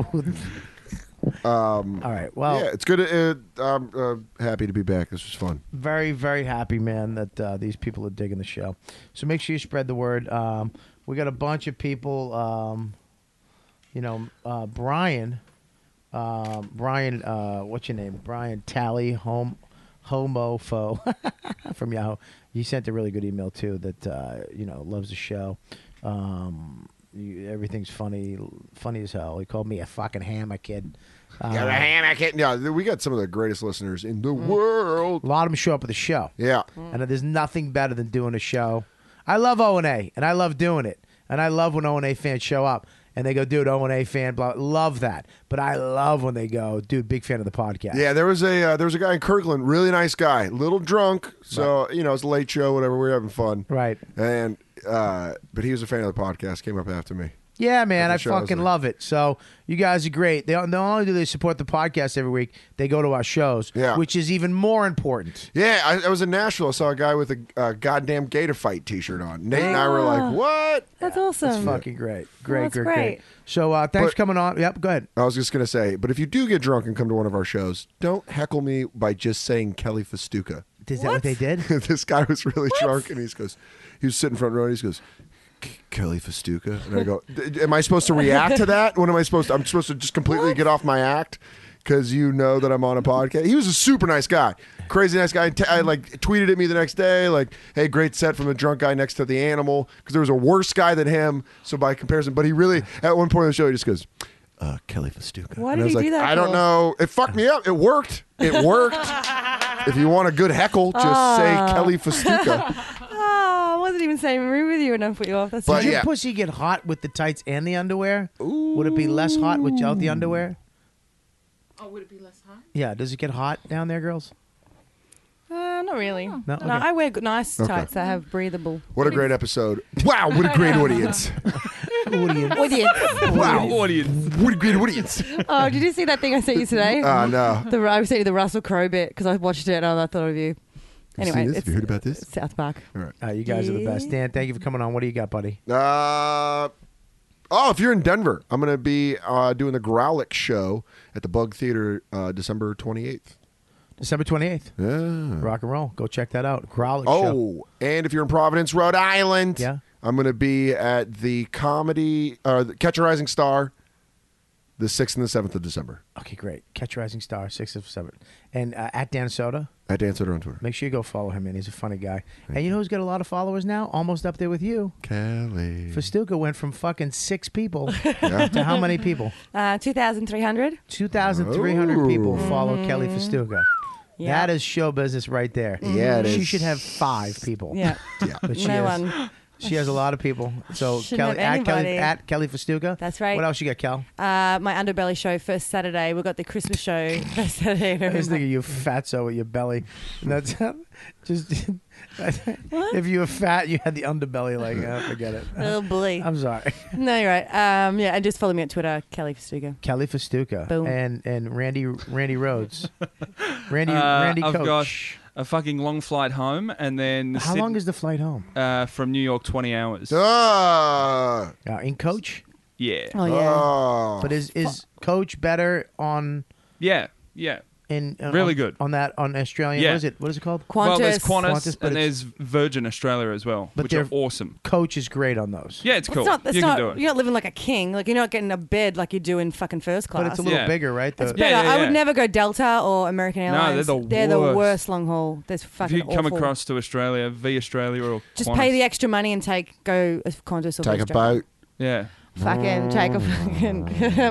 Um, All right. Well, yeah, it's good. To, uh, I'm uh, happy to be back. This was fun. very, very happy, man, that uh, these people are digging the show. So make sure you spread the word. Um, we got a bunch of people. Um, you know, uh, Brian. Uh, Brian, uh, what's your name? Brian Tally, home, homofo from Yahoo. You sent a really good email too. That uh, you know loves the show. Um, you, everything's funny, funny as hell. He called me a fucking hammer kid. Uh, Yeah, the hammock. Yeah, we got some of the greatest listeners in the world. A lot of them show up at the show. Yeah. And there's nothing better than doing a show. I love O and A, and I love doing it. And I love when O and A fans show up and they go, dude, O and A fan, blah. Love that. But I love when they go, dude, big fan of the podcast. Yeah, there was a uh, there was a guy in Kirkland, really nice guy, little drunk. So you know, it's a late show, whatever. We were having fun, Right. And uh, but he was a fan of the podcast. Came up after me. Yeah, man, At the I shows, fucking like- love it. So you guys are great. They not only do they support the podcast every week, they go to our shows, Yeah. which is even more important. Yeah, I, I was in Nashville. I saw a guy with a uh, goddamn Gator Fight T-shirt on. Nate and I were like, "What?" That's awesome. That's fucking great. Great, that's great, great. great. So uh, thanks But- for coming on. Yep, go ahead. I was just gonna say, but if you do get drunk and come to one of our shows, don't heckle me by just saying Kelly Festuca. Is that what they did? This guy was really drunk, and he goes, he was sitting front row, and he goes, "K- Kelly Festuca, and I go, "D- am I supposed to react to that? What am I supposed to? I'm supposed to just completely get off my act because you know that I'm on a podcast. He was a super nice guy, crazy nice guy. T- I like tweeted at me the next day, like, "Hey, great set from the drunk guy next to the animal," because there was a worse guy than him. So by comparison, but he really at one point in the show he just goes, uh, "Kelly Festuca." Why And did I was he like, do that I don't for? know. It fucked me up. It worked. It worked. If you want a good heckle, just say Ah. Kelly Festuca. Oh, I wasn't even saying room with you and I put you off. That's But Did your yeah. pussy get hot with the tights and the underwear? Would it be less hot without the underwear? Oh, would it be less hot? Yeah. Does it get hot down there, girls? Uh, not really. No? No, Okay. I wear good- nice Okay. tights that have breathable. What a great episode. Wow, what a great audience. Audience. Audience. Wow. Audience. What a great audience. Oh, did you see that thing I sent you today? Ah, no. The I sent you the Russell Crowe bit because I watched it and I thought of you. Anyway, seen this? it's Have you heard about this? South Park. All right. Uh, you guys are the best. Dan, thank you for coming on. What do you got, buddy? Uh, oh, if you're in Denver, I'm going to be uh, doing the Growlick show at the Bug Theater uh, December twenty-eighth. December twenty-eighth. Yeah. Rock and roll. Go check that out. Growlick show. Oh, and if you're in Providence, Rhode Island, Yeah. I'm going to be at the comedy, uh, the Catch a Rising Star, the sixth and the seventh of December. Okay, great. Catch a Rising Star, sixth of seventh. And uh, at Dan Soda. At Dan Soder on Twitter. Make sure you go follow him, man. He's a funny guy. And you know who's got a lot of followers now? Almost up there with you. Kelly. Festuca went from fucking six people Yeah. to how many people? Uh, two thousand three hundred. two thousand three hundred Oh. people follow Kelly Festuca. Yeah. That is show business right there. Yeah, it She is. should have five people. Yeah. Yeah. But she No has, one. She has a lot of people. So Shouldn't Kelly have at, Kelly anybody. at Kelly Festuca. That's right. What else you got, Kel? Uh, my Underbelly show first Saturday. We've got the Christmas show first Saturday. in I was November. thinking you fatso with your belly. That's just if you were fat, you had the underbelly. Like, oh, forget it. Oh, boy. I'm sorry. No, you're right. Um, yeah, and just follow me on Twitter, Kelly Festuca. Kelly Festuca Boom. and and Randy Randy Rhodes. Randy Uh, Randy I've Coach. got a fucking long flight home, and then How Syd- long is the flight home? uh, from New York? Twenty hours. Ah. Uh, in Coach, Yeah, Oh, yeah. Oh. but is is Coach better on yeah, yeah. in uh, Really on, good. on that on Australian? Yeah. What is it? What is it called? Qantas. Well, there's Qantas, Qantas, but and it's- there's Virgin Australia as well, But which are they're- awesome. Coach is great on those. Yeah, it's Well, cool. It's not, it's you not, can do it. You're not living like a king. Like, you're not getting a bed like you do in fucking first class. But it's a little Yeah. bigger, right? The- It's Yeah, better. yeah, I yeah. would never go Delta or American No, they're Airlines. the They're the worst. worst long haul. There's If fucking you come awful. across to Australia, V Australia or Just Qantas. pay the extra money and take go as Qantas or Take a Australia. boat. Yeah. Fucking take a fucking. You have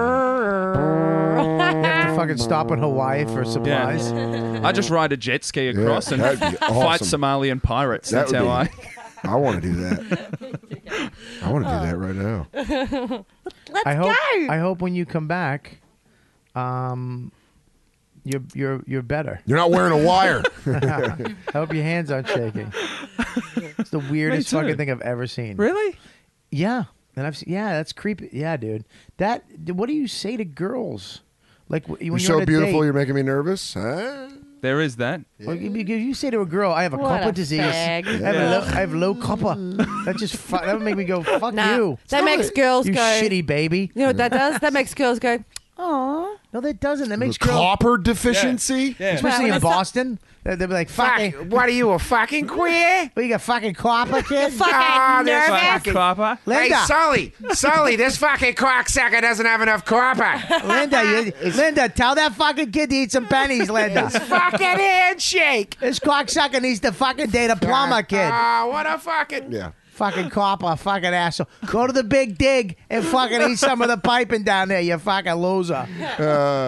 to fucking stop in Hawaii for supplies. I just ride a jet ski across and that'd be fight awesome. Somalian pirates. That That's would how be- I. I want to do that. I want to do that right now. Let's I hope. go. I hope when you come back, um, you're you're you're better. You're not wearing a wire. I hope your hands aren't shaking. It's the weirdest too. fucking thing I've ever seen. Really? Yeah, and I've seen, yeah, that's creepy. Yeah, dude. That. What do you say to girls? Like w- when You're you're so on a beautiful. date, You're making me nervous. Huh? There is that. Well, you- because you say to a girl, "I have a What copper a disease. fag. I, have a low, I have low copper." That just fu- that would make me go, "Fuck Nah, you, that makes girls you go. shitty baby." You know what that does? That makes girls go. Aw. No, that doesn't. That makes The girls, copper deficiency. Yeah. especially Well, in that's not- Boston, they- they'll be like, Fuck, "Fucking, what are you, a fucking queer? what, you got fucking copper, kid?" Ah, this nervous? fucking- Copper. Linda, Hey, Sully, Sully, this fucking cocksucker doesn't have enough copper. Linda, you, Linda, tell that fucking kid to eat some pennies, Linda. Fucking handshake. This cocksucker needs to fucking date a plumber, kid. Ah, what a fucking... Yeah. Fucking copper, fucking asshole. Go to the big dig and fucking eat some of the piping down there, you fucking loser. Uh,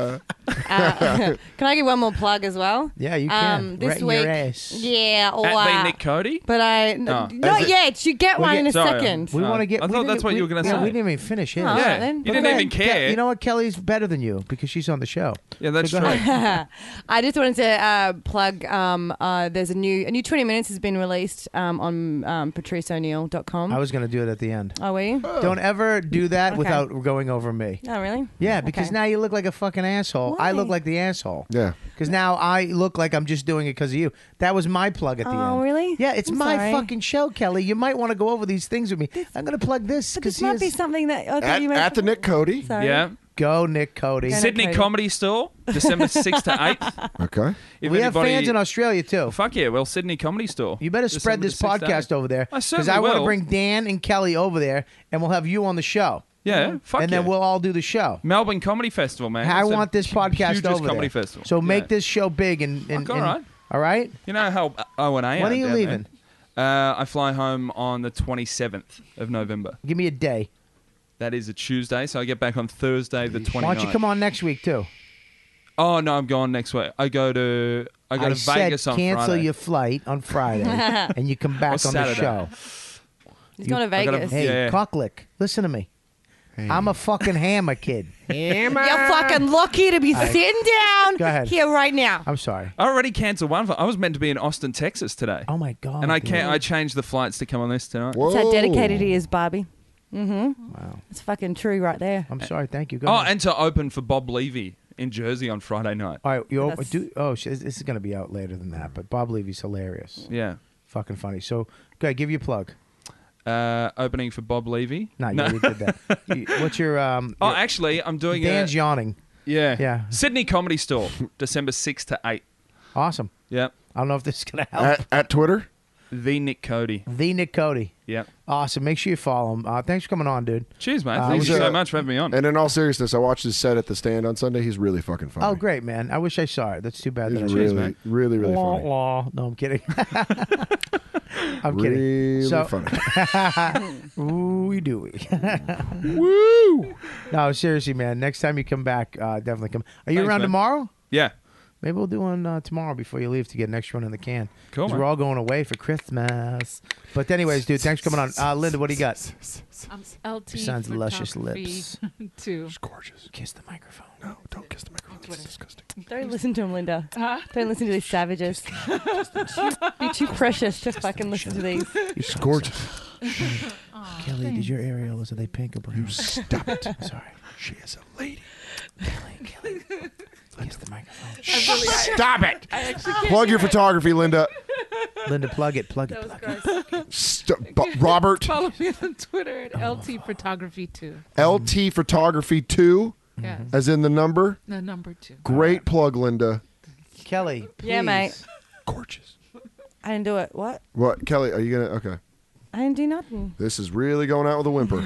Uh, can I give one more plug as well? Yeah, you can. Um, this Right in week, your ass. yeah, or At uh, the Nick Cody? But I n- Oh. not Is it- yet. You get We one get- in a Sorry. second. We Oh. want to get. I we thought didn't- that's what we- you were gonna yeah, say. We didn't even finish his. Oh, Yeah. then. You But didn't then- even care. You know what? Kelly's better than you because she's on the show. Yeah, that's So go true. ahead. I just wanted to uh, plug. Um, uh, there's a new a new twenty minutes has been released um, on um, patrice o'neill dot com. I was going to do it at the end. Are we? Don't ever do that Okay. without going over me. Oh, really? Yeah, because Okay. now you look like a fucking asshole. I look Why? like the asshole. Yeah. Because now I look like I'm just doing it because of you. That was my plug at the Oh, end. really? Yeah, it's I'm my sorry. fucking show, Kelly. You might want to go over these things with me. I'm going to plug this But because this might be something that I thought At, you meant. at the Nick Cody. Sorry. Yeah. Go, Nick Cody. Go, Nick Sydney Cody. Comedy Store, December sixth to eighth. Okay. If we have anybody- fans in Australia too. Fuck yeah, well, Sydney Comedy Store. You better spread December this sixth to eighth. podcast over there I certainly I want to will. bring Dan and Kelly over there, and we'll have you on the show. Yeah, fuck and yeah. then we'll all do the show. Melbourne Comedy Festival, man. I It's the want this podcast hugest over comedy there. festival. So make Yeah. this show big and, and, Fuck, all and- right. all right. You know how O and A When are you down leaving? there? Uh, I fly home on the twenty-seventh of November. Give me a day. That is a Tuesday, so I get back on Thursday the twenty-ninth. Why don't you come on next week too? Oh no, I'm going next week. I go to I go to said Vegas on cancel Friday. your flight on Friday, and you come back Or on the Saturday. show. He's going to I gotta- Vegas. Hey, Yeah. cocklick, listen to me. I'm a fucking hammer kid. Hammer. You're fucking lucky to be sitting down Go ahead. here right now. I'm sorry. I already cancelled one. For, I was meant to be in Austin, Texas today, Oh my god. and I dude. can't. I changed the flights to come on this tonight. Whoa. That's how dedicated he is, Barbie. Mm-hmm. Wow. It's fucking true right there. I'm sorry. Thank you. Go Oh, ahead. and to open for Bob Levy in Jersey on Friday night. All right. You That's- do. Oh, sh- this is going to be out later than that. But Bob Levy's hilarious. Yeah. Fucking funny. So, go ahead. Give you a plug. Uh, opening for Bob Levy. No, you already did that. You- What's your um? Oh, your- actually, I'm doing Dan's a yawning. yeah Yeah. Sydney Comedy Store, December sixth to eighth. Awesome. Yep. I don't know if this is going to help. At, at Twitter. The Nick Cody. the Nick Cody. Yep. Awesome. Make sure you follow him. Uh, thanks for coming on, dude. Cheers, mate. Uh, Thank was, you so uh, much for having me on. And in all seriousness, I watched his set at the Stand on Sunday. He's really fucking funny. Oh, great, man. I wish I saw it. That's too bad that I He's Cheers, really, mate. really, really Wah, funny. wah. No, I'm kidding. I'm kidding. Really So- funny. Ooh, dooey. Woo! No, seriously, man. Next time you come back, uh, definitely come. Are you Thanks, around man. tomorrow? Yeah. Maybe we'll do one uh, tomorrow before you leave to get an extra one in the can. Cool, 'Cause man. we're all going away for Christmas. But anyways, dude, thanks for coming on. Uh, Linda, what do you got? Um, L T Besides luscious photography lips. too. It's gorgeous. Kiss the microphone. No, don't kiss the microphone. It's disgusting. Don't listen to him, Linda. Huh? Don't listen to these savages. You're too precious to fucking listen to these. It's gorgeous. Kelly, did your areolas, are they pink or brown? You stop it. Sorry. She is a lady. Kelly, Kelly. Kiss the microphone. Stop it. I actually can't Plug your hear it. photography, Linda. Linda, plug it, plug it, That was plug it. gross. St- Bu- Robert. Follow me on Twitter at L T Photography two. L T Photography two, Yeah, as in the number. the number two. Great plug, Linda. Kelly, please. Yeah, mate. Gorgeous. I didn't do it. What? What, Kelly? Are you gonna? Okay. I didn't do nothing. This is really going out with a whimper.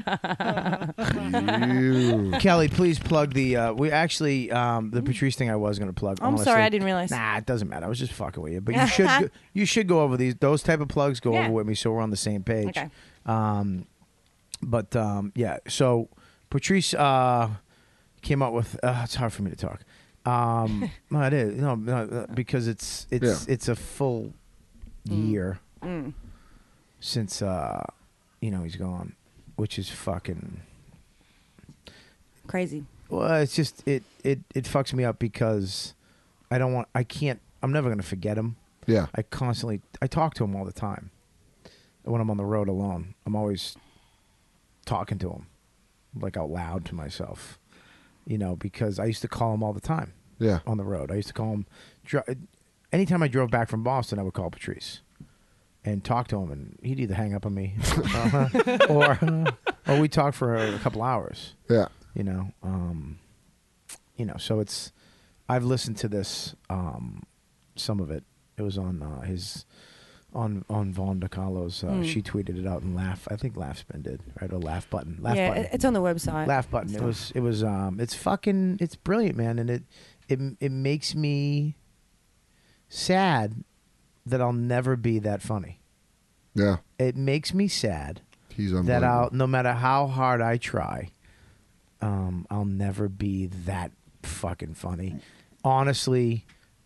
you. Kelly, please plug the. Uh, we actually um, the Patrice thing I was going to plug. I'm honestly. sorry, I didn't realize. Nah, it doesn't matter. I was just fucking with you. But you should go, you should go over these those type of plugs. Go Yeah. over with me so we're on the same page. Okay. Um, but um, yeah, so Patrice uh, came up with. Uh, it's hard for me to talk. Um, no, it is no, no uh, because it's it's Yeah. it's a full year Mm. since uh, you know he's gone, which is fucking. Crazy. Well, it's just it it it fucks me up because I don't want I can't I'm never gonna forget him. Yeah. I constantly I talk to him all the time. When I'm on the road alone, I'm always talking to him, like out loud to myself. You know, because I used to call him all the time. Yeah. On the road, I used to call him. Dri- anytime I drove back from Boston, I would call Patrice and talk to him, and he'd either hang up on me, uh, or or we talk for a couple hours. Yeah. You know, um, you know. So it's. I've listened to this, um, some of it. It was on uh, his, on on Vaughn DiCarlo's. Uh, Mm. She tweeted it out and laugh. I think Laughspin did right or Laugh Button. Laugh yeah, Button. it- it's on the website. Laugh Button. It was. It was. Um. It's fucking. It's brilliant, man, and it it it makes me sad that I'll never be that funny. Yeah. It makes me sad He's that unbelievable. I'll no matter how hard I try, um, I'll never be that fucking funny. Honestly,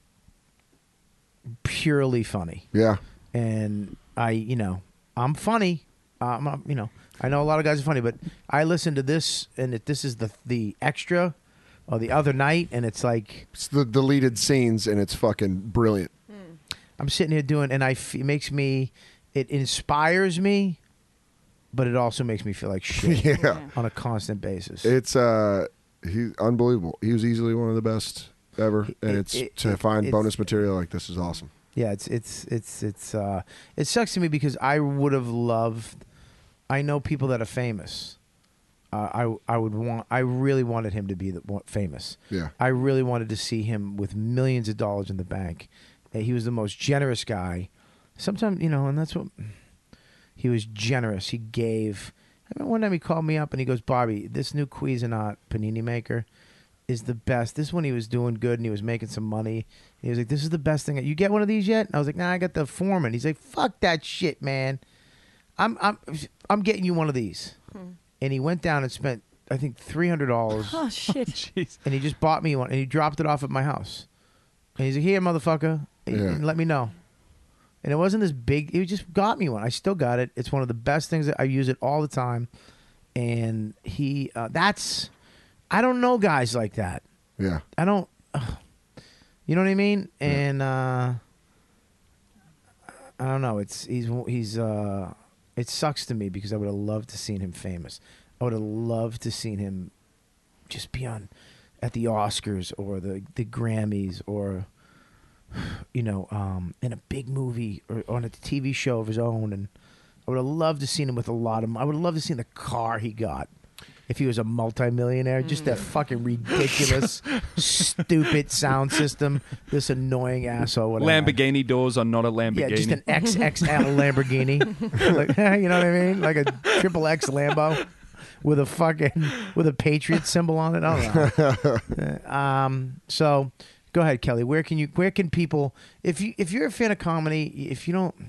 purely funny. Yeah. And I, you know, I'm funny. Um, I'm, you know, I know a lot of guys are funny, but I listen to this, and it, this is the the extra or the other night, and it's like it's the deleted scenes, and it's fucking brilliant. I'm sitting here doing, and I f- it makes me, it inspires me, but it also makes me feel like shit Yeah. on a constant basis. It's uh, he unbelievable. He was easily one of the best ever, and It- it's it- to it- find it's- bonus material like this is awesome. Yeah, it's it's it's it's uh it sucks to me because I would have loved. I know people that are famous. Uh, I I would want. I really wanted him to be the, wa- famous. Yeah. I really wanted to see him with millions of dollars in the bank. Uh, He was the most generous guy. Sometimes you know, and that's what he was generous. He gave. I remember one time he called me up and he goes, "Bobby, this new Cuisinart panini maker is the best." This one he was doing good and he was making some money. He was like, "This is the best thing. You get one of these yet?" And I was like, "Nah, I got the Foreman." He's like, "Fuck that shit, man. I'm I'm I'm getting you one of these." Hmm. And he went down and spent I think three hundred dollars. Oh shit! And he just bought me one and he dropped it off at my house. And he's like, "Here, motherfucker, and- Yeah. and let me know." And it wasn't this big. He just got me one. I still got it. It's one of the best things. That I use it all the time. And he, uh, that's, I don't know guys like that. Yeah. I don't, ugh. You know what I mean? And uh, I don't know. It's he's he's uh, it sucks to me because I would have loved to seen him famous. I would have loved to seen him just be on at the Oscars or the the Grammys or you know um, in a big movie or on a T V show of his own. And I would have loved to seen him with a lot of. I would have loved to seen the car he got. If he was a multimillionaire, just that fucking ridiculous, stupid sound system, this annoying asshole. would have had. Lamborghini doors are not a Lamborghini. Yeah, just an X X L Lamborghini. Like, you know what I mean? Like a triple X Lambo with a fucking with a Patriot symbol on it. I don't know. um. So, go ahead, Kelly. Where can you? Where can people? If you if you're a fan of comedy, if you don't.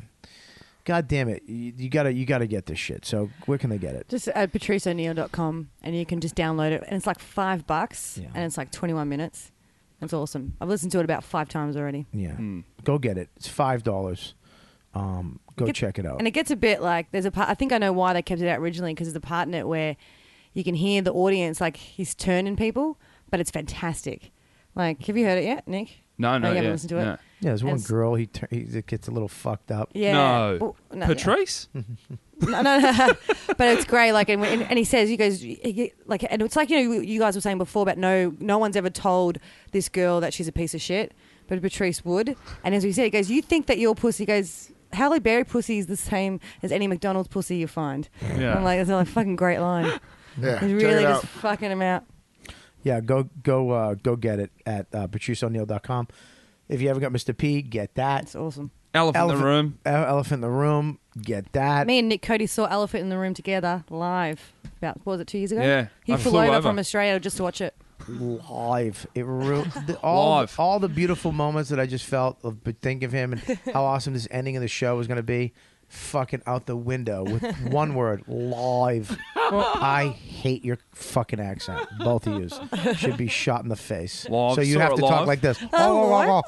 God damn it! You, you gotta you gotta get this shit. So where can they get it? Just at patrice o'neill dot com and you can just download it. And it's like five bucks Yeah. and it's like twenty-one minutes. It's awesome. I've listened to it about five times already. Yeah, go get it. It's five dollars. Um, go Get- check it out. And it gets a bit like, there's a part, I think I know why they kept it out originally because there's a part in it where you can hear the audience, like he's turning people, but it's fantastic. Like, have you heard it yet, Nick? No, Oh, no, you haven't yeah, listened to it? no. Yeah, there's And one it's- girl. He tur- he gets a little fucked up. Yeah. No. Well, no, Patrice? no, no, no. But it's great. Like, and, and he says, "You guys, like," and it's like you know, you guys were saying before about no, no one's ever told this girl that she's a piece of shit, but Patrice would. And as we said, he goes, "You think that your pussy goes." Halle Berry pussy is the same as any McDonald's pussy you find. Yeah. I'm like, it's a fucking great line. Yeah, He's check it really out. just fucking him out. Yeah, go go uh, go get it at uh, patrice o'neill dot com. If you haven't got Mister P, get that. It's awesome. Elephant in the Room. E- Elephant in the Room. Get that. Me and Nick Cody saw Elephant in the Room together live about what was it two years ago? Yeah, he I flew flew over, over. from Australia just to watch it. Live. It ru- the, all Live. all the beautiful moments that I just felt of think of him and how awesome this ending of the show was going to be. Fucking out the window with one word, live. I hate your fucking accent. Both of you should be shot in the face. Live, so you saw have it to talk live. like this. Live?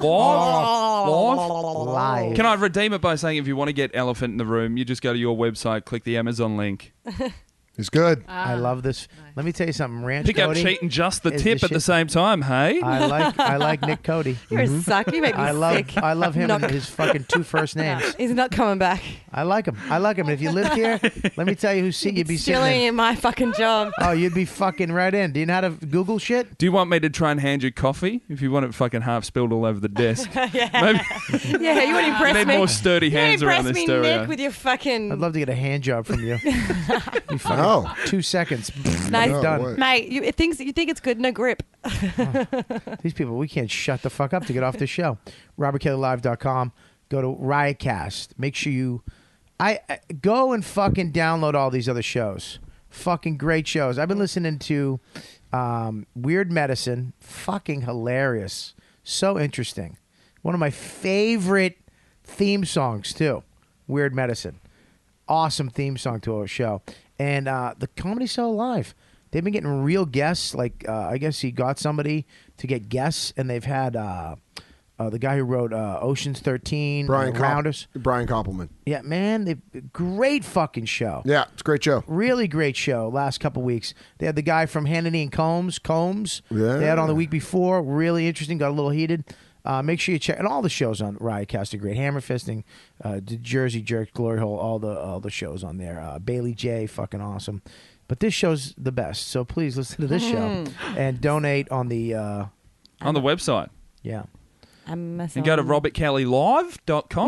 Live. Can I redeem it by saying if you want to get Elephant in the Room, you just go to your website, click the Amazon link. It's good. I love this. Let me tell you something. Ranch Pick up Cody cheat and just the is tip at the shit. same time, hey? I like I like Nick Cody. You're a suck. You make me I love sick. I love him Not- and his fucking two first names. He's not coming back. I like him. I like him. And if you lived here, let me tell you whose seat you'd be sitting Stealing in. in my fucking job. Oh, you'd be fucking right in. Do you know how to Google shit? Do you want me to try and hand you coffee if you want it fucking half spilled all over the desk? yeah. Maybe Yeah, you want to impress Need me. more sturdy you hands want to around impress this me, stereo. Nick, with your fucking. I'd love to get a hand job from you. You fucking- No. Two seconds. Nice. You're done. Mate, you it thinks you think it's good, no grip. These people, we can't shut the fuck up to get off the show. robert kelly live dot com. Go to Riotcast. Make sure you I, I go and fucking download all these other shows. Fucking great shows. I've been listening to um, Weird Medicine. Fucking hilarious. So interesting. One of my favorite theme songs too. Weird Medicine. Awesome theme song to our show. And uh, the Comedy Show Live. they've been getting real guests. Like uh, I guess he got somebody to get guests, and they've had uh, uh, the guy who wrote uh, Ocean's thirteen, Brian uh, Comp- Rounders. Brian Koppelman. Yeah, man, they great fucking show. Yeah, it's a great show. Really great show. Last couple weeks, they had the guy from Hannity and Combs. Combs. Yeah. They had on the week before. Really interesting. Got a little heated. Uh, make sure you check, and all the shows on Riotcast are great. Hammer Fisting, uh, the Jersey Jerk, Glory Hole, all the all the shows on there. Uh, Bailey J, fucking awesome. But this show's the best, so please listen to this show and donate on the uh, on the website. Yeah, I'm and go to robert kelly live dot com.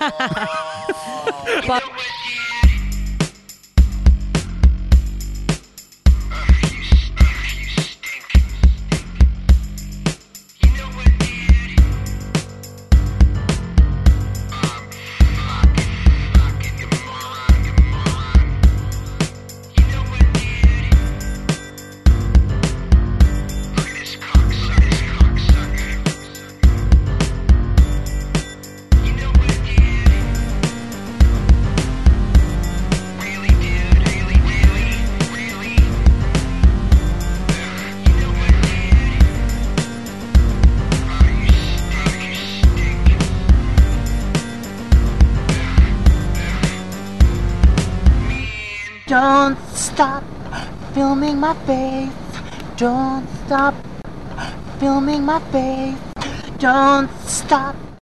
But- Don't stop filming my face. Don't stop filming my face. Don't stop